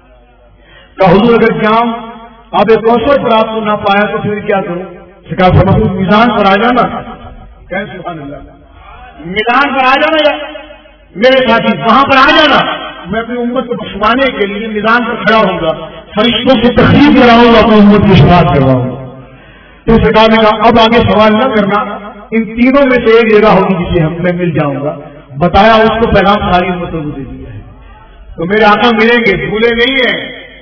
کہ حضور اگر جام آپ ایک کوثر پر آپ کو نہ پایا تو پھر کیا کروں؟ سرکار فرماتے ہیں میزان پر آ جانا، کہ سبحان اللہ، میدان پر آ جانا یا میرے ساتھی وہاں پر آ جانا، میں اپنی امت کو بخشوانے کے لیے میدان پر کھڑا ہوں گا، فرشتوں سے تقریر کراؤں گا، اپنی امت کی شفاعت کرواؤں گا۔ تو سرکار نے کہا اب آگے سوال نہ کرنا، ان تینوں میں سے ایک جگہ ہوگی جسے ہم میں مل جاؤں گا۔ بتایا اس کو پیغام ساری امتوں کو دے دیا ہے، تو میرے آقا ملیں گے، بھولے نہیں ہیں،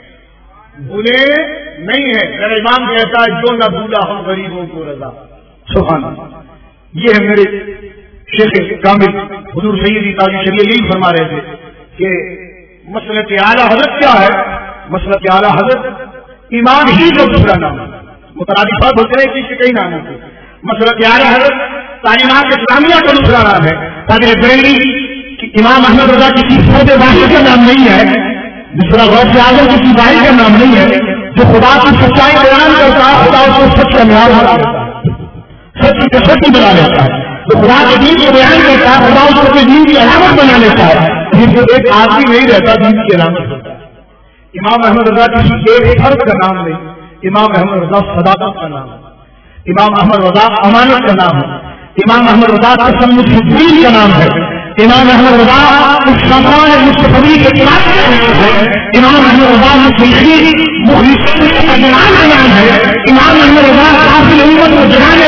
بھولے نہیں ہے۔ میرا امام کہتا ہے جو نہ بھولا ہم غریبوں کو رضا، سبحان اللہ۔ یہ ہے میرے شیخ کامل حضور سیدی تاج شریعہ یہی فرما رہے تھے کہ مسلک اعلیٰ حضرت کیا ہے؟ مسلک اعلیٰ حضرت امام ہی کا دوسرا نام ہے، مترادفات ہوتے ہیں کسی کئی نام ہوتے ہیں۔ مسلک اعلیٰ حضرت تعلیمات اسلامیہ کا دوسرا نام ہے۔ قادر بریلوی امام احمد رضا کسی فرد واحد کا نام نہیں ہے، دوسرا غوث اعظم کسی واحد کا نام نہیں ہے۔ جو خدا کی سچائی بیان کرتا ہے خدا اس کو سچ کا معیار بنا دیتا ہے، سچ کی سچی بنا لیتا ہے۔ جو خدا کے دین کو بیان کرتا ہے خدا اس کو اپنے دین کی علامت بنا لیتا ہے، جس کو ایک آدمی نہیں رہتا دین کی علامت ہوتا ہے۔ امام احمد رضا کسی ایک فرد کا نام نہیں، امام احمد رضا صداقت کا نام ہے، امام احمد رضا امانت کا نام ہے، امام احمد رضا تسمت الدین کا نام ہے، امام احمد رضا مصطفیٰ مصطفی کے خلاف کا نام ہے، امام احمد رضا مخلصین مخلصین کا نام ہے، امام احمد رضا کافی امت کو جگانے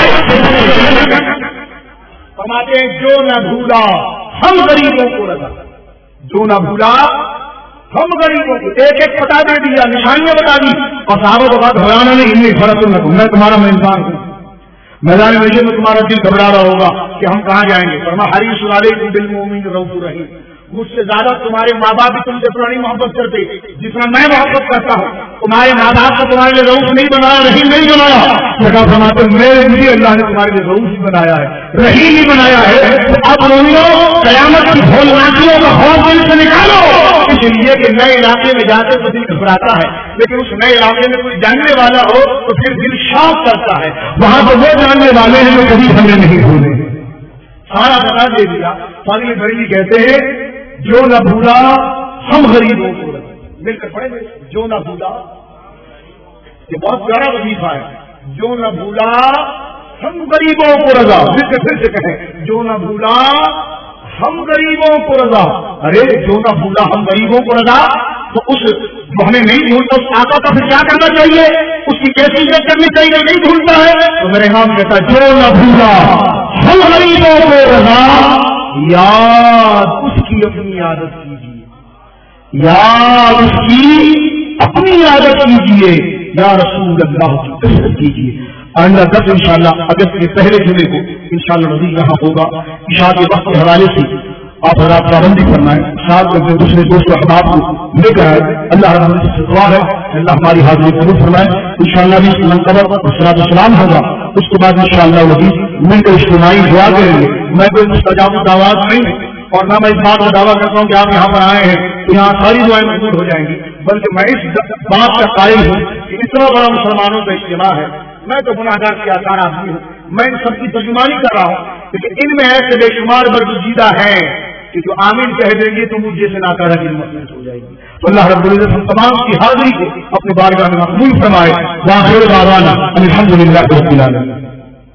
والے۔ فرماتے ہیں جو نہ بھولا ہم غریبوں کو رضا، جو نہ بھولا ہم غریبوں کو، ایک ایک بتا دے دیا، نشانیاں بتا دی، اور صحابہ کو بات حیرانہ نہیں اتنی فرق نہ میں تمہارا میزبان ہوں، میدان محشر میں تمہارا دل گھبرا رہا ہوگا کہ ہم کہاں جائیں گے۔ فرمایا حریص علیکم بالمؤمنین رؤوف رحیم، مجھ سے زیادہ تمہارے ماں باپ بھی تم سے پرانی محبت کرتے جتنا میں محبت کرتا ہوں۔ تمہارے ماں باپ کو تمہارے لیے رؤوف نہیں بنایا، رحیم نہیں بنایا۔ سرکار فرماتے ہیں میرے لیے اللہ نے تمہارے لیے رؤوف ہی بنایا ہے، رحیم ہی بنایا ہے۔ تو اب مومنو قیامت کی ہولناکیوں کا خوف دل سے نکالو، اس لیے کہ نئے علاقے میں جاتے تو دل گھبراتا ہے، لیکن اس نئے علاقے میں کوئی جاننے والا ہو تو پھر دل شوق کرتا ہے، وہاں تو وہ جاننے والے ہیں جو کبھی ہمیں نہیں بھولے۔ سارا بتا دے دیا۔ فاضل بریلوی کہتے ہیں جو نہ بھولا ہم غریبوں کو رضا، مل کر پڑھیں گے جو نہ بھولا، یہ بہت پیارا وظیفہ ہے، جو نہ بھولا ہم غریبوں کو رضا، پھر سے کہیں جو نہ بھولا ہم غریبوں کو رضا۔ ارے جو نہ بھولا ہم غریبوں کو رضا، تو اس ہمیں نہیں بھولتا اس آقا کا پھر کیا کرنا چاہیے، اس کی کیسی عزت کرنی چاہیے، نہیں بھولتا ہے تو میرے امام کہتا ہے جو نہ بھولا ہم غریبوں کو رضا، یاد اس کی اپنی عادت کیجیے، یاد اس کی اپنی عادت کیجیے، یا رسول اللہ کی عزت کیجیے۔ آئندہ 10 انشاءاللہ اگست کے پہلے جمعے کو انشاءاللہ نظیر یہاں ہوگا، عشاء کے وقت کے حوالے سے آپ حضرات پابندی فرمائیں، ساتھ میں اپنے دوسرے دوست احباب کو لے کر آئے۔ اللہ رب العزت سے دعا ہے اللہ ہماری حاضری قبول فرمائے۔ انشاءاللہ بھی منقبت اور صلاۃ السلام ہوگا، اس کے بعد انشاءاللہ وہ مل کر اجتماعی دعا کریں گے۔ میں کوئی مستجاب دعوات نہیں اور نہ میں اس بات کا دعویٰ کرتا ہوں کہ آپ یہاں پر آئے ہیں تو یہاں ساری دعائیں قبول ہو جائیں گی، بلکہ میں اس بات کا قائل ہوں کہ اتنا بڑا مسلمانوں کا اجتماع ہے، میں تو گناہگار کی آسان آدمی ہوں، میں ان سب کی ترجمانی کر رہا ہوں، لیکن ان میں ایسے بے شمار برگزیدہ ہیں کہ جو آمین کہہ دیں گے تو مجھے سے ناکارہ کی مخلص ہو جائے گی. تو اللہ رب العزت ہم تمام کی حاضری کو اپنے بارگاہ میں مقبول فرمائے. وآخر دعوانا الحمدللہ رب العالمین.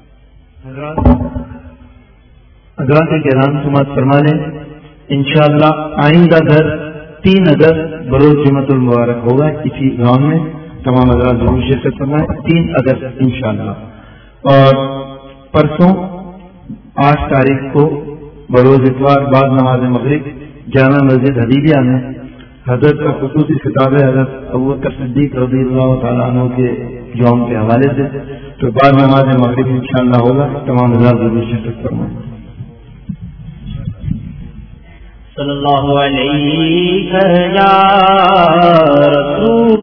حضرات کرام سماعت فرما لیں انشاءاللہ آئندہ در 3 اگست بروز جمعۃ المبارک ہوگا اسی گاؤں میں. تمام حضرات ضرور شرکت فرمائیں. 3 اگست انشاءاللہ. اور پرسوں 8 تاریخ کو بروز اتوار بعد نماز مغرب جامع مسجد حدیبیہ میں حضرت کا خصوصی خطاب ہے حضرت ابوبکر صدیق رضی اللہ تعالیٰ عنہ کے یوم کے حوالے سے. تو بعد نماز مغرب انشاءاللہ ہوگا. تمام حضرات ضرور شرکت فرمائیں.
صلی اللہ علیہ یا رسول